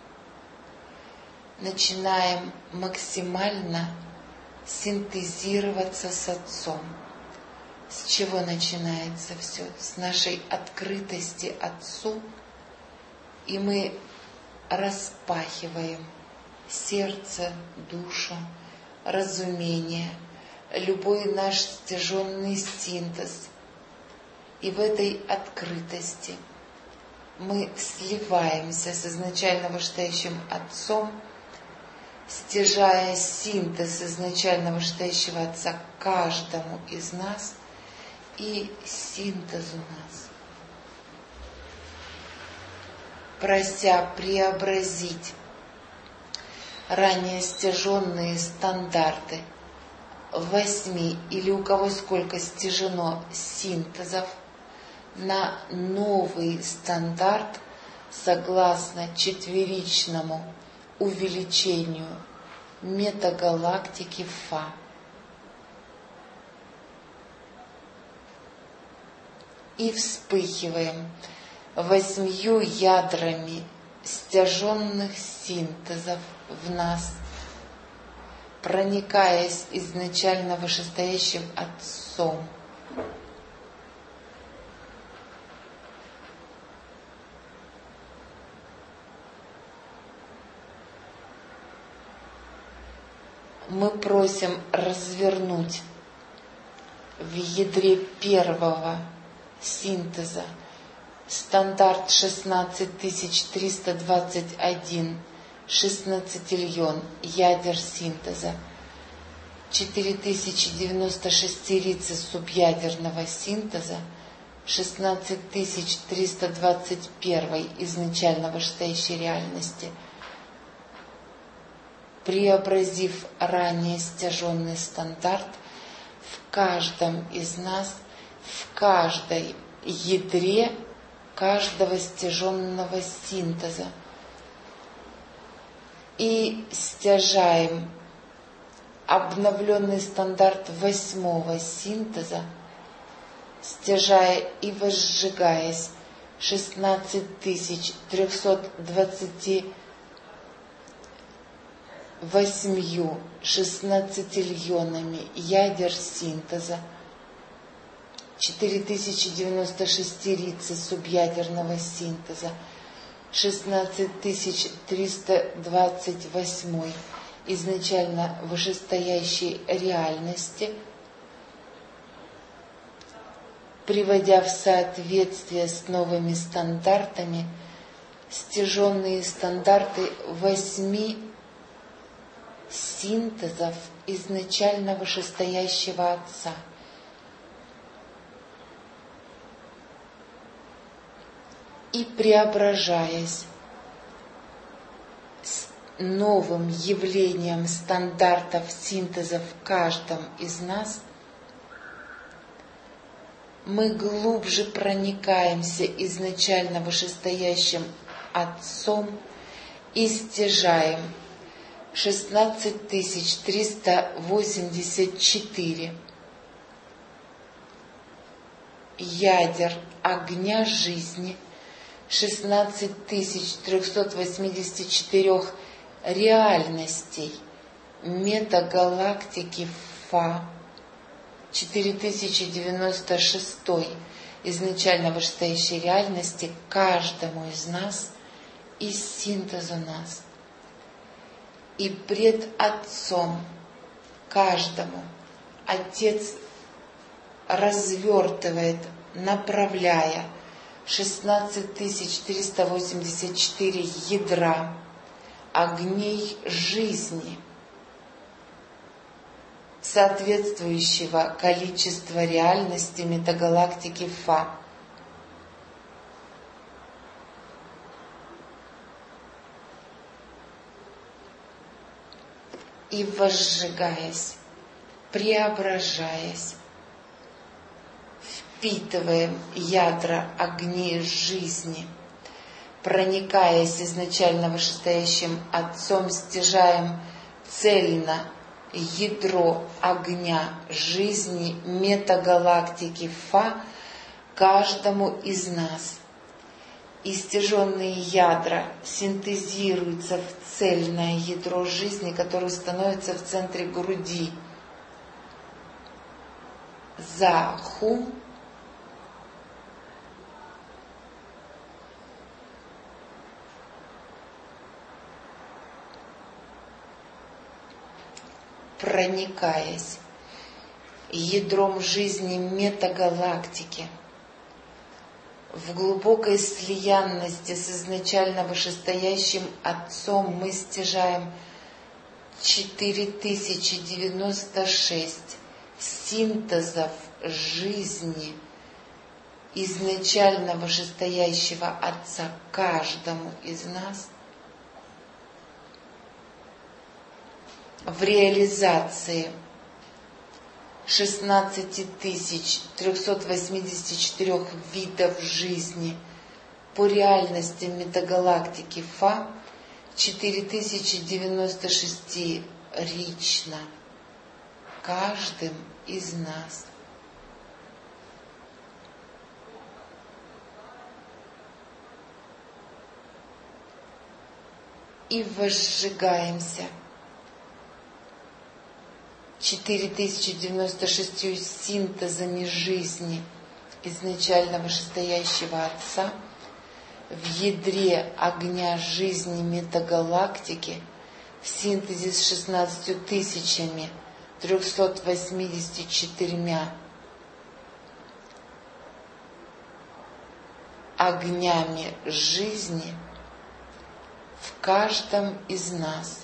Начинаем максимально синтезироваться с Отцом. С чего начинается все? С нашей открытости Отцу. И мы распахиваем сердце, душу, разумение, любой наш стяженный синтез. И в этой открытости мы сливаемся с изначально вышестоящим Отцом, стяжая синтез изначально вышестоящего Отца каждому из нас и синтезу нас, прося преобразить ранее стяженные стандарты 8 или у кого сколько стяжено синтезов на новый стандарт согласно 4-ричному увеличению метагалактики Фа. И вспыхиваем 8 ядрами стяженных синтезов в нас, проникаясь изначально вышестоящим Отцом. Мы просим развернуть в ядре первого синтеза стандарт 16321, 16 ядер синтеза, 4096 субъядерного синтеза, 16321 изначально вышестоящей реальности, преобразив ранее стяженный стандарт в каждом из нас, в каждой ядре каждого стяженного синтеза. И стяжаем обновленный стандарт 8-го синтеза, стяжая и возжигаясь 16328 16 ядер синтеза, 4096 субъядерного синтеза, 16328 изначально вышестоящей реальности, приводя в соответствие с новыми стандартами стяженные стандарты 8 синтезов изначально вышестоящего Отца. И преображаясь с новым явлением стандартов синтеза в каждом из нас, мы глубже проникаемся изначально вышестоящим Отцом и стяжаем 16384 ядер огня жизни, 16384 реальностей метагалактики Фа, 4096 изначально вышестоящей реальности каждому из нас из синтеза нас. И пред Отцом каждому Отец развертывает, направляя 16384 ядра огней жизни, соответствующего количества реальности метагалактики Фа. И возжигаясь, преображаясь, впитываем ядра огней жизни, проникаясь изначально вышестоящим Отцом, стяжаем цельно ядро огня жизни метагалактики Фа каждому из нас. И стяженные ядра синтезируются в цельное ядро жизни, которое становится в центре груди. Захум. Проникаясь ядром жизни метагалактики, в глубокой слиянности с изначально вышестоящим Отцом мы стяжаем 4096 синтезов жизни изначально вышестоящего Отца каждому из нас в реализации 16384 видов жизни по реальностям метагалактики Фа, 4096 лично каждым из нас. и возжигаемся 4096 синтезами жизни изначально вышестоящего Отца в ядре огня жизни метагалактики в синтезе с 16 384 огнями жизни в каждом из нас.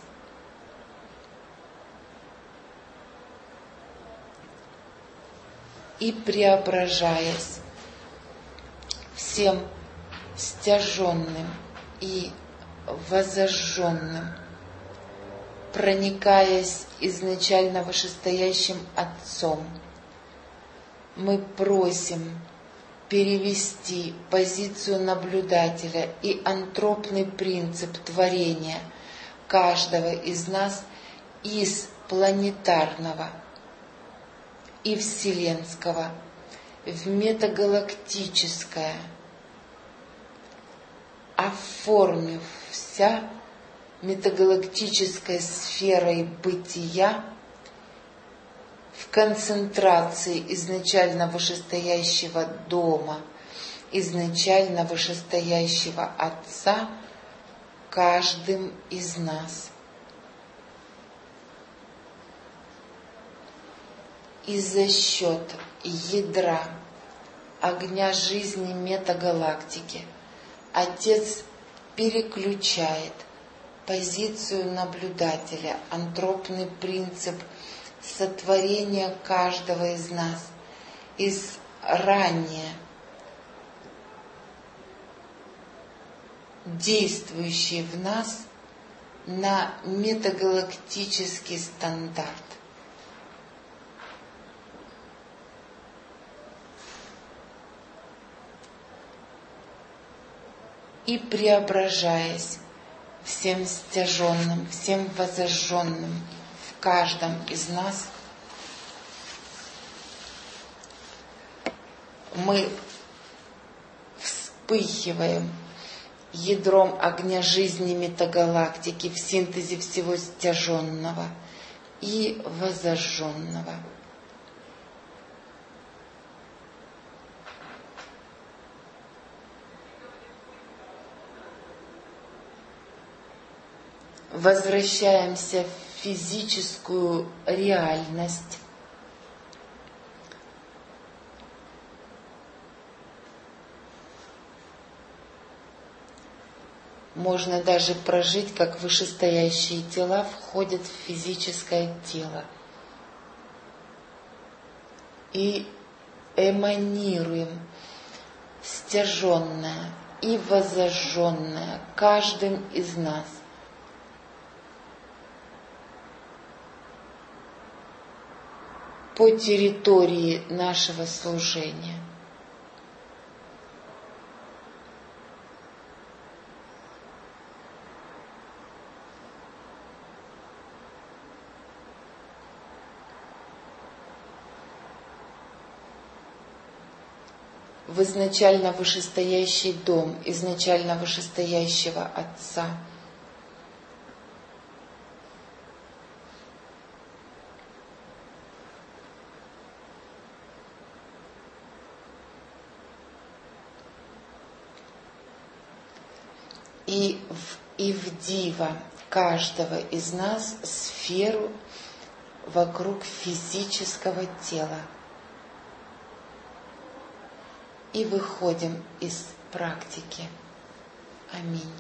И преображаясь всем стяженным и возожженным, проникаясь изначально вышестоящим Отцом, мы просим перевести позицию наблюдателя и антропный принцип творения каждого из нас из планетарного и вселенского в метагалактическое, оформив вся метагалактическая сфера бытия в концентрации изначально вышестоящего дома, изначально вышестоящего Отца каждым из нас. И за счет ядра огня жизни метагалактики Отец переключает позицию наблюдателя, антропный принцип сотворения каждого из нас из ранее действующий в нас на метагалактический стандарт. И преображаясь всем стяженным, всем возожженным в каждом из нас, мы вспыхиваем ядром огня жизни метагалактики в синтезе всего стяженного и возожженного. Возвращаемся в физическую реальность. Можно даже прожить, как вышестоящие тела входят в физическое тело. И эманируем стяженное и возожженное каждым из нас. По территории нашего служения. В изначально вышестоящий дом, изначально вышестоящего Отца. И в дива каждого из нас сферу вокруг физического тела. И выходим из практики. Аминь.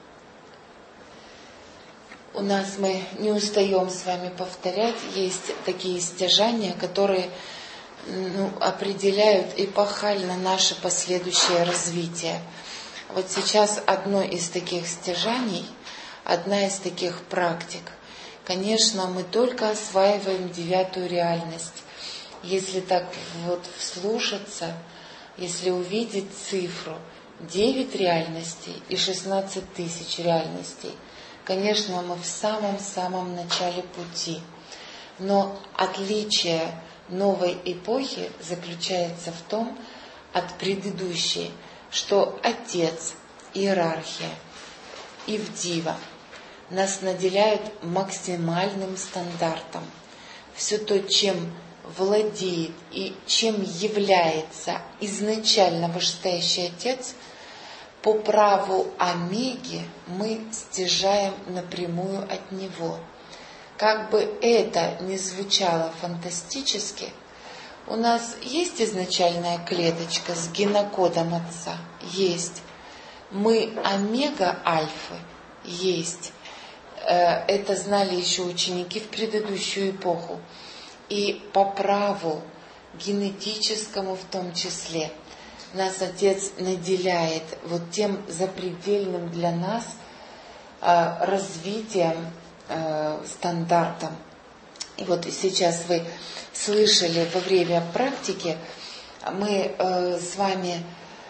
У нас мы не устаем с вами повторять, есть такие стяжания, которые определяют эпохально наше последующее развитие. Вот сейчас одно из таких стяжаний, одна из таких практик. Конечно, мы только осваиваем 9-ю реальность. Если так вот вслушаться, если увидеть цифру 9 реальностей и 16 тысяч реальностей, конечно, мы в самом-самом начале пути. Но отличие новой эпохи заключается в том, от предыдущей, что Отец, иерархия, Ивдива нас наделяют максимальным стандартом. Все то, чем владеет и чем является изначально Вышестоящий Отец, по праву омеги мы стяжаем напрямую от Него. Как бы это ни звучало фантастически, у нас есть изначальная клеточка с генокодом Отца? Есть. Мы омега Альфы? Есть. Это знали еще ученики в предыдущую эпоху. И по праву генетическому в том числе нас Отец наделяет вот тем запредельным для нас развитием, стандартом. И вот сейчас вы слышали во время практики, мы с вами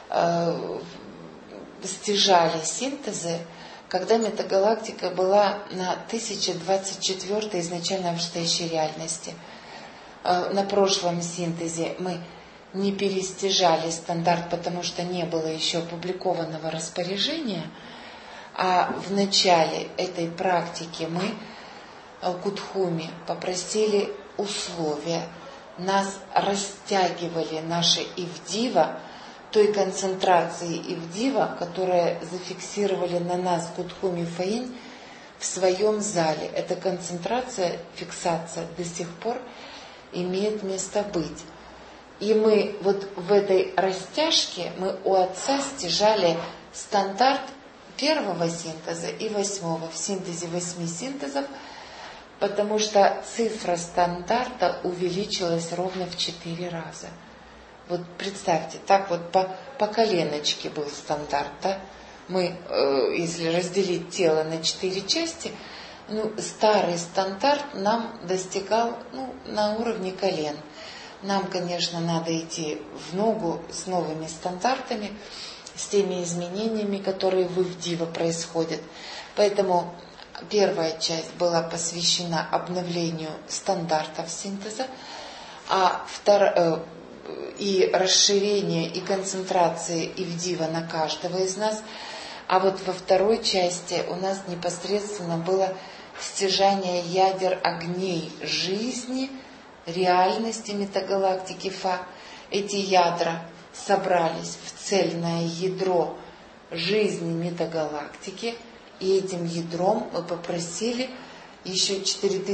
стяжали синтезы, когда метагалактика была на 1024 изначально вышестоящей реальности. На прошлом синтезе мы не перестяжали стандарт, потому что не было еще опубликованного распоряжения, а в начале этой практики мы, Кутхуми, попросили условия, нас растягивали наши Ивдива, той концентрации Ивдива, которая зафиксировали на нас Кутхуми Фаинь в своем зале. Эта концентрация, фиксация до сих пор имеет место быть. И мы вот в этой растяжке, мы у Отца стяжали стандарт первого синтеза и 8-го, в синтезе 8 синтезов, потому что цифра стандарта увеличилась ровно в 4 раза. Вот представьте, так вот по коленочке был стандарт, да? Мы, если разделить тело на 4 части, старый стандарт нам достигал на уровне колен. Нам, конечно, надо идти в ногу с новыми стандартами, с теми изменениями, которые в Ивдива происходят. Поэтому первая часть была посвящена обновлению стандартов синтеза, а и расширению и концентрации Ивдива на каждого из нас. А вот во второй части у нас непосредственно было стяжание ядер огней жизни, реальности метагалактики Фа. Эти ядра собрались в цельное ядро жизни метагалактики, и этим ядром мы попросили еще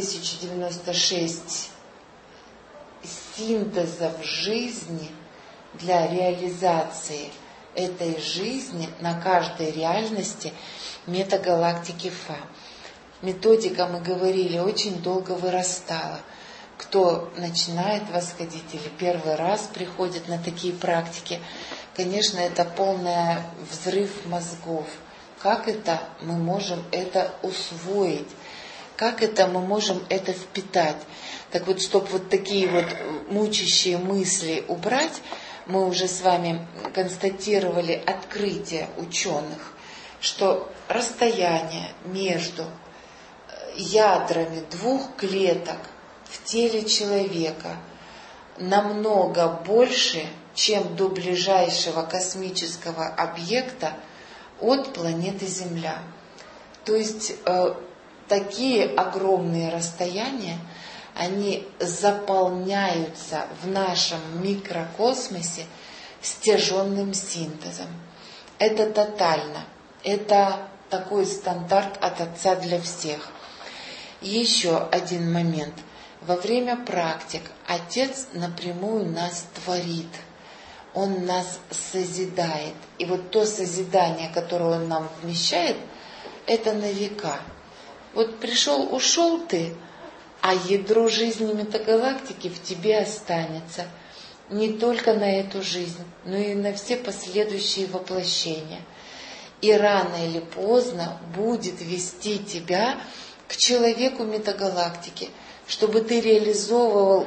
4096 синтезов жизни для реализации этой жизни на каждой реальности метагалактики Фа. Методика, мы говорили, очень долго вырастала. Кто начинает восходить или первый раз приходит на такие практики, конечно, это полный взрыв мозгов. Как это мы можем это усвоить? Как это мы можем это впитать? Так вот, чтобы вот такие вот мучащие мысли убрать, мы уже с вами констатировали открытие ученых, что расстояние между ядрами 2 клеток в теле человека намного больше, чем до ближайшего космического объекта от планеты Земля. То есть такие огромные расстояния, они заполняются в нашем микрокосмосе стяженным синтезом. Это тотально. Это такой стандарт от Отца для всех. Еще один момент. Во время практик Отец напрямую нас творит. Он нас созидает. И вот то созидание, которое Он нам вмещает, это на века. Вот пришел, ушел ты, а ядро жизни метагалактики в тебе останется. Не только на эту жизнь, но и на все последующие воплощения. И рано или поздно будет вести тебя к человеку метагалактики, чтобы ты реализовывал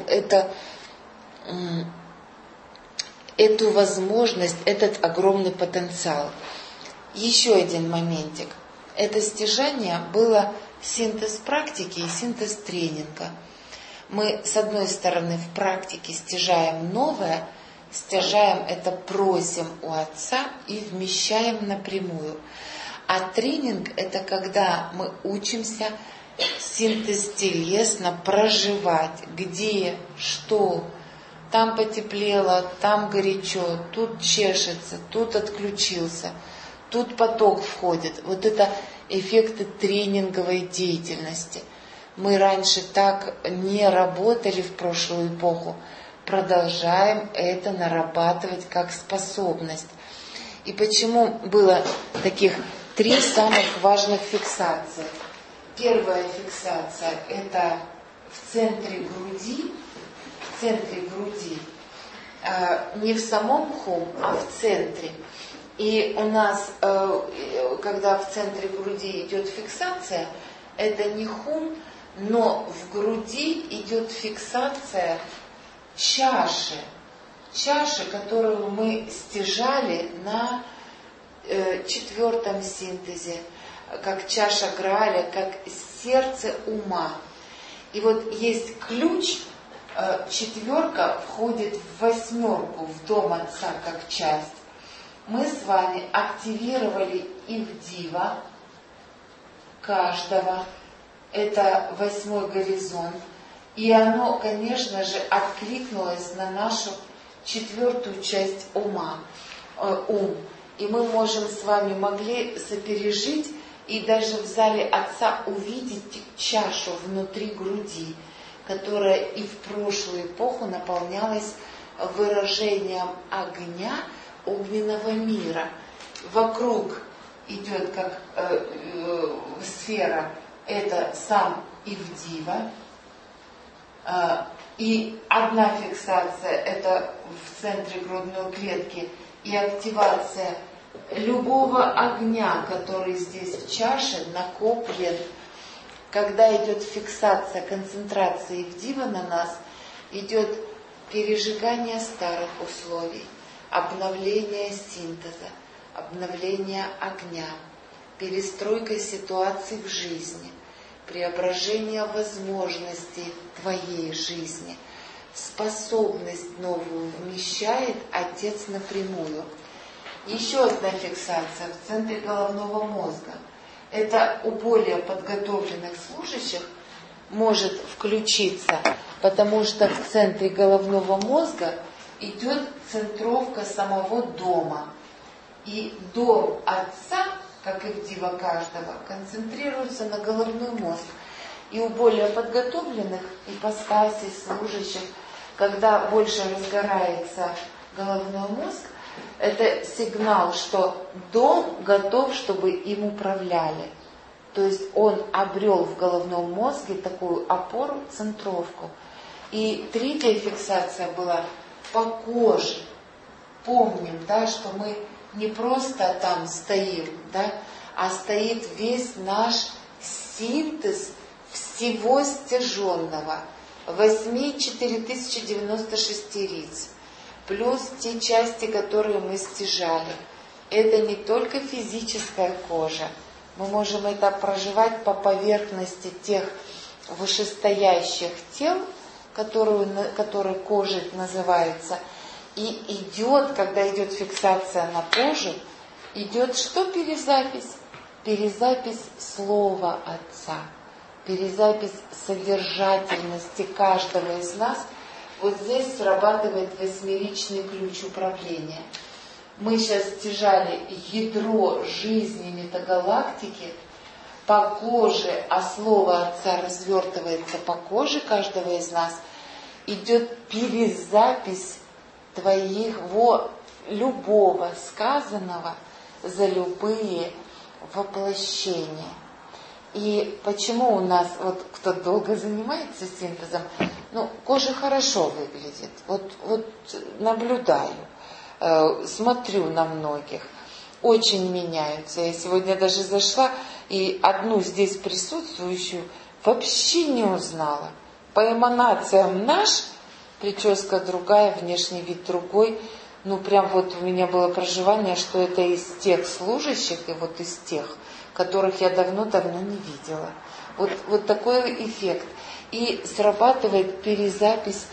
эту возможность, этот огромный потенциал. Еще один моментик. Это стяжание было синтез практики и синтез тренинга. Мы, с одной стороны, в практике стяжаем новое, стяжаем это, просим у Отца и вмещаем напрямую. А тренинг – это когда мы учимся синтез телесно проживать, где, что. Там потеплело, там горячо, тут чешется, тут отключился, тут поток входит. Вот это эффекты тренинговой деятельности. Мы раньше так не работали в прошлую эпоху, продолжаем это нарабатывать как способность. И почему было таких 3 самых важных фиксации? Первая фиксация – это в центре груди, не в самом хум, а в центре. И у нас, когда в центре груди идет фиксация, это не хум, но в груди идет фиксация чаши, которую мы стяжали на 4-м синтезе, как чаша Грааля, как сердце ума. И вот есть ключ, 4 входит в 8, в дом Отца как часть. Мы с вами активировали Ивдива каждого, это 8-й горизонт, и оно, конечно же, откликнулось на нашу 4-ю часть ума, ум. И мы могли сопережить и даже в зале Отца увидеть чашу внутри груди, которая и в прошлую эпоху наполнялась выражением огня, огненного мира. Вокруг идет как сфера, это сам Ивдива. И одна фиксация, это в центре грудной клетки, и активация любого огня, который здесь в чаше накоплен. Когда идет фиксация, концентрация Ивдива на нас, идет пережигание старых условий, обновление синтеза, обновление огня, перестройка ситуаций в жизни, преображение возможностей твоей жизни, способность новую вмещает Отец напрямую. Еще одна фиксация в центре головного мозга. Это у более подготовленных служащих может включиться, потому что в центре головного мозга идет центровка самого дома. И дом Отца, как и Ивдива каждого, концентрируется на головной мозг. И у более подготовленных ипостасей служащих, когда больше разгорается головной мозг, это сигнал, что дом готов, чтобы им управляли. То есть он обрел в головном мозге такую опору, центровку. И 3-я фиксация была по коже. Помним, да, что мы не просто там стоим, да, а стоит весь наш синтез всего стяженного. 4096 риц. Плюс те части, которые мы стяжали. Это не только физическая кожа. Мы можем это проживать по поверхности тех вышестоящих тел, которые кожей называются. И идет, когда идет фиксация на кожу, идет что перезапись? Перезапись Слова Отца. Перезапись содержательности каждого из нас. Вот здесь срабатывает 8-ричный ключ управления. Мы сейчас стяжали ядро жизни метагалактики по коже, а Слово Отца развертывается по коже каждого из нас. Идет перезапись твоего любого сказанного за любые воплощения. И почему у нас, вот кто долго занимается синтезом, кожа хорошо выглядит. Вот наблюдаю, смотрю на многих. Очень меняются. Я сегодня даже зашла и одну здесь присутствующую вообще не узнала. По эманациям наш, прическа другая, внешний вид другой. Прям вот у меня было проживание, что это из тех служащих и вот из тех, которых я давно-давно не видела. Вот такой эффект. И срабатывает перезапись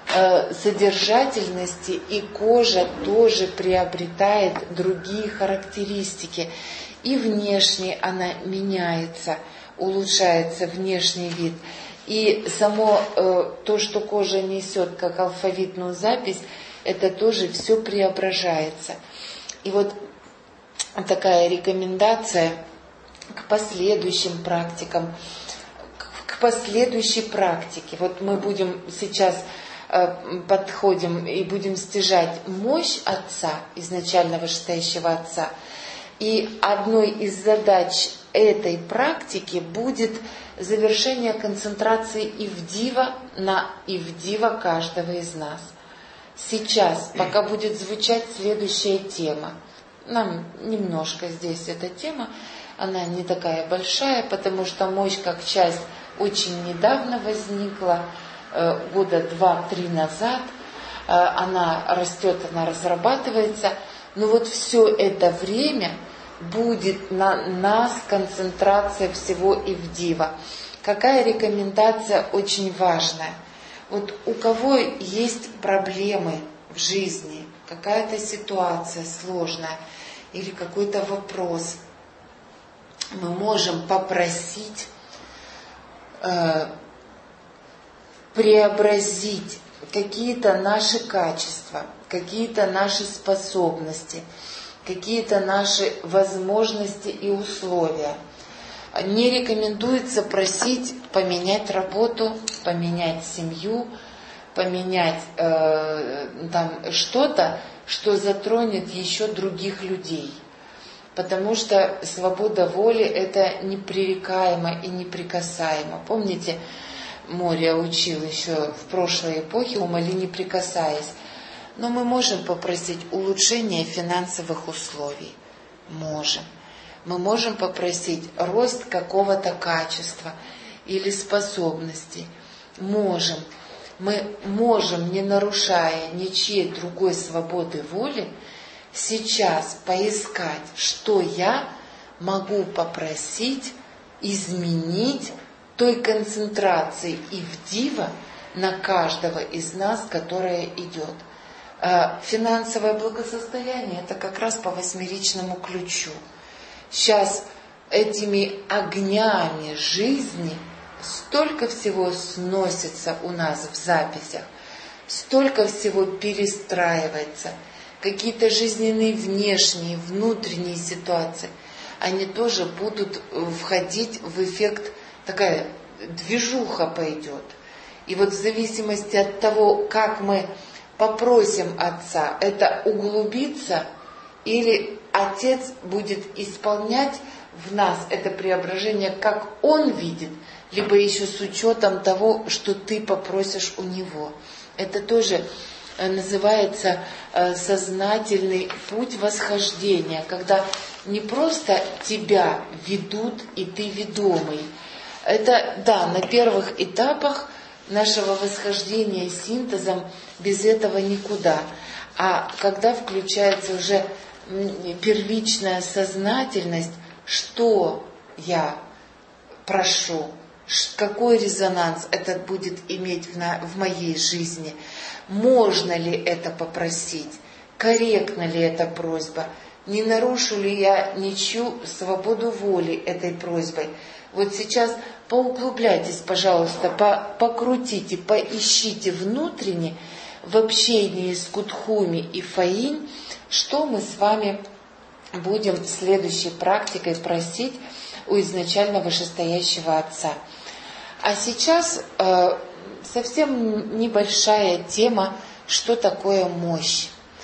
содержательности, и кожа тоже приобретает другие характеристики. И внешне она меняется, улучшается внешний вид. И само то, что кожа несет как алфавитную запись, это тоже все преображается. И вот такая рекомендация к последующим практикам, к последующей практике. Вот мы будем сейчас подходим и будем стяжать мощь Отца, изначально вышестоящего Отца. И одной из задач этой практики будет завершение концентрации Ивдива на Ивдива каждого из нас. Сейчас, пока будет звучать следующая тема. Нам немножко здесь эта тема, она не такая большая, потому что мощь как часть очень недавно возникла, года 2-3 назад. Она растет, она разрабатывается. Но вот все это время будет на нас концентрация всего Ивдива. Какая рекомендация очень важная? Вот у кого есть проблемы в жизни, какая-то ситуация сложная или какой-то вопрос, мы можем попросить преобразить какие-то наши качества, какие-то наши способности, какие-то наши возможности и условия. Не рекомендуется просить поменять работу, поменять семью, поменять там что-то, что затронет еще других людей. Потому что свобода воли – это непререкаемо и неприкасаемо. Помните, Мория учил еще в прошлой эпохе «Умоли, не прикасаясь». Но мы можем попросить улучшения финансовых условий. Можем. Мы можем попросить рост какого-то качества или способностей. Можем. Мы можем, не нарушая ничьей другой свободы воли, сейчас поискать, что я могу попросить изменить той концентрации Ивдива на каждого из нас, которая идет. Финансовое благосостояние – это как раз по восьмеричному ключу. Сейчас этими огнями жизни столько всего сносится у нас в записях, столько всего перестраивается, какие-то жизненные внешние, внутренние ситуации, они тоже будут входить в эффект, такая движуха пойдет. И вот в зависимости от того, как мы попросим Отца, это углубиться, или Отец будет исполнять в нас это преображение, как Он видит, либо еще с учетом того, что ты попросишь у Него. Это тоже называется сознательный путь восхождения, когда не просто тебя ведут, и ты ведомый. Это, да, на первых этапах нашего восхождения синтезом без этого никуда. А когда включается уже первичная сознательность, что я прошу, какой резонанс это будет иметь в моей жизни, можно ли это попросить, корректна ли эта просьба, не нарушу ли я ничью свободу воли этой просьбой. Вот сейчас поуглубляйтесь, пожалуйста, покрутите, поищите внутренне в общении с Кутхуми и Фаинь, что мы с вами будем следующей практикой просить у изначально вышестоящего Отца. А сейчас совсем небольшая тема, что такое мощь.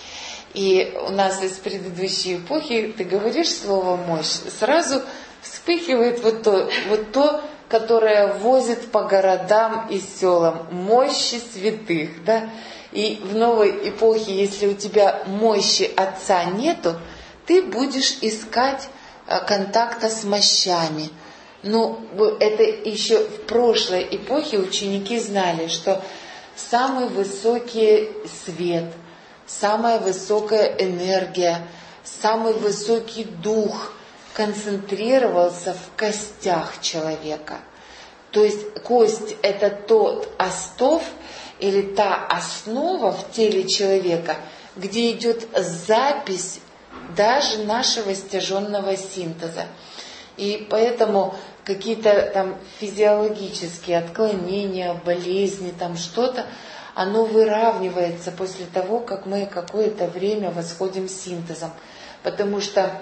И у нас из предыдущей эпохи, ты говоришь слово «мощь», сразу вспыхивает вот то, которое возит по городам и селам, мощи святых, да? И в новой эпохе, если у тебя мощи Отца нету, ты будешь искать контакта с мощами. Ну, это еще в прошлой эпохе ученики знали, что самый высокий свет, самая высокая энергия, самый высокий дух концентрировался в костях человека. То есть кость – это тот остов, или та основа в теле человека, где идет запись даже нашего стяженного синтеза. И поэтому какие-то там физиологические отклонения, болезни, там что-то, оно выравнивается после того, как мы какое-то время восходим с синтезом. Потому что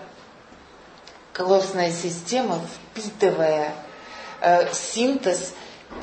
костная система, впитывая синтез,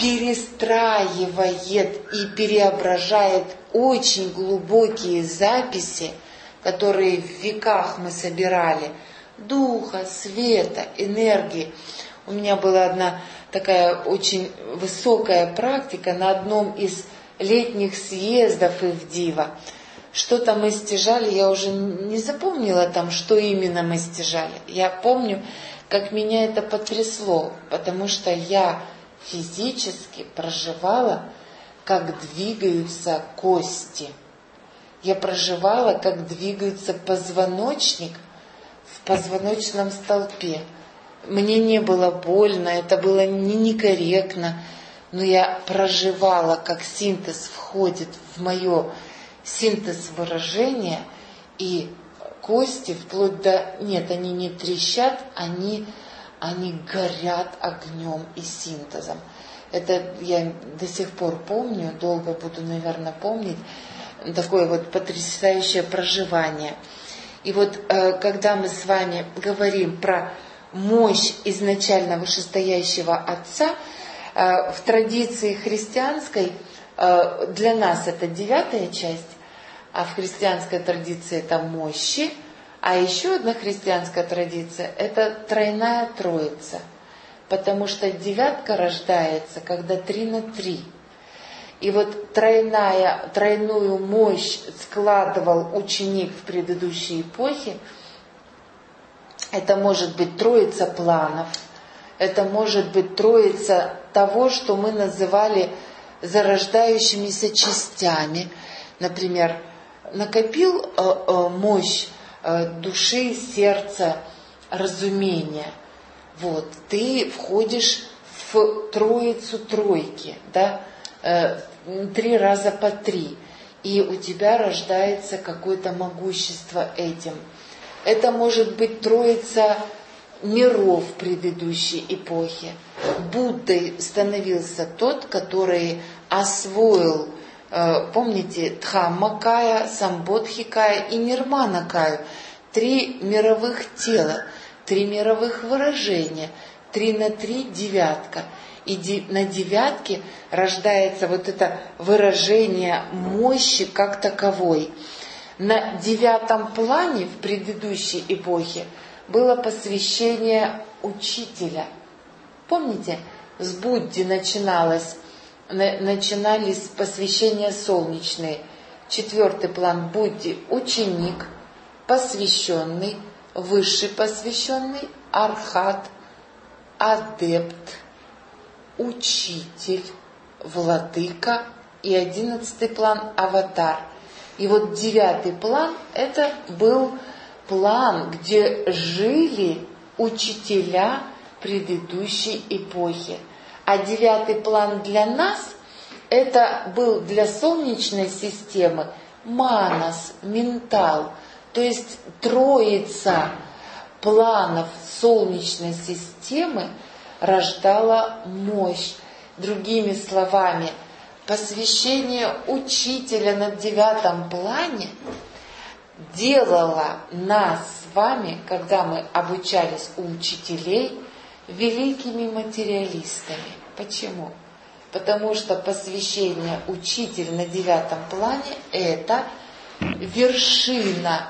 перестраивает и преображает очень глубокие записи, которые в веках мы собирали, духа, света, энергии. У меня была одна такая очень высокая практика на одном из летних съездов Ивдива. Что-то мы стяжали, я уже не запомнила там, что именно мы стяжали. Я помню, как меня это потрясло, потому что я физически проживала, как двигаются кости. Я проживала, как двигается позвоночник в позвоночном столпе. Мне не было больно, это было некорректно, но я проживала, как синтез входит в мое синтез выражения, и кости вплоть до... Нет, они не трещат, они горят огнем и синтезом. Это я до сих пор помню, долго буду, наверное, помнить, такое вот потрясающее проживание. И вот когда мы с вами говорим про мощь изначально вышестоящего Отца, в традиции христианской для нас это 9-я часть, а в христианской традиции это мощи, а еще одна христианская традиция – это тройная троица, потому что 9-ка рождается, когда 3 на 3. И вот тройную мощь складывал ученик в предыдущей эпохе. Это может быть троица планов, это может быть троица того, что мы называли зарождающимися частями. Например, накопил мощь души, сердца, разумения. Вот, ты входишь в троицу тройки, да, 3 раза по 3, и у тебя рождается какое-то могущество этим. Это может быть троица миров предыдущей эпохи. Буддой становился тот, который освоил, помните, Дхаммакая, Самбодхикая и Нирманакаю. 3 мировых тела, 3 мировых выражения, 3 на 3 9-ка. И на 9-ке рождается вот это выражение мощи как таковой. На 9-м плане в предыдущей эпохе было посвящение учителя. Помните, с Будды начинались посвящения солнечные. 4-й план Будды – ученик, посвященный, высший посвященный, архат, адепт, учитель, владыка, и 11-й план – аватар. И вот 9-й план – это был план, где жили учителя предыдущей эпохи. А 9-й план для нас – это был для Солнечной системы манас, ментал, то есть троица планов Солнечной системы рождала мощь. Другими словами, посвящение учителя на 9-м плане делало нас с вами, когда мы обучались у учителей, великими материалистами. Почему? Потому что посвящение учителя на 9-м плане – это вершина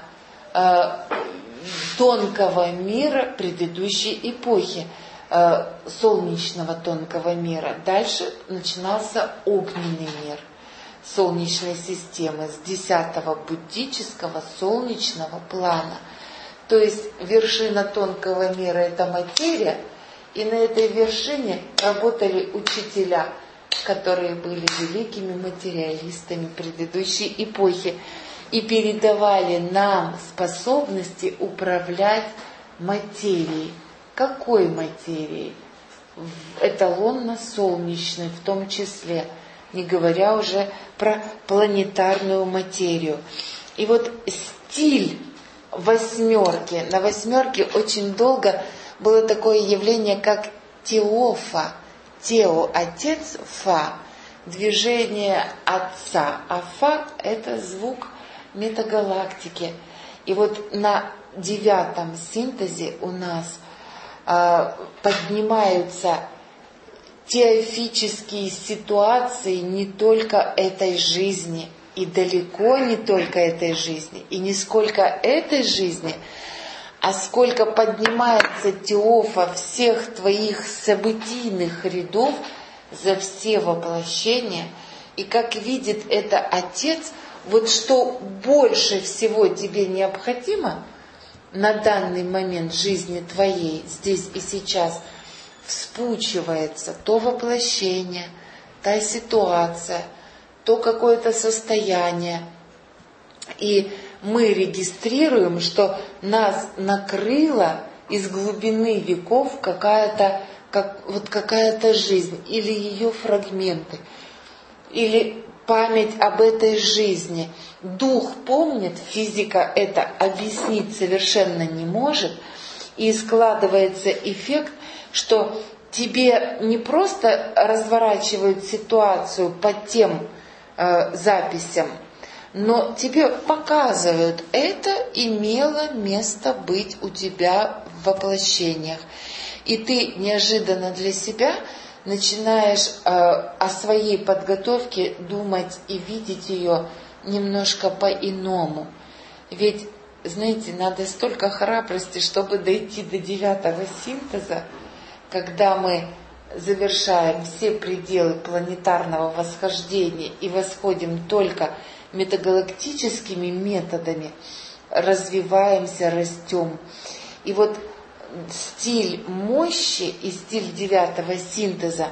тонкого мира предыдущей эпохи, солнечного тонкого мира. Дальше начинался огненный мир Солнечной системы с 10-го буддического солнечного плана. То есть вершина тонкого мира – это материя, и на этой вершине работали учителя, которые были великими материалистами предыдущей эпохи и передавали нам способности управлять материей. Какой материей? Эталонно-солнечной в том числе. не говоря уже про планетарную материю. И вот стиль восьмерки. На восьмерке очень долго было такое явление, как теофа. Тео – отец, фа – движение отца, а фа – это звук метагалактики. И вот на 9-м синтезе у нас поднимаются теофические ситуации не только этой жизни, и далеко не только этой жизни, и не сколько этой жизни, а сколько поднимается теофа всех твоих событийных рядов за все воплощения, и как видит это Отец, вот что больше всего тебе необходимо на данный момент жизни твоей, здесь и сейчас, вспучивается то воплощение, та ситуация, то какое-то состояние. И мы регистрируем, что нас накрыла из глубины веков какая-то жизнь, или ее фрагменты, или память об этой жизни. Дух помнит, физика это объяснить совершенно не может, и складывается эффект, что тебе не просто разворачивают ситуацию по тем записям, но тебе показывают, это имело место быть у тебя в воплощениях. И ты неожиданно для себя начинаешь о своей подготовке думать и видеть ее немножко по-иному. Ведь, знаете, надо столько храбрости, чтобы дойти до 9-го синтеза, когда мы завершаем все пределы планетарного восхождения и восходим только метагалактическими методами, развиваемся, растем. И вот стиль мощи и стиль 9-го синтеза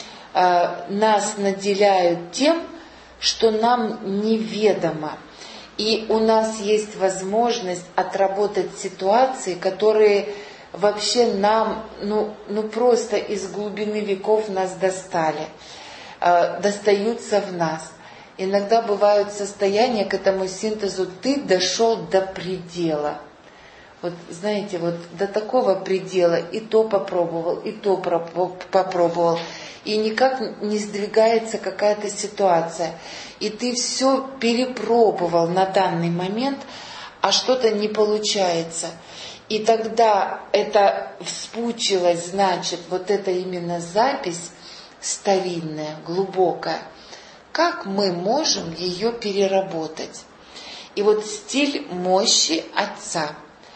нас наделяют тем, что нам неведомо. И у нас есть возможность отработать ситуации, которые вообще нам, просто из глубины веков нас достали, достаются в нас. Иногда бывают состояния к этому синтезу, ты дошел до предела. Вот знаете, вот до такого предела и то попробовал, и то попробовал. И никак не сдвигается какая-то ситуация. И ты все перепробовал на данный момент, а что-то не получается. И тогда это вспучилось, значит, вот это именно запись старинная, глубокая. Как мы можем ее переработать? И вот стиль мощи Отца.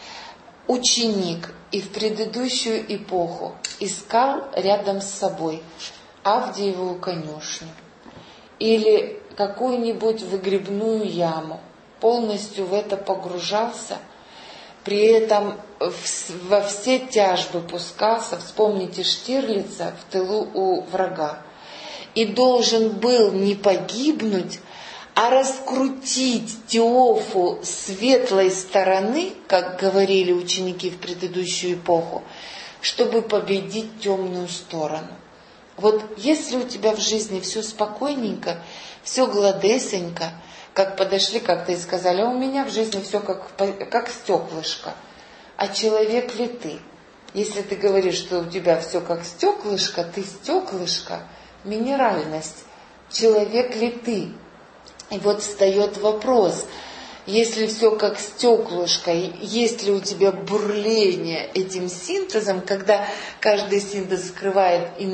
Ученик и в предыдущую эпоху искал рядом с собой Авдееву конюшню или какую-нибудь выгребную яму, полностью в это погружался, при этом во все тяжбы пускался, вспомните Штирлица, в тылу у врага, и должен был не погибнуть, а раскрутить теофу светлой стороны, как говорили ученики в предыдущую эпоху, чтобы победить темную сторону. Вот если у тебя в жизни все спокойненько, все гладесенько, как подошли как-то и сказали, а у меня в жизни все как стеклышко. А человек ли ты? Если ты говоришь, что у тебя все как стеклышко, ты стеклышко, минеральность. Человек ли ты? И вот встает вопрос, если все как стеклышко, есть ли у тебя бурление этим синтезом, когда каждый синтез скрывает и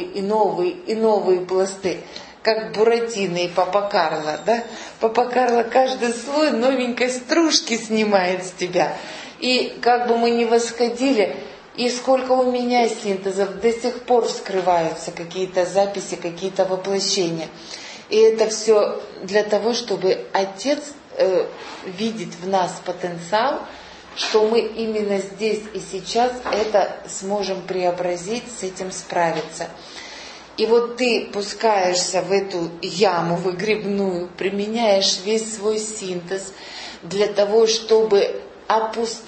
новые пласты, как Буратино и Папа Карло, да? Папа Карло каждый слой новенькой стружки снимает с тебя. И как бы мы ни восходили, и сколько у меня синтезов, до сих пор вскрываются какие-то записи, какие-то воплощения. И это все для того, чтобы Отец видит в нас потенциал, что мы именно здесь и сейчас это сможем преобразить, с этим справиться. И вот ты пускаешься в эту яму выгребную, применяешь весь свой синтез для того, чтобы,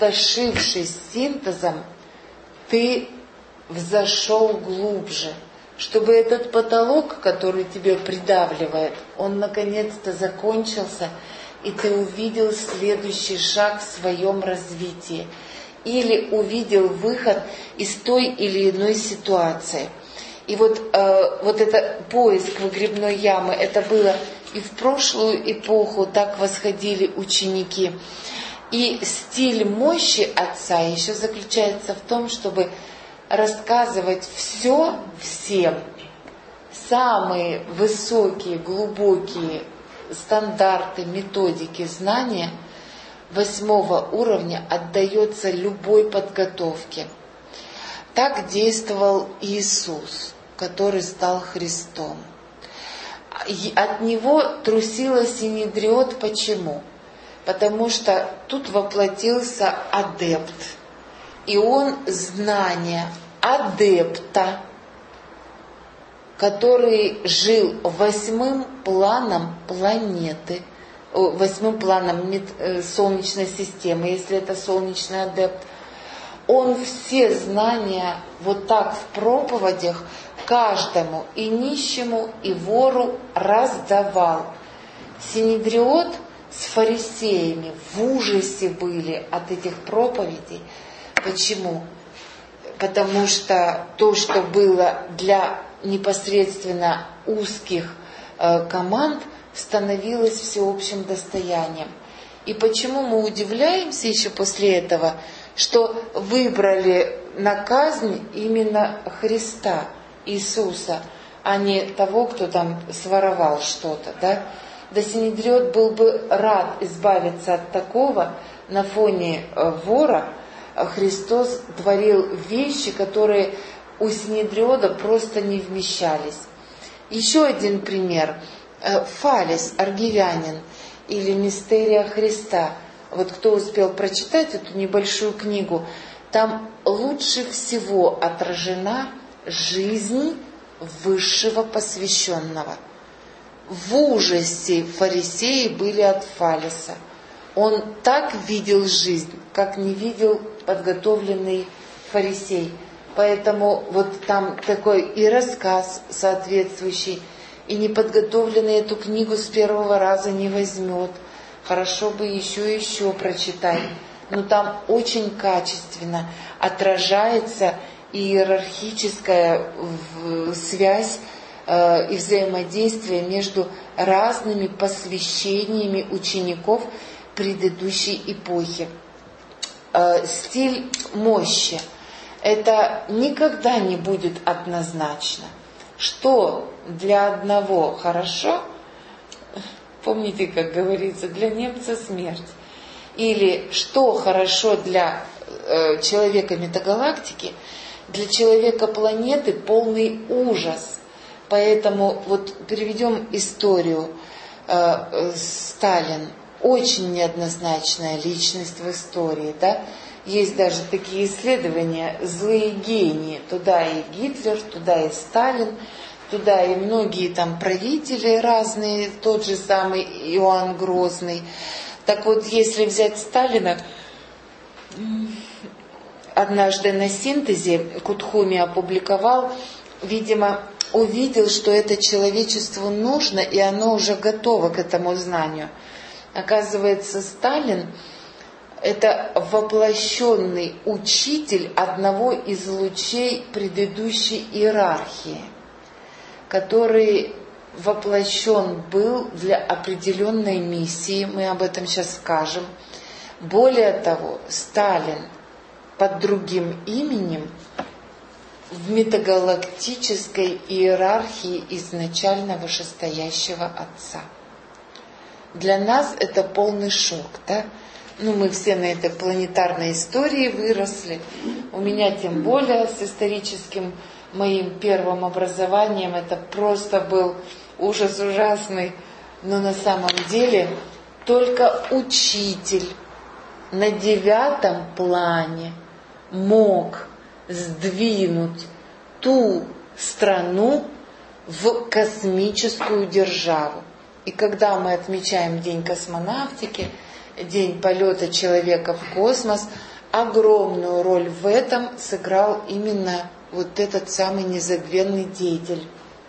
опустошившись синтезом, ты взошел глубже, чтобы этот потолок, который тебя придавливает, он наконец-то закончился, и ты увидел следующий шаг в своем развитии. Или увидел выход из той или иной ситуации. И вот это поиск выгребной ямы, это было и в прошлую эпоху, так восходили ученики. И стиль мощи Отца еще заключается в том, чтобы рассказывать все всем. Самые высокие, глубокие стандарты, методики, знания 8 уровня отдается любой подготовке. Так действовал Иисус, который стал Христом. От него трусило Синедриот. Почему? Потому что тут воплотился адепт. И он знание адепта, который жил 8 планом планеты, 8 планом Солнечной системы, если это солнечный адепт, он все знания вот так в проповедях каждому, и нищему, и вору раздавал. Синедриот с фарисеями в ужасе были от этих проповедей. Почему? Потому что то, что было для непосредственно узких команд, становилось всеобщим достоянием. И почему мы удивляемся еще после этого, что выбрали на казнь именно Христа, Иисуса, а не того, кто там своровал что-то, да? Да Синедриот был бы рад избавиться от такого. На фоне вора Христос творил вещи, которые у Синедриота просто не вмещались. Еще один пример. Фалес, аргивянин, или Мистерия Христа. Вот кто успел прочитать эту небольшую книгу, там лучше всего отражена жизнь высшего посвященного. В ужасе фарисеи были от Фалеса. Он так видел жизнь, как не видел подготовленный фарисей. Поэтому вот там такой и рассказ соответствующий, и неподготовленный эту книгу с первого раза не возьмет. Хорошо бы еще и еще прочитать. Но там очень качественно отражается иерархическая связь и взаимодействие между разными посвящениями учеников предыдущей эпохи. Стиль мощи. Это никогда не будет однозначно. Что для одного хорошо, помните, как говорится, для немца смерть. Или что хорошо для человека метагалактики, для человека планеты полный ужас. Поэтому вот переведем историю. Сталин очень неоднозначная личность в истории, да? Есть даже такие исследования, злые гении, туда и Гитлер, туда и Сталин, туда и многие там правители разные, тот же самый Иоанн Грозный. Так вот, если взять Сталина, однажды на синтезе Кутхуми опубликовал, видимо, увидел, что это человечеству нужно, и оно уже готово к этому знанию. Оказывается, Сталин – это воплощенный учитель одного из лучей предыдущей иерархии, который воплощен был для определенной миссии, мы об этом сейчас скажем. Более того, Сталин под другим именем в метагалактической иерархии изначально вышестоящего Отца. Для нас это полный шок, да? Мы все на этой планетарной истории выросли. У меня тем более с историческим моим первым образованием это просто был ужас ужасный. Но на самом деле только учитель на 9-м плане мог сдвинуть ту страну в космическую державу. И когда мы отмечаем День космонавтики, День полета человека в космос, огромную роль в этом сыграл именно вот этот самый незабвенный деятель.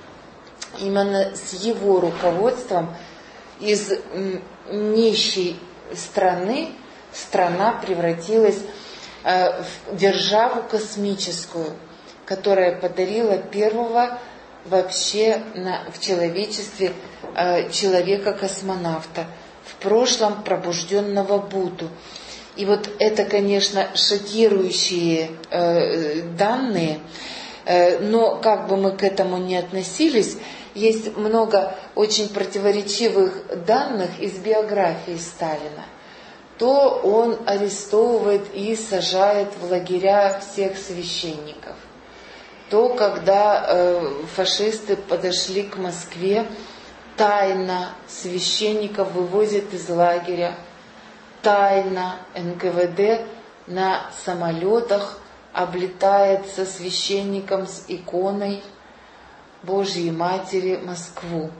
Именно с его руководством из нищей страны страна превратилась в державу космическую, которая подарила первого вообще в человечестве человека-космонавта, в прошлом пробужденного Будду. И вот это, конечно, шокирующие данные, но как бы мы к этому ни относились, есть много очень противоречивых данных из биографии Сталина. То он арестовывает и сажает в лагеря всех священников. То, когда фашисты подошли к Москве, тайно священников вывозят из лагеря, тайно НКВД на самолетах облетает со священником с иконой Божьей Матери Москву.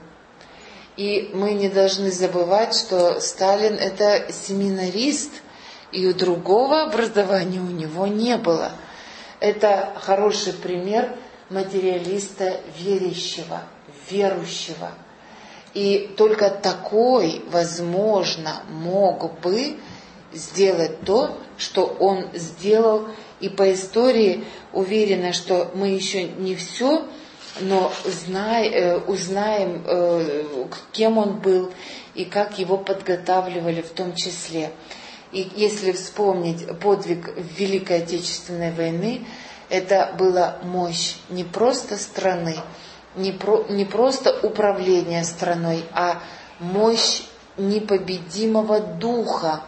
И мы не должны забывать, что Сталин это семинарист, и другого образования у него не было. Это хороший пример материалиста верящего, верующего. И только такой, возможно, мог бы сделать то, что он сделал. И по истории уверена, что мы еще не все, но узнаем, кем он был и как его подготавливали в том числе. И если вспомнить подвиг Великой Отечественной войны, это была мощь не просто страны, не просто управления страной, а мощь непобедимого духа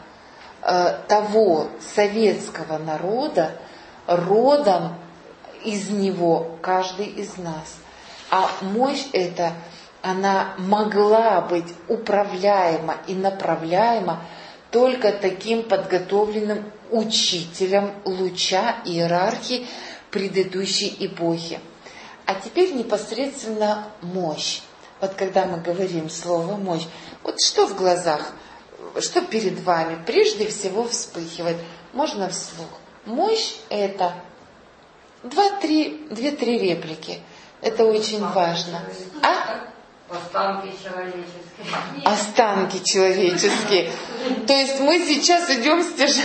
того советского народа, родом из него каждый из нас. А мощь эта, она могла быть управляема и направляема только таким подготовленным учителем луча иерархии предыдущей эпохи. А теперь непосредственно мощь. Вот когда мы говорим слово «мощь», вот что в глазах, что перед вами прежде всего вспыхивает? Можно вслух. Мощь – это 2-3 реплики. Это очень важно. Останки человеческие. Останки человеческие. То есть мы сейчас идем стяжать.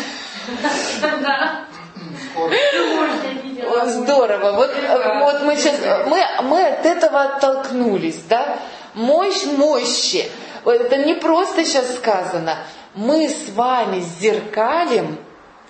Здорово. Вот мы сейчас мы от этого оттолкнулись, да? Мощь мощи. Это не просто сейчас сказано. Мы с вами зеркалим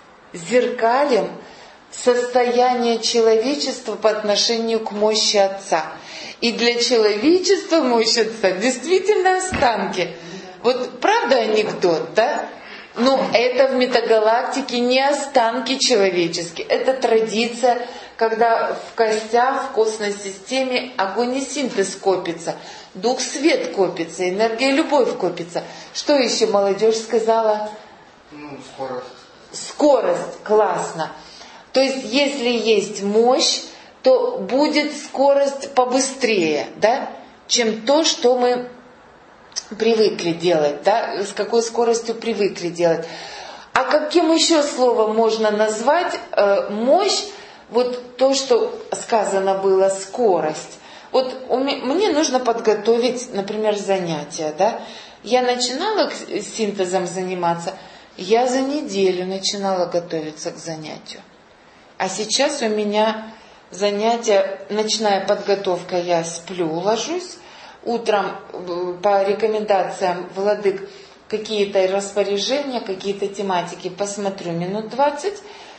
состояние человечества по отношению к мощи Отца. И для человечества мощь Отца действительно останки. Вот правда анекдот, да? Но это в метагалактике не останки человеческие. Это традиция, когда в костях, в костной системе огонь и синтез копится. Дух свет копится, энергия любовь копится. Что еще молодежь сказала? Скорость. Скорость, классно. То есть, если есть мощь, то будет скорость побыстрее, да, чем то, что мы привыкли делать, да, с какой скоростью привыкли делать. А каким еще словом можно назвать мощь, вот то, что сказано было, скорость? Вот мне нужно подготовить, например, занятия, да. Я начинала синтезом заниматься, я за неделю начинала готовиться к занятию. А сейчас у меня занятия, ночная подготовка, я сплю, ложусь. Утром по рекомендациям владык какие-то распоряжения, какие-то тематики посмотрю минут 20.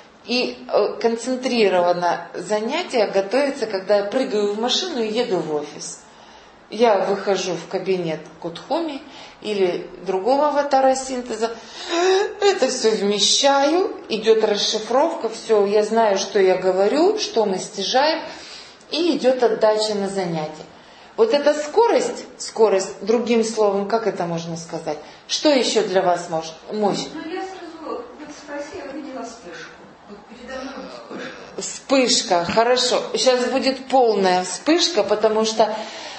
И концентрированно занятие готовится, когда я прыгаю в машину и еду в офис. Я выхожу в кабинет Кудхоми или другого аватара синтеза. Это все вмещаю, идет расшифровка, все, я знаю, что я говорю, что мы стяжаем, и идет отдача на занятие. Вот эта скорость, другим словом, как это можно сказать? Что еще для вас мощь? Я сразу спросила, видела вспышку. Вот передо мной вспышка, хорошо. Сейчас будет полная вспышка, потому что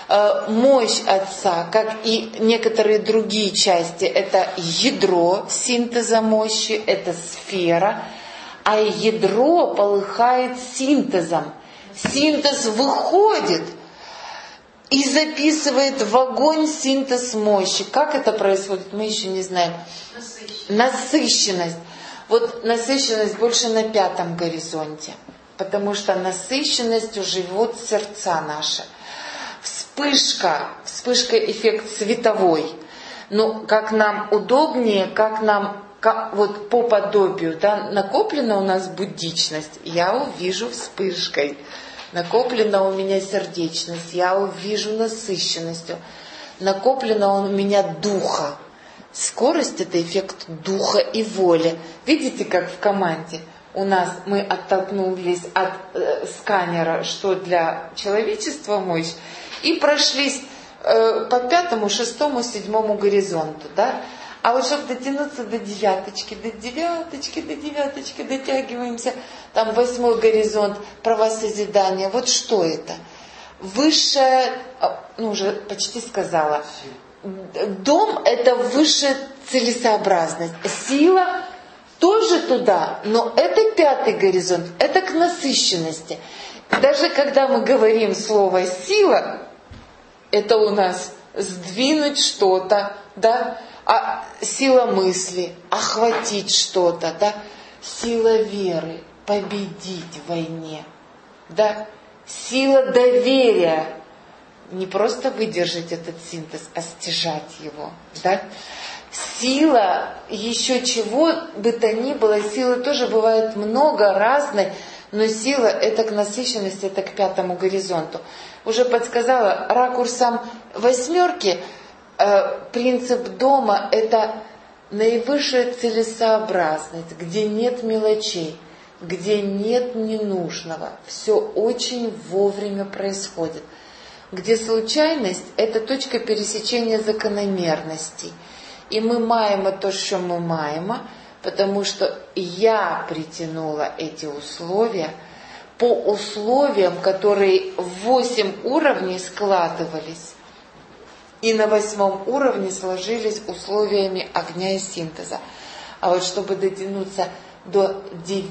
мощь Отца, как и некоторые другие части, это ядро синтеза мощи, это сфера, а ядро полыхает синтезом. Синтез выходит и записывает в огонь синтез мощи. Как это происходит, мы еще не знаем. Насыщенность. Вот насыщенность больше на 5 горизонте. Потому что насыщенностью живут сердца наши. Вспышка эффект световой. Ну, как нам удобнее, как нам вот по подобию, да, накоплена у нас буддичность, я увижу вспышкой. Накоплена у меня сердечность, я увижу насыщенностью. Накоплена у меня духа. Скорость — это эффект духа и воли. Видите, как в команде у нас мы оттолкнулись от сканера, что для человечества мощь, и прошлись по 5, 6, 7 горизонту, да? А вот чтобы дотянуться до 9, дотягиваемся, там 8 горизонт, правосозидание. Вот что это? Высшая, уже почти сказала, дом — это высшая целесообразность. Сила тоже туда, но это 5 горизонт, это к насыщенности. Даже когда мы говорим слово «сила», это у нас сдвинуть что-то, да, а сила мысли, охватить что-то, да, сила веры, победить в войне, да, сила доверия, не просто выдержать этот синтез, а стяжать его, да, сила еще чего бы то ни было, силы тоже бывает много, разной, но сила — это к насыщенности, это к 5 горизонту. Уже подсказала, ракурсом 8, принцип дома — это наивысшая целесообразность, где нет мелочей, где нет ненужного. Все очень вовремя происходит. Где случайность — это точка пересечения закономерностей. И мы маємо то, що ми маємо, потому что я притянула эти условия по условиям, которые в 8 уровней складывались. И на 8 уровне сложились условиями огня и синтеза. А вот чтобы дотянуться до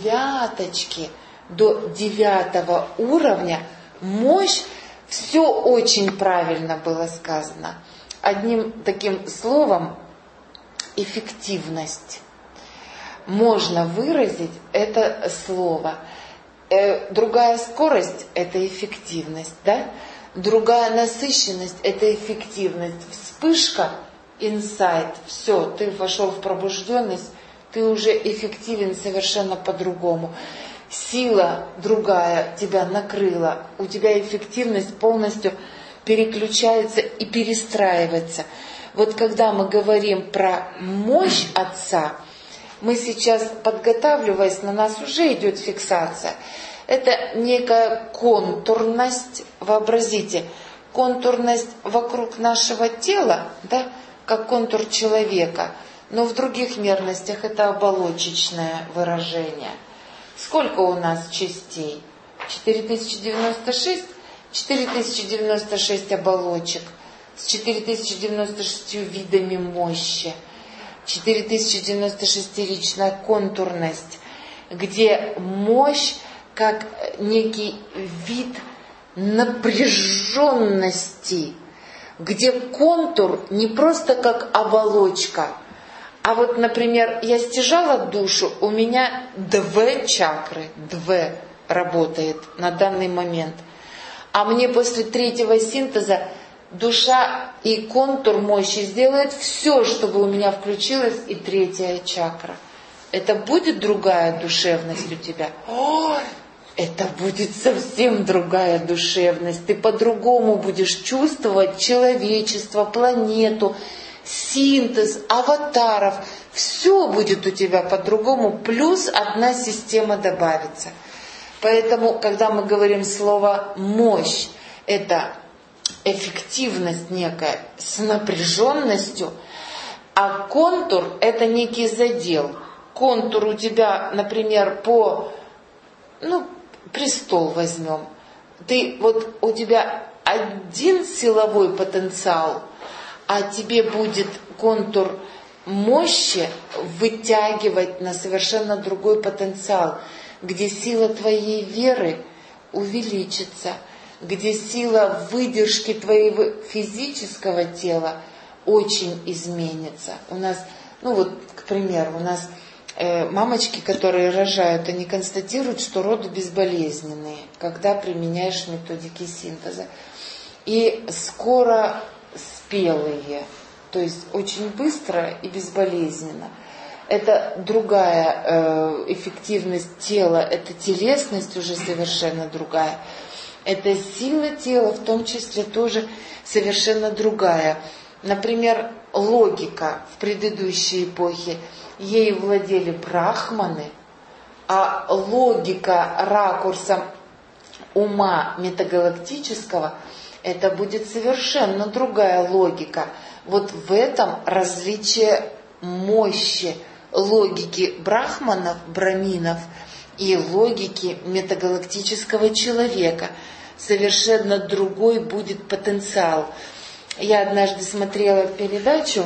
9, до 9 уровня, мощь, все очень правильно было сказано. Одним таким словом — эффективность. Можно выразить это слово. Другая скорость — это эффективность, да? Другая насыщенность — это эффективность. Вспышка, инсайт, все, ты вошел в пробужденность, ты уже эффективен совершенно по-другому. Сила другая тебя накрыла, у тебя эффективность полностью переключается и перестраивается. Вот когда мы говорим про мощь Отца, мы сейчас, подготавливаясь, на нас уже идет фиксация. Это некая контурность, вообразите, контурность вокруг нашего тела, да, как контур человека, но в других мерностях это оболочечное выражение. Сколько у нас частей? 4096? 4096 оболочек с 4096 видами мощи. 4096-ричная контурность, где мощь как некий вид напряженности, где контур не просто как оболочка, а вот, например, я стяжала душу, у меня 2 чакры, 2 работает на данный момент, а мне после 3-го синтеза душа и контур мощи сделает все, чтобы у меня включилась и 3-я чакра. Это будет другая душевность у тебя? Ой, это будет совсем другая душевность. Ты по-другому будешь чувствовать человечество, планету, синтез, аватаров. Все будет у тебя по-другому, плюс 1 система добавится. Поэтому, когда мы говорим слово «мощь», это эффективность некая с напряженностью, а контур — это некий задел. Контур у тебя, например, престол возьмем. У тебя 1 силовой потенциал, а тебе будет контур мощи вытягивать на совершенно другой потенциал, где сила твоей веры увеличится, где сила выдержки твоего физического тела очень изменится. У нас, к примеру, у нас мамочки, которые рожают, они констатируют, что роды безболезненные, когда применяешь методики синтеза. И скоро спелые, то есть очень быстро и безболезненно. Это другая эффективность тела, это телесность уже совершенно другая. Это сила тела, в том числе тоже совершенно другая. Например, логика в предыдущей эпохе, ей владели брахманы, а логика ракурсом ума метагалактического, это будет совершенно другая логика. Вот в этом различие мощи логики брахманов, браминов и логики метагалактического человека. Совершенно другой будет потенциал. Я однажды смотрела передачу,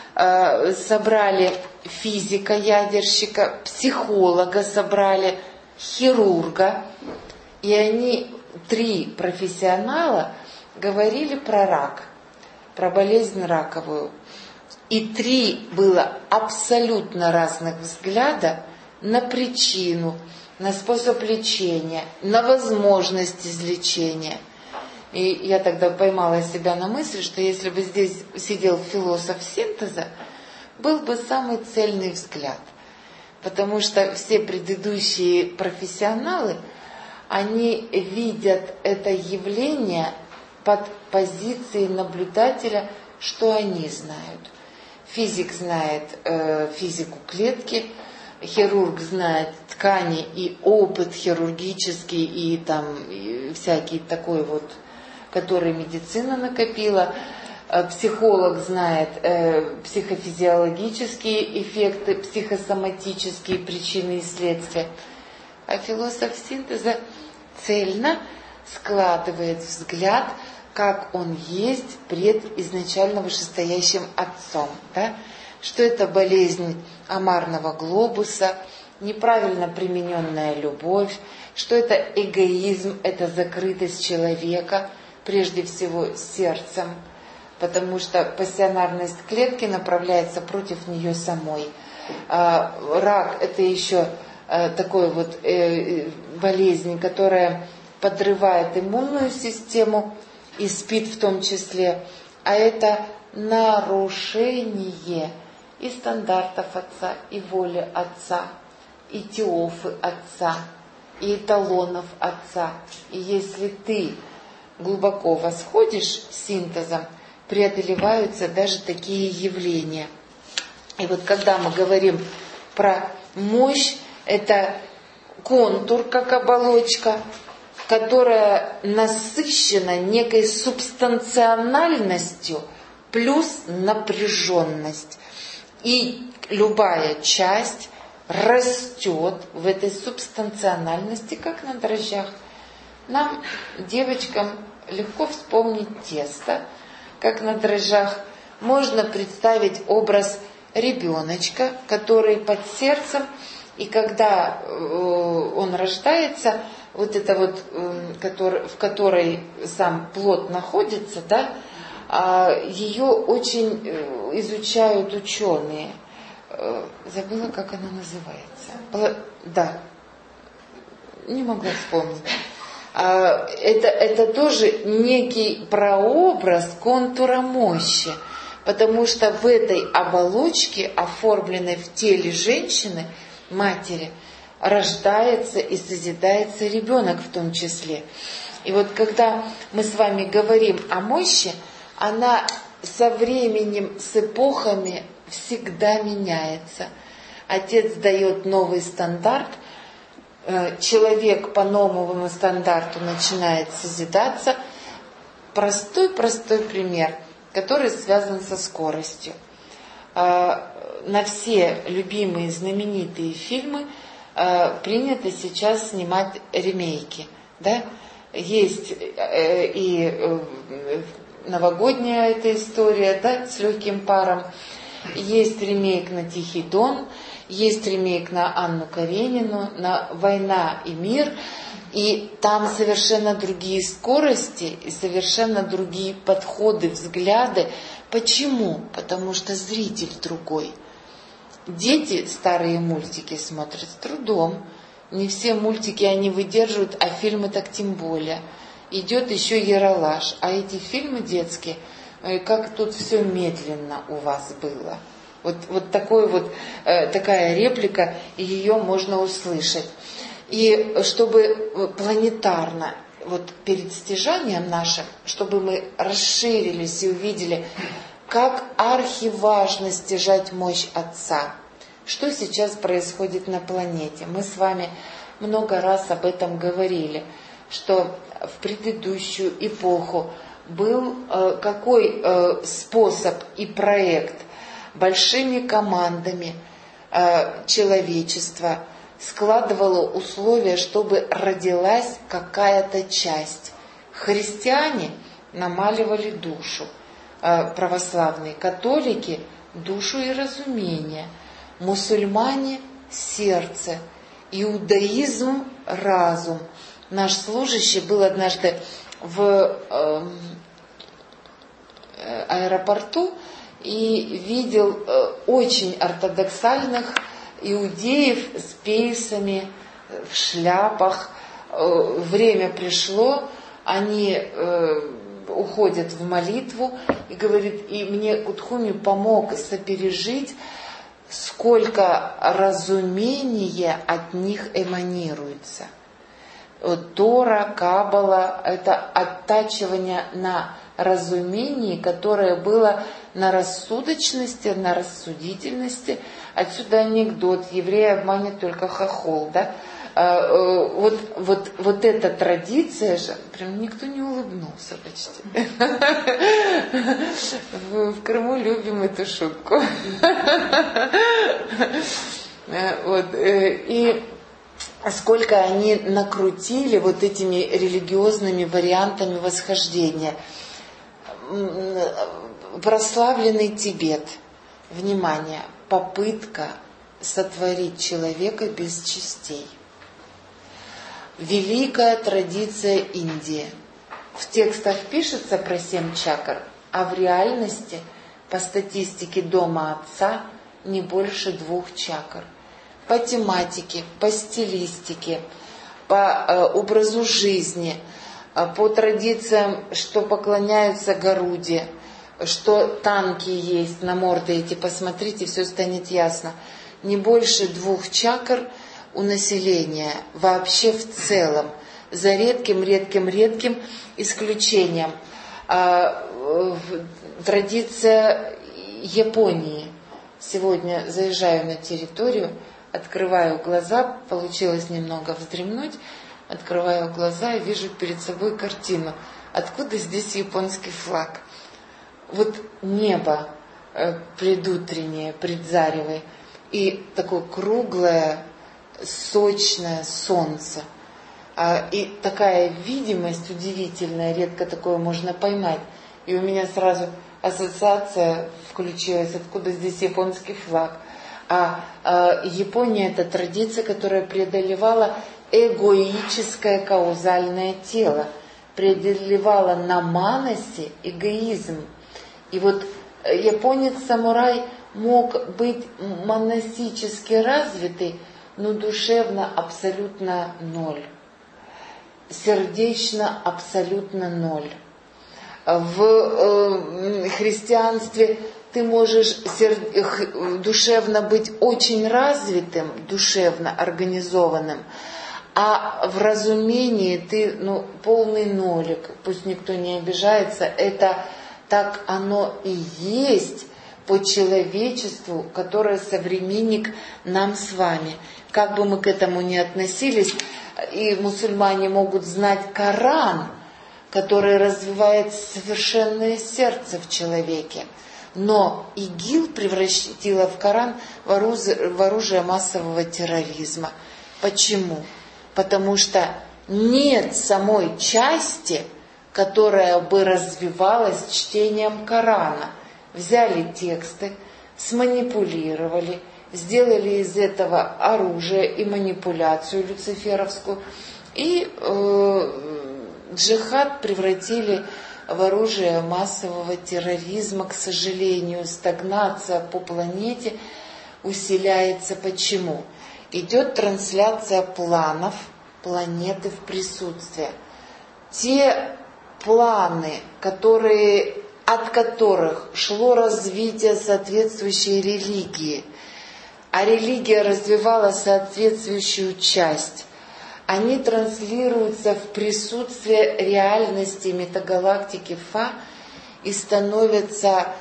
собрали физика, ядерщика, психолога собрали, хирурга, и они, 3 профессионала, говорили про рак, про болезнь раковую. И 3 было абсолютно разных взгляда на причину, на способ лечения, на возможность излечения. И я тогда поймала себя на мысли, что если бы здесь сидел философ синтеза, был бы самый цельный взгляд. Потому что все предыдущие профессионалы, они видят это явление под позицией наблюдателя, что они знают. Физик знает физику клетки, хирург знает ткани и опыт хирургический, и всякий такой вот, который медицина накопила. Психолог знает психофизиологические эффекты, психосоматические причины и следствия. А философ синтеза цельно складывает взгляд, как он есть пред изначально вышестоящим отцом. Да? Что это болезнь амарного глобуса, неправильно примененная любовь, что это эгоизм, это закрытость человека, прежде всего сердцем, потому что пассионарность клетки направляется против нее самой. Рак – это еще такой вот болезнь, которая подрывает иммунную систему и СПИД в том числе, а это нарушение и стандартов отца, и воли отца, и теофы отца, и эталонов отца. И если ты глубоко восходишь синтезом, преодолеваются даже такие явления. И вот когда мы говорим про мощь, это контур, как оболочка, которая насыщена некой субстанциональностью плюс напряженность. И любая часть растет в этой субстанциональности, как на дрожжах. Нам, девочкам, легко вспомнить тесто, как на дрожжах. Можно представить образ ребеночка, который под сердцем, и когда он рождается, вот это вот, в которой сам плод находится, да, ее очень изучают ученые. Забыла, как она называется. Да, не могла вспомнить. Это тоже некий прообраз контура мощи, потому что в этой оболочке, оформленной в теле женщины, матери, рождается и созидается ребенок в том числе. И вот когда мы с вами говорим о мощи, она со временем, с эпохами всегда меняется. Отец дает новый стандарт, человек по новому стандарту начинает созидаться. Простой пример, который связан со скоростью. На все любимые знаменитые фильмы принято сейчас снимать ремейки. Да? Есть и новогодняя эта история, да, с легким паром. Есть ремейк на «Тихий Дон», есть ремейк на Анну Каренину, на «Война и мир». И там совершенно другие скорости и совершенно другие подходы, взгляды. Почему? Потому что зритель другой. Дети старые мультики смотрят с трудом. Не все мультики они выдерживают, а фильмы так тем более. Идет еще ералаш. А эти фильмы детские, как тут все медленно у вас было. Вот такая реплика, и ее можно услышать. И чтобы планетарно, перед стяжанием нашим, чтобы мы расширились и увидели, как архиважно стяжать мощь Отца. Что сейчас происходит на планете? Мы с вами много раз об этом говорили, что в предыдущую эпоху был какой способ и проект большими командами человечества складывало условия, чтобы родилась какая-то часть. Христиане намаливали душу, православные, католики – душу и разумение, мусульмане – сердце, иудаизм – разум. Наш служащий был однажды в аэропорту и видел очень ортодоксальных иудеев с пейсами, в шляпах. Время пришло, они уходят в молитву и говорит, и мне Кутхуми помог сопережить, сколько разумения от них эманируется. Тора, Каббала – это оттачивание на разумении, которое было на рассудочности, на рассудительности. Отсюда анекдот: евреи обманет только хохол, да? Вот эта традиция же, прям никто не улыбнулся почти. В Крыму любим эту шутку. И сколько они накрутили этими религиозными вариантами восхождения. Прославленный Тибет. Внимание, попытка сотворить человека без частей. Великая традиция Индии. В текстах пишется про 7 чакр, а в реальности, по статистике Дома Отца, не больше 2 чакр. По тематике, по стилистике, по образу жизни, по традициям, что поклоняются Гаруде, что танки есть на морды эти, посмотрите, все станет ясно. Не больше 2 чакр у населения вообще в целом, за редким исключением. Традиция Японии. Сегодня заезжаю на территорию, открываю глаза, получилось немного вздремнуть, открываю глаза и вижу перед собой картину. Откуда здесь японский флаг? Небо предутреннее, предзаревое, и такое круглое, сочное солнце. И такая видимость удивительная, редко такое можно поймать. И у меня сразу ассоциация включилась, откуда здесь японский флаг. Япония – это традиция, которая преодолевала эгоическое каузальное тело, преодолевала на манасе эгоизм. И японец-самурай мог быть монастически развитый, но душевно абсолютно ноль. Сердечно абсолютно ноль. В христианстве ты можешь душевно быть очень развитым, душевно организованным, а в разумении ты полный нолик. Пусть никто не обижается, это так оно и есть по человечеству, которое современник нам с вами. Как бы мы к этому ни относились, и мусульмане могут знать Коран, который развивает совершенное сердце в человеке. Но ИГИЛ превратила в Коран в оружие массового терроризма. Почему? Потому что нет самой части, которая бы развивалась чтением Корана. Взяли тексты, сманипулировали, сделали из этого оружие и манипуляцию люциферовскую, И джихад превратили в оружие массового терроризма, к сожалению. Стагнация по планете усиляется. Почему? Идет трансляция планов планеты в присутствии. Те планы, от которых шло развитие соответствующей религии, а религия развивала соответствующую часть, они транслируются в присутствии реальности метагалактики Фа и становятся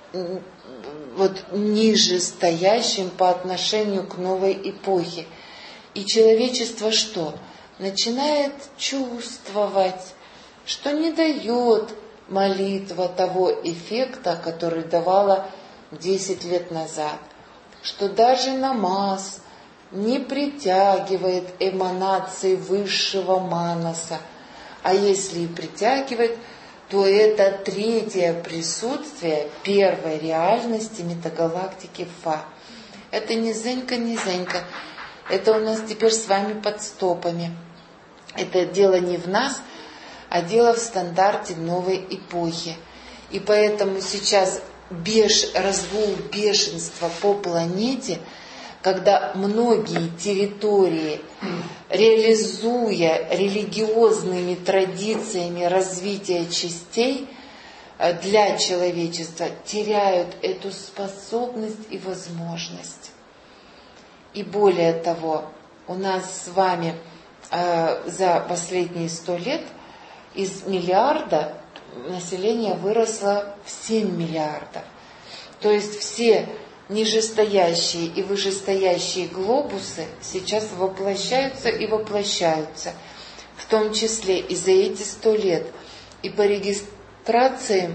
ниже стоящим по отношению к новой эпохе. И человечество что? Начинает чувствовать, что не дает молитва того эффекта, который давала 10 лет назад, что даже намаз не притягивает эманации высшего манаса, а если и притягивает, то это третье присутствие первой реальности метагалактики Фа. Это не зенька, это у нас теперь с вами под стопами. Это дело не в нас, а дело в стандарте новой эпохи. И поэтому сейчас разгул бешенства по планете, когда многие территории, реализуя религиозными традициями развития частей для человечества, теряют эту способность и возможность. И более того, у нас с вами за последние 100 лет из миллиарда население выросло в 7 миллиардов. То есть все нижестоящие и вышестоящие глобусы сейчас воплощаются и воплощаются, в том числе и за эти 100 лет. И по регистрации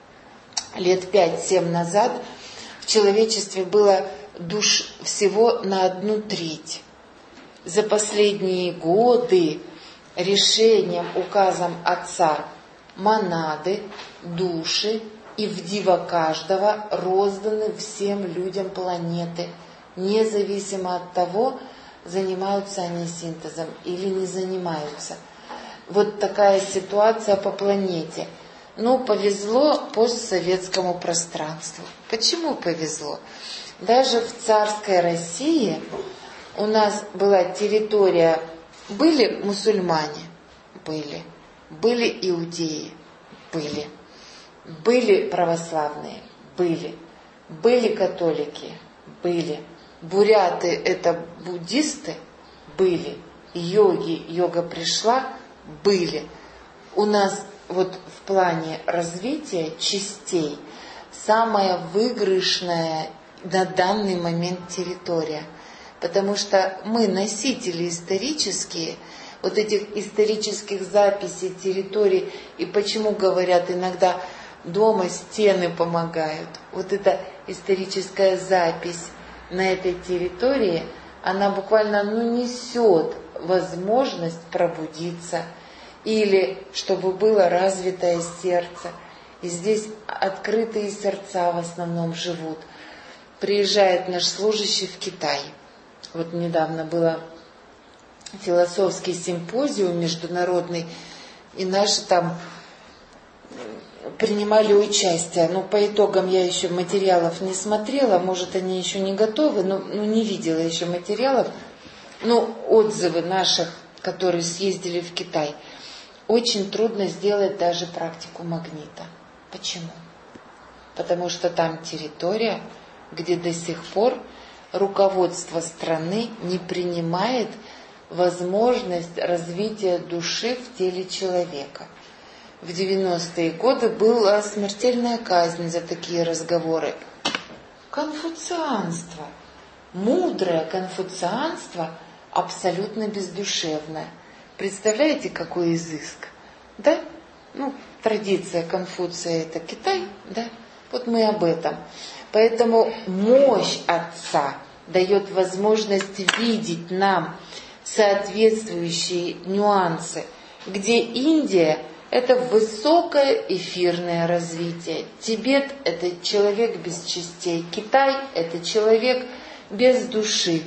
лет 5-7 назад в человечестве было душ всего на 1/3. За последние годы решением, указом Отца, монады, души и в диво каждого розданы всем людям планеты, независимо от того, занимаются они синтезом или не занимаются. Вот такая ситуация по планете. Но повезло постсоветскому пространству. Почему повезло? Даже в царской России у нас была территория, были мусульмане, были иудеи, были православные, были католики, буряты это буддисты, йога пришла, У нас вот в плане развития частей самая выигрышная на данный момент территория. Потому что мы носители исторические, вот этих исторических записей территорий. И почему говорят иногда дома стены помогают. Вот эта историческая запись на этой территории, она буквально несет возможность пробудиться. Или чтобы было развитое сердце. И здесь открытые сердца в основном живут. Приезжает наш служащий в Китай. Вот недавно был философский симпозиум международный, и наши там принимали участие. Но по итогам я еще материалов не смотрела, может они еще не готовы, но не видела еще материалов. Но отзывы наших, которые съездили в Китай, очень трудно сделать даже практику магнита. Почему? Потому что там территория, где до сих пор руководство страны не принимает возможность развития души в теле человека. В 90-е годы была смертельная казнь за такие разговоры. Конфуцианство, мудрое конфуцианство, абсолютно бездушевное. Представляете, какой изыск? Да? Традиция Конфуция – это Китай, да? Вот мы об этом. Поэтому мощь Отца дает возможность видеть нам соответствующие нюансы, где Индия – это высокое эфирное развитие, Тибет – это человек без частей, Китай – это человек без души.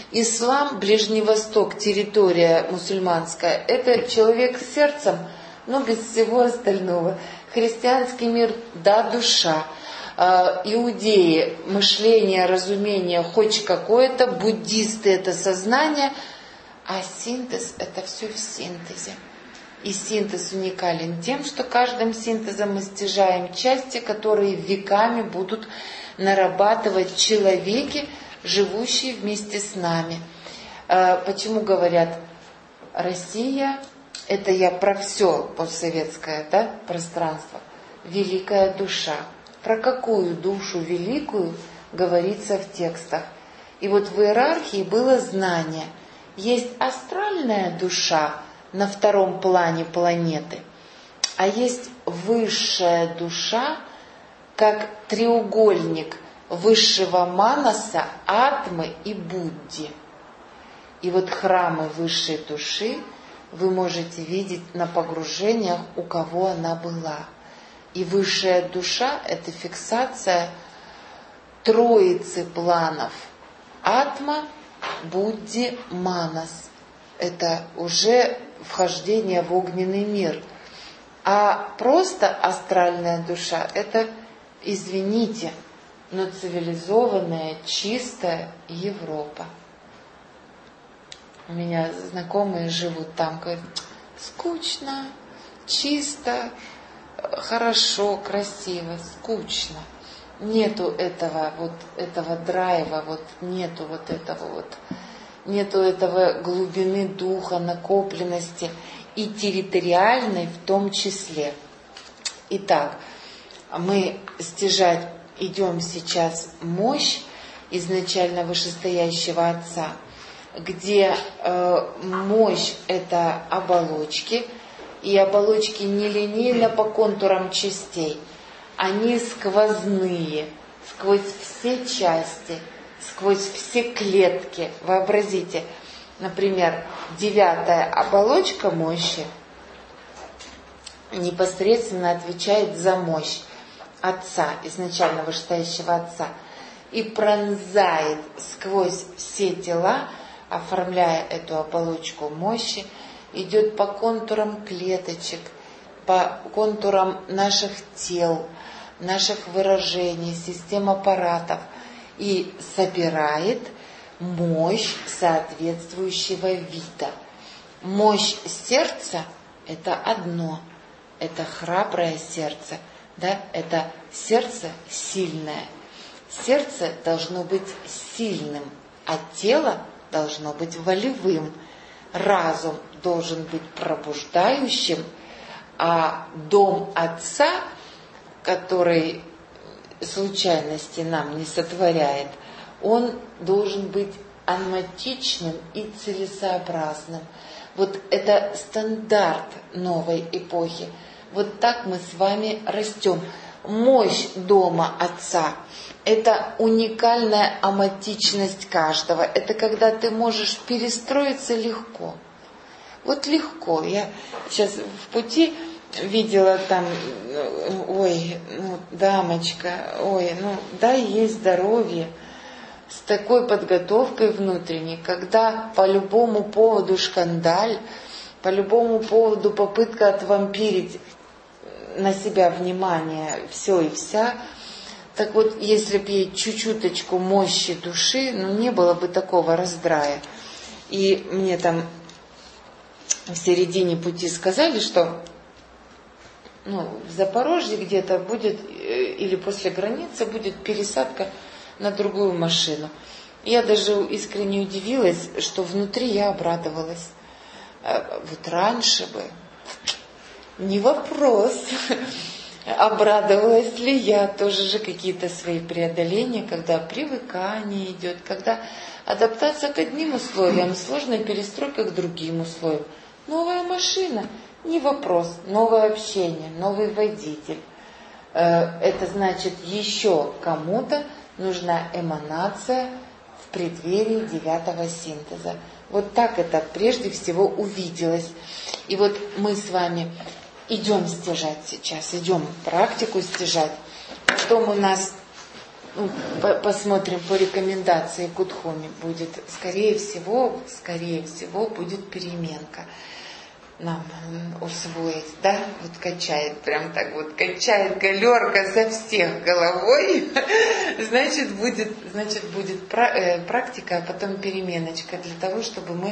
Ислам, Ближний Восток, территория мусульманская, это человек с сердцем, но без всего остального. Христианский мир, да, душа. Иудеи, мышление, разумение, хоть какое-то, буддисты это сознание, а синтез это все в синтезе. И синтез уникален тем, что каждым синтезом мы стяжаем части, которые веками будут нарабатывать человеки, живущие вместе с нами. Почему говорят, Россия, это я про все постсоветское, да, пространство, великая душа. Про какую душу великую говорится в текстах. И вот в иерархии было знание. Есть астральная душа на втором плане планеты, а есть высшая душа, как треугольник высшего манаса, атмы и Будди. И вот храмы высшей души вы можете видеть на погружениях, у кого она была. И высшая душа – это фиксация троицы планов. Атма, Будди, Манас. Это уже вхождение в огненный мир. А просто астральная душа – это, извините, но цивилизованная, чистая Европа. У меня знакомые живут там, говорят, скучно, чисто, хорошо, красиво, скучно. Нету этого драйва, нету этого глубины духа, накопленности и территориальной в том числе. Итак, мы стяжать идем сейчас мощь изначально вышестоящего Отца, где мощь это оболочки, и оболочки нелинейно по контурам частей. Они сквозные, сквозь все части, сквозь все клетки. Вообразите, например, 9-я оболочка мощи непосредственно отвечает за мощь Отца, изначально вышестоящего Отца, и пронзает сквозь все тела, оформляя эту оболочку мощи, идет по контурам клеточек, по контурам наших тел, наших выражений, систем аппаратов и собирает мощь соответствующего вида. Мощь сердца – это одно, это храброе сердце, да? Это сердце сильное. Сердце должно быть сильным, а тело должно быть волевым. Разум должен быть пробуждающим, а дом Отца, который случайности нам не сотворяет, он должен быть анматичным и целесообразным. Вот это стандарт новой эпохи. Вот так мы с вами растем. Мощь дома Отца – это уникальная аматичность каждого. Это когда ты можешь перестроиться легко. Вот легко. Я сейчас в пути видела там, дамочка, дай ей здоровье, с такой подготовкой внутренней, когда по любому поводу шкандаль, по любому поводу попытка отвампирить на себя внимание все и вся. Так вот, если бы ей чуть-чуточку мощи души, не было бы такого раздрая. И мне там в середине пути сказали, что в Запорожье где-то будет, или после границы будет пересадка на другую машину. Я даже искренне удивилась, что внутри я обрадовалась. Вот раньше бы не вопрос, обрадовалась ли я, тоже же какие-то свои преодоления, когда привыкание идет, когда адаптация к одним условиям, сложная перестройка к другим условиям. Новая машина, не вопрос, новое общение, новый водитель. Это значит, еще кому-то нужна эманация в преддверии 9-го синтеза. Вот так это прежде всего увиделось. И вот мы с вами идем стяжать сейчас, идем практику стяжать. Потом у нас посмотрим по рекомендации Кудхуми, будет, скорее всего, будет переменка нам усвоить, да, вот качает, прям так вот качает галерка со всех головой, значит будет практика, а потом переменочка, для того, чтобы мы,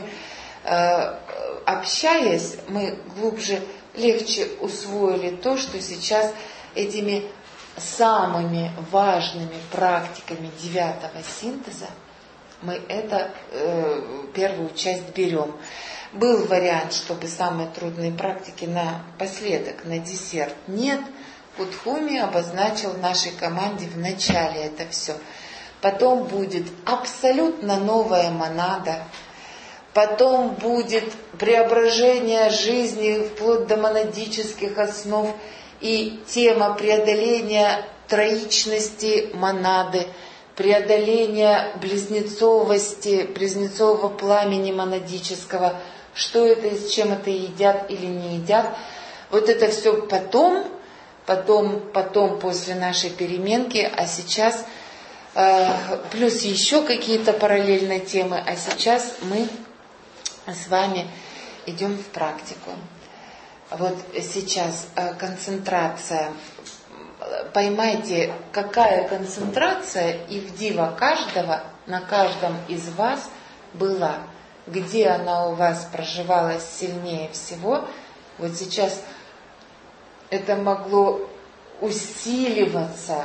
общаясь, мы глубже, легче усвоили то, что сейчас этими самыми важными практиками 9-го синтеза мы первую часть берем. Был вариант, чтобы самые трудные практики напоследок, на десерт. Нет, Кудхуми обозначил нашей команде в начале это все. Потом будет абсолютно новая монада. Потом будет преображение жизни вплоть до монадических основ и тема преодоления троичности монады, преодоления близнецового пламени монадического, что это и с чем это едят или не едят. Вот это все потом после нашей переменки, а сейчас плюс еще какие-то параллельные темы, а сейчас мы с вами идем в практику. Вот сейчас концентрация. Поймайте, какая концентрация ивдива каждого на каждом из вас была, где она у вас проживалась сильнее всего. Вот сейчас это могло усиливаться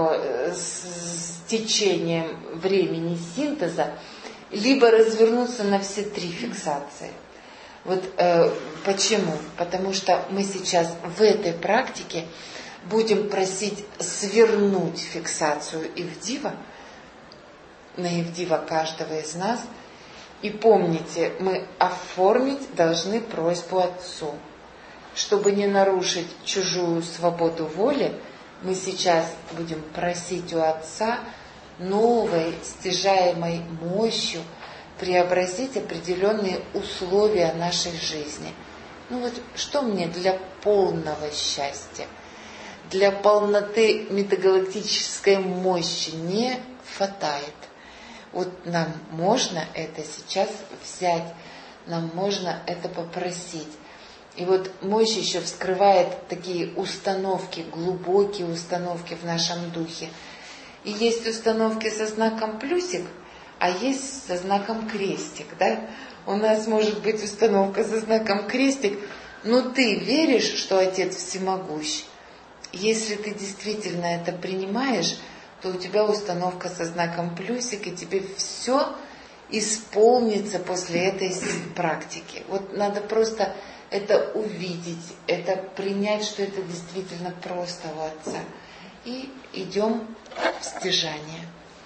с течением времени синтеза, либо развернуться на все 3 фиксации. Вот почему? Потому что мы сейчас в этой практике будем просить свернуть фиксацию ивдива на ивдива каждого из нас. И помните, мы оформить должны просьбу Отцу. Чтобы не нарушить чужую свободу воли, мы сейчас будем просить у Отца новой стяжаемой мощью преобразить определенные условия нашей жизни. Ну вот что мне для полного счастья, для полноты метагалактической мощи не хватает? Вот нам можно это сейчас взять, нам можно это попросить. И вот мощь еще вскрывает такие установки, глубокие установки в нашем духе. И есть установки со знаком плюсик, а есть со знаком крестик, да? У нас может быть установка со знаком крестик, но ты веришь, что Отец всемогущ. Если ты действительно это принимаешь, то у тебя установка со знаком плюсик, и тебе все исполнится после этой практики. Вот надо просто это увидеть, это принять, что это действительно просто у Отца. И идем в стяжание.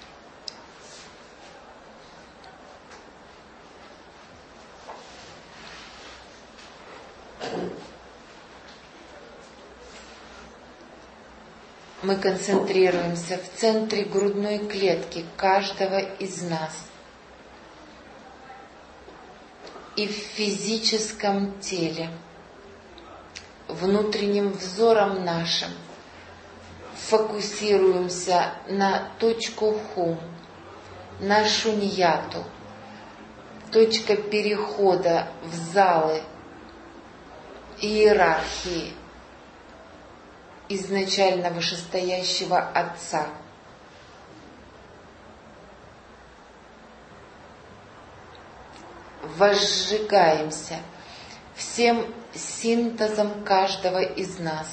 Мы концентрируемся в центре грудной клетки каждого из нас. И в физическом теле, внутренним взором нашим, фокусируемся на точку хум, на шуньяту, точка перехода в залы иерархии изначально вышестоящего Отца. Возжигаемся всем синтезом каждого из нас.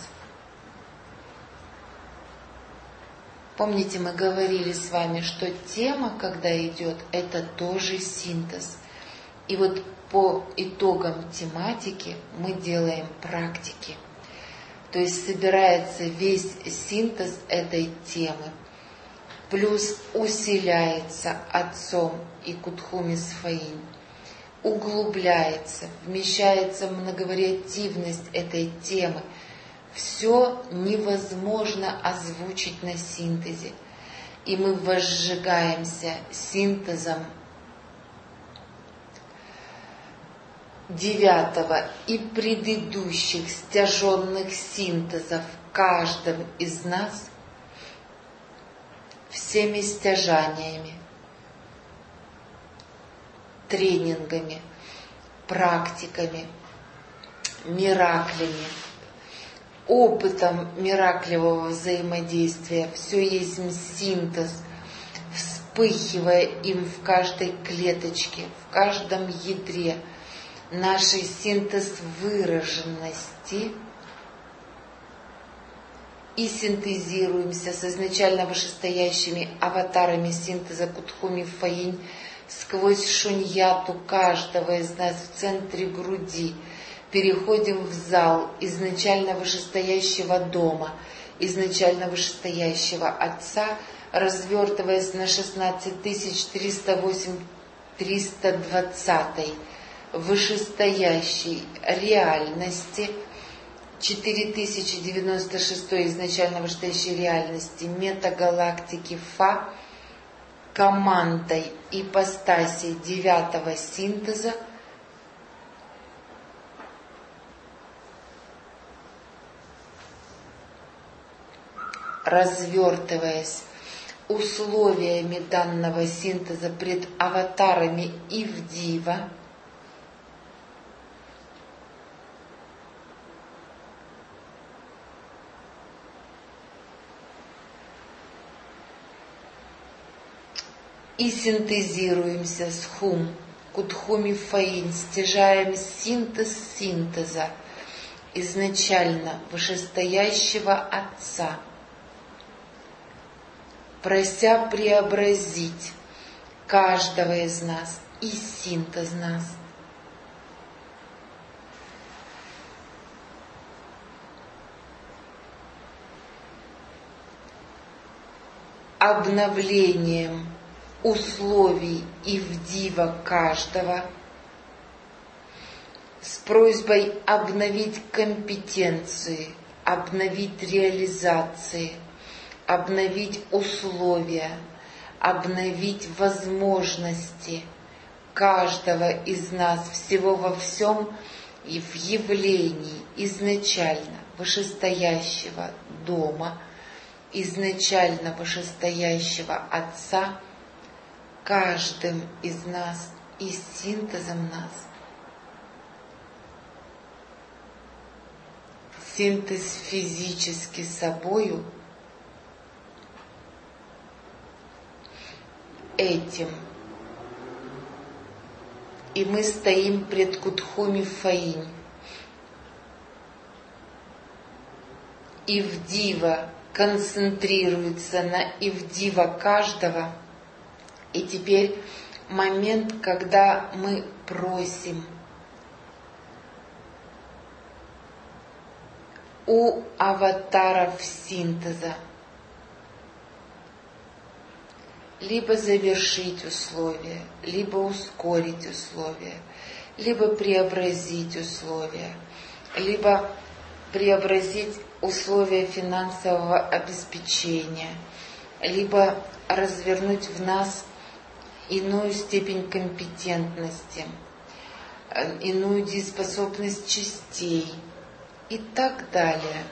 Помните, мы говорили с вами, что тема, когда идет, это тоже синтез. И вот по итогам тематики мы делаем практики. То есть собирается весь синтез этой темы. Плюс усиляется Отцом и Кудхуми Сфаинь. Углубляется, вмещается многовариативность этой темы. Все невозможно озвучить на синтезе. И мы возжигаемся синтезом 9-го и предыдущих стяженных синтезов в каждом из нас всеми стяжаниями, тренингами, практиками, мираклями, опытом мираклевого взаимодействия. Все есть синтез, вспыхивая им в каждой клеточке, в каждом ядре, нашей синтез выраженности, и синтезируемся с изначально вышестоящими аватарами синтеза Кутхуми Фаинь сквозь шуньяту каждого из нас в центре груди. Переходим в зал изначально вышестоящего дома, изначально вышестоящего Отца, развертываясь на 16308-320 вышестоящей реальности, 4096 изначально вышестоящей реальности метагалактики Фа, командой ипостаси 9-го синтеза, развертываясь условиями данного синтеза пред аватарами Ивдива, и синтезируемся с Хум, Кутхуми Фаинь, стяжаем синтез синтеза изначально вышестоящего Отца, прося преобразить каждого из нас и синтез нас. Обновлением условий Ивдива каждого, с просьбой обновить компетенции, обновить реализации, обновить условия, обновить возможности каждого из нас, всего во всем и в явлении изначально вышестоящего дома, изначально вышестоящего Отца, каждым из нас и синтезом нас. Синтез физически собою этим. И мы стоим пред Кутхуми Фаинь. Ивдива концентрируется на Ивдива каждого. И теперь момент, когда мы просим у аватаров синтеза либо завершить условия, либо ускорить условия, либо преобразить условия, либо преобразить условия финансового обеспечения, либо развернуть в нас иную степень компетентности, иную дееспособность частей и так далее.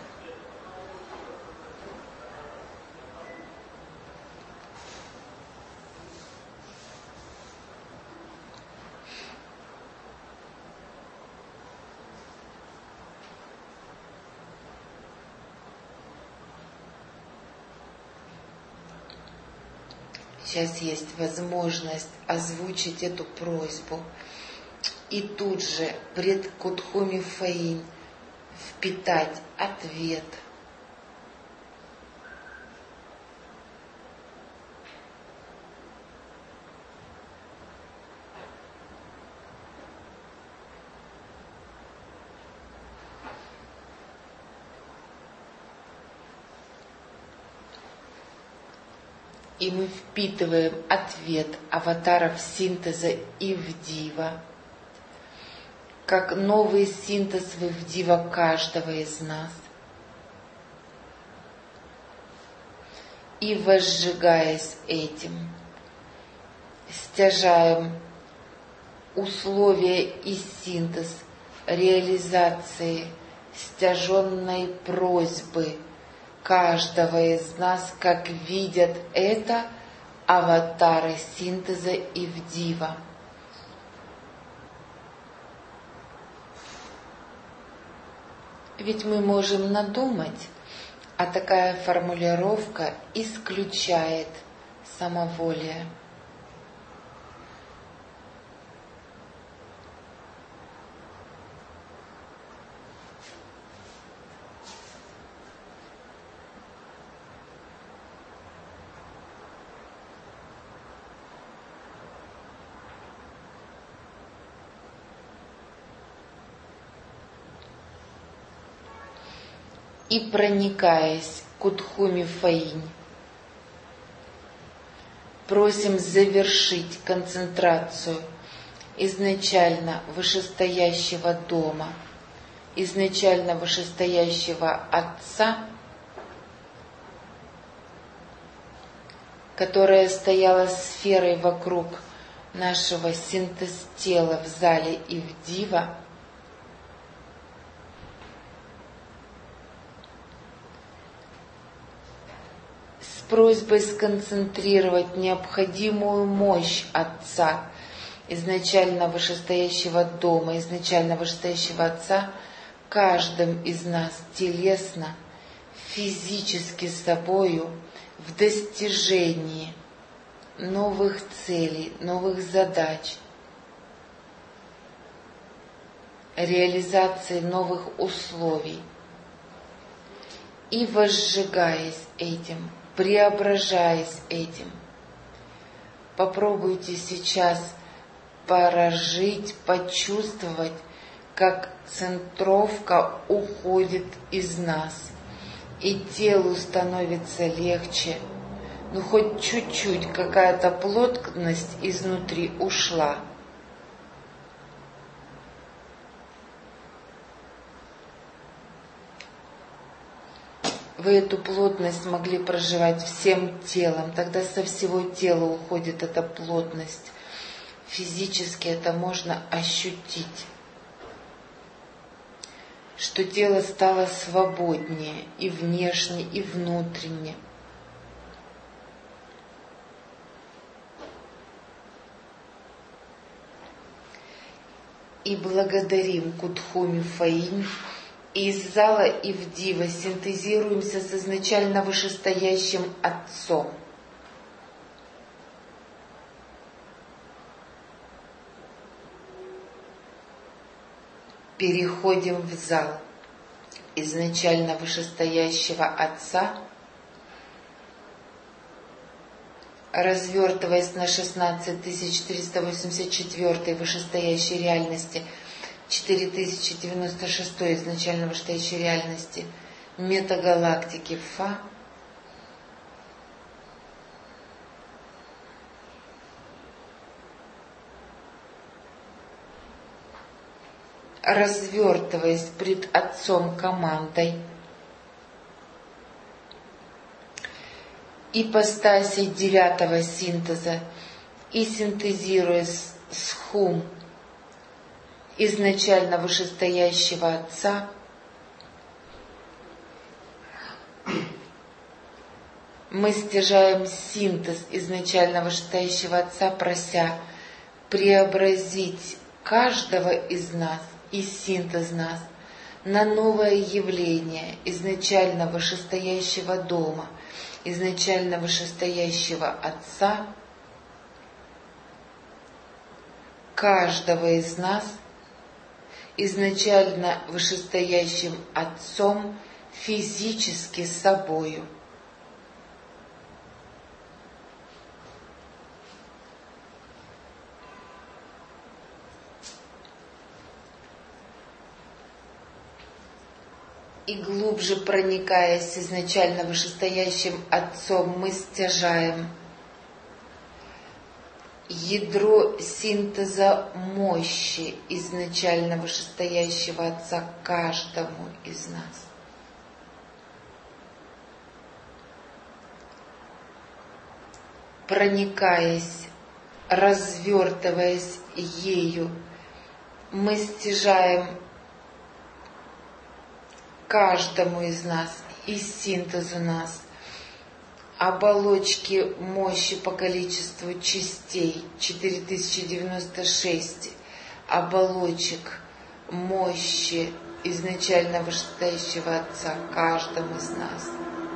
Сейчас есть возможность озвучить эту просьбу и тут же пред Кутхуми Фаинь впитать ответ. И мы впитываем ответ аватаров синтеза Ивдива, как новый синтез в Ивдива каждого из нас. И возжигаясь этим, стяжаем условия и синтез реализации стяженной просьбы каждого из нас, как видят это аватары синтеза Ивдива. Ведь мы можем надумать, а такая формулировка исключает самоволие. И проникаясь к Кудхуми Фаинь, просим завершить концентрацию изначально вышестоящего дома, изначально вышестоящего Отца, которая стояла сферой вокруг нашего синтез-тела в зале Ивдива, с просьбой сконцентрировать необходимую мощь Отца, изначально вышестоящего дома, изначально вышестоящего Отца, каждым из нас телесно, физически собою в достижении новых целей, новых задач, реализации новых условий. И возжигаясь этим, преображаясь этим, попробуйте сейчас прожить, почувствовать, как центровка уходит из нас, и телу становится легче, но хоть чуть-чуть какая-то плотность изнутри ушла. Вы эту плотность могли проживать всем телом, тогда со всего тела уходит эта плотность. Физически это можно ощутить, что тело стало свободнее и внешне, и внутренне. И благодарим Кудхуми Фаинь, и из зала Ивдива синтезируемся с изначально вышестоящим Отцом. Переходим в зал изначально вышестоящего Отца, развертываясь на 16384 вышестоящей реальности, 4096 изначально вышестоящей реальности, метагалактики Фа, развертываясь пред Отцом командой, ипостаси 9-го синтеза, и синтезируя с Хум изначально вышестоящего Отца, мы стяжаем синтез изначально вышестоящего Отца, прося преобразить каждого из нас и синтез нас на новое явление изначально вышестоящего дома, изначально вышестоящего Отца, каждого из нас изначально вышестоящим Отцом, физически собою. И глубже проникаясь изначально вышестоящим Отцом, мы стяжаем ядро синтеза мощи изначально вышестоящего Отца каждому из нас. Проникаясь, развертываясь ею, мы стяжаем каждому из нас и синтез у нас оболочки мощи по количеству частей 4096 оболочек мощи изначально вышестоящего Отца каждому из нас.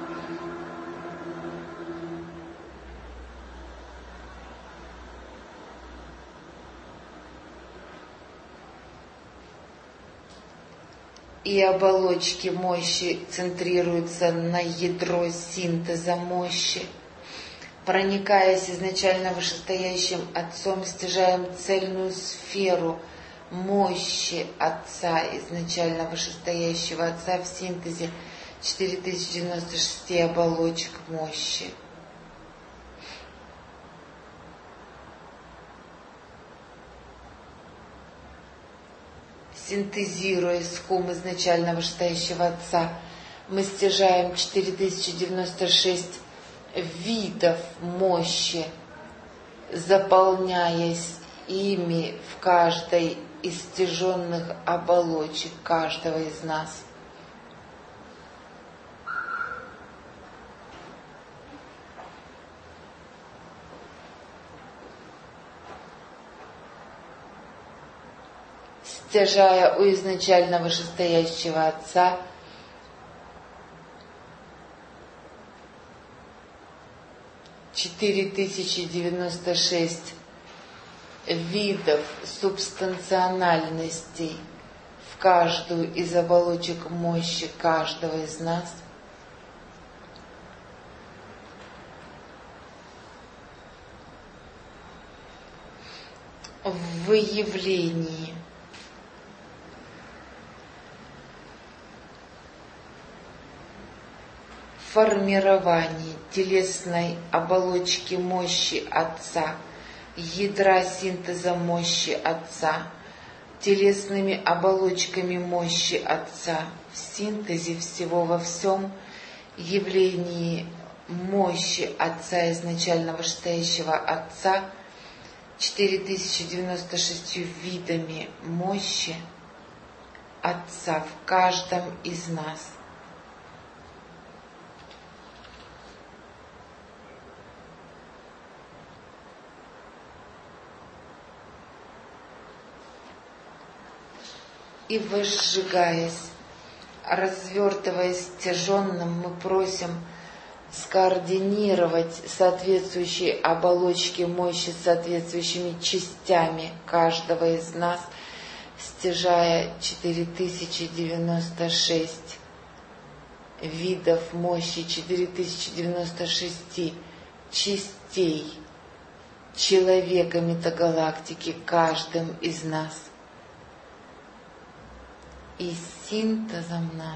И оболочки мощи центрируются на ядро синтеза мощи. Проникаясь изначально вышестоящим Отцом, стяжаем цельную сферу мощи Отца, изначально вышестоящего Отца в синтезе 4096 оболочек мощи. Синтезируя схум изначально вышестоящего Отца, мы стяжаем 4096 видов мощи, заполняясь ими в каждой из стяженных оболочек каждого из нас. Стяжая у изначально вышестоящего Отца $4096 видов субстанциональностей в каждую из оболочек мощи каждого из нас, в выявлении формировании телесной оболочки мощи Отца, ядра синтеза мощи Отца, телесными оболочками мощи Отца, в синтезе всего во всем, явлении мощи Отца, изначально вышестоящего Отца, 4096 видами мощи Отца в каждом из нас. И возжигаясь, развертываясь стяженным, мы просим скоординировать соответствующие оболочки мощи с соответствующими частями каждого из нас, стяжая 4096 видов мощи, 4096 частей человека метагалактики каждым из нас. И синтезом нас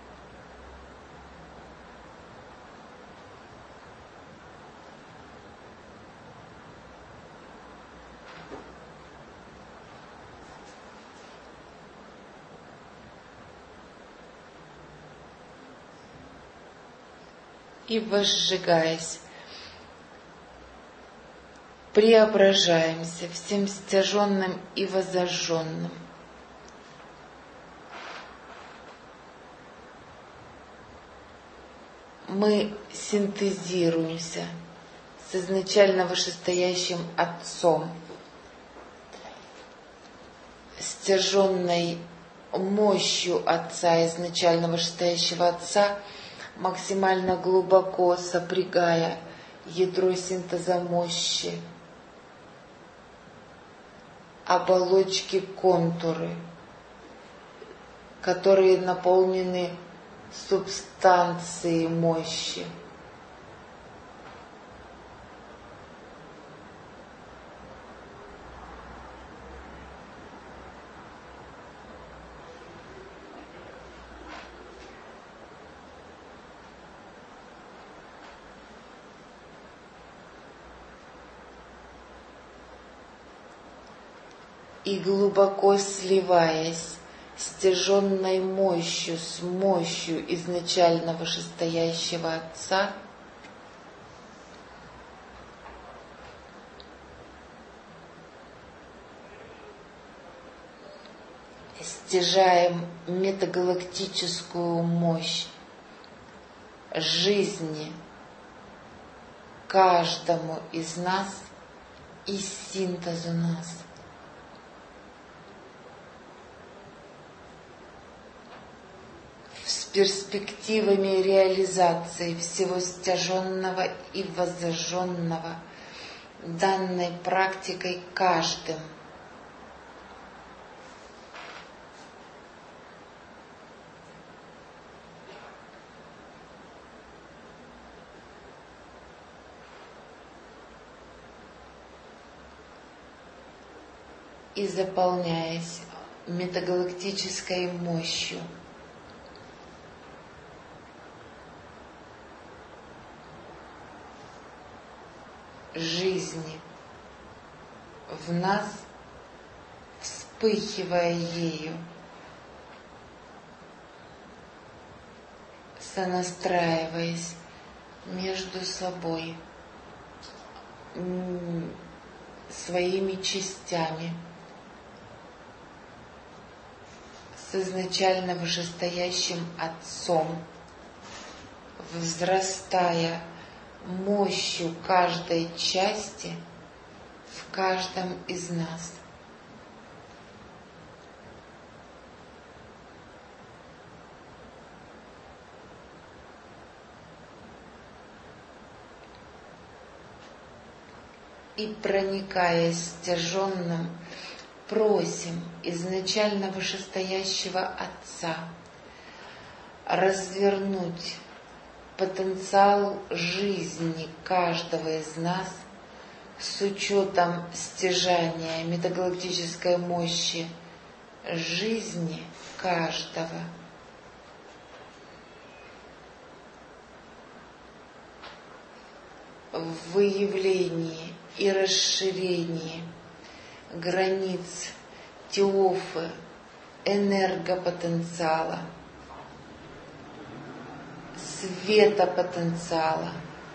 и возжигаясь, преображаемся всем стяженным и возожженным. Мы синтезируемся с изначально вышестоящим Отцом, стяженной мощью Отца, изначально вышестоящего Отца, максимально глубоко сопрягая ядро синтеза мощи, оболочки, контуры, которые наполнены субстанцией мощи. И глубоко сливаясь стяженной мощью с мощью изначально вышестоящего Отца, стяжаем метагалактическую мощь жизни каждому из нас и синтезу нас. С перспективами реализации всего стяженного и воззаженного данной практикой каждым. И заполняясь метагалактической мощью, жизни в нас, вспыхивая ею, сонастраиваясь между собой, своими частями, с изначально вышестоящим Отцом, взрастая мощью каждой части в каждом из нас. И проникаясь стяженным, просим изначально вышестоящего Отца развернуть потенциал жизни каждого из нас с учетом стяжания метагалактической мощи жизни каждого. В выявлении и расширении границ теофы, энергопотенциала, светопотенциала,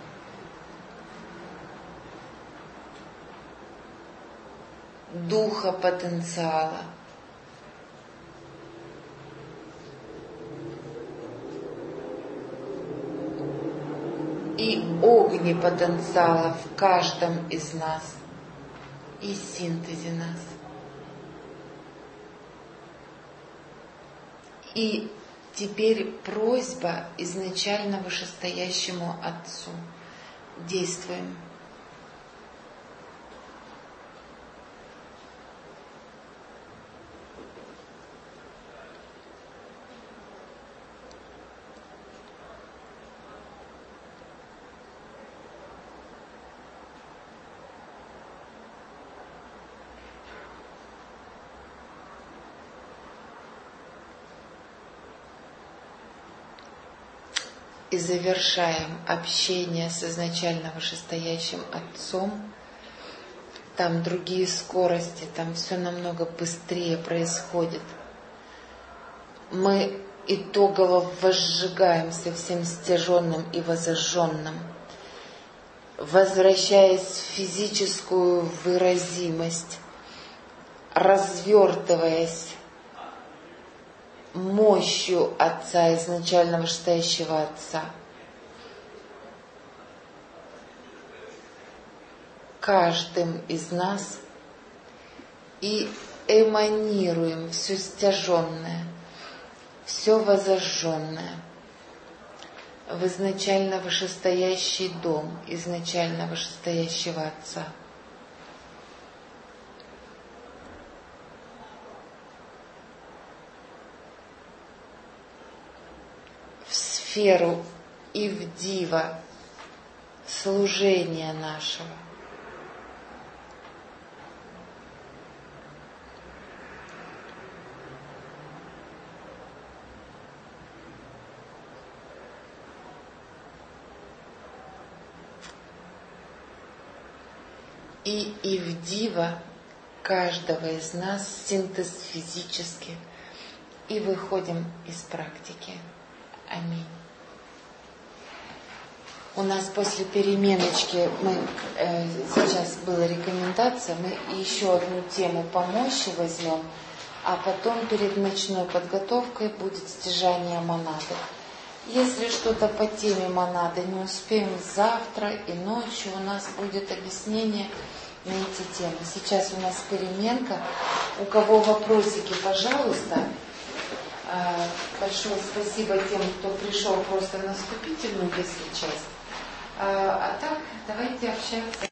духопотенциала, и огнепотенциала в каждом из нас и синтезе нас. И теперь просьба изначально вышестоящему Отцу. Действуем. И завершаем общение с изначально вышестоящим Отцом. Там другие скорости, там все намного быстрее происходит. Мы итогово возжигаемся всем стяженным и возожженным, возвращаясь в физическую выразимость, развертываясь мощью Отца, изначально вышестоящего Отца, каждым из нас, и эманируем все стяженное, все возожженное в изначально вышестоящий дом изначально вышестоящего Отца. Сферу и в диво служения нашего. И в диво каждого из нас синтез физически, и выходим из практики. Аминь. У нас после переменочки сейчас была рекомендация, мы еще одну тему по мощи возьмем, а потом перед ночной подготовкой будет стяжание монады. Если что-то по теме монады не успеем завтра и ночью, у нас будет объяснение на эти темы. Сейчас у нас переменка. У кого вопросики, пожалуйста. Большое спасибо тем, кто пришел просто на вступительную, если часть. А так, давайте общаться.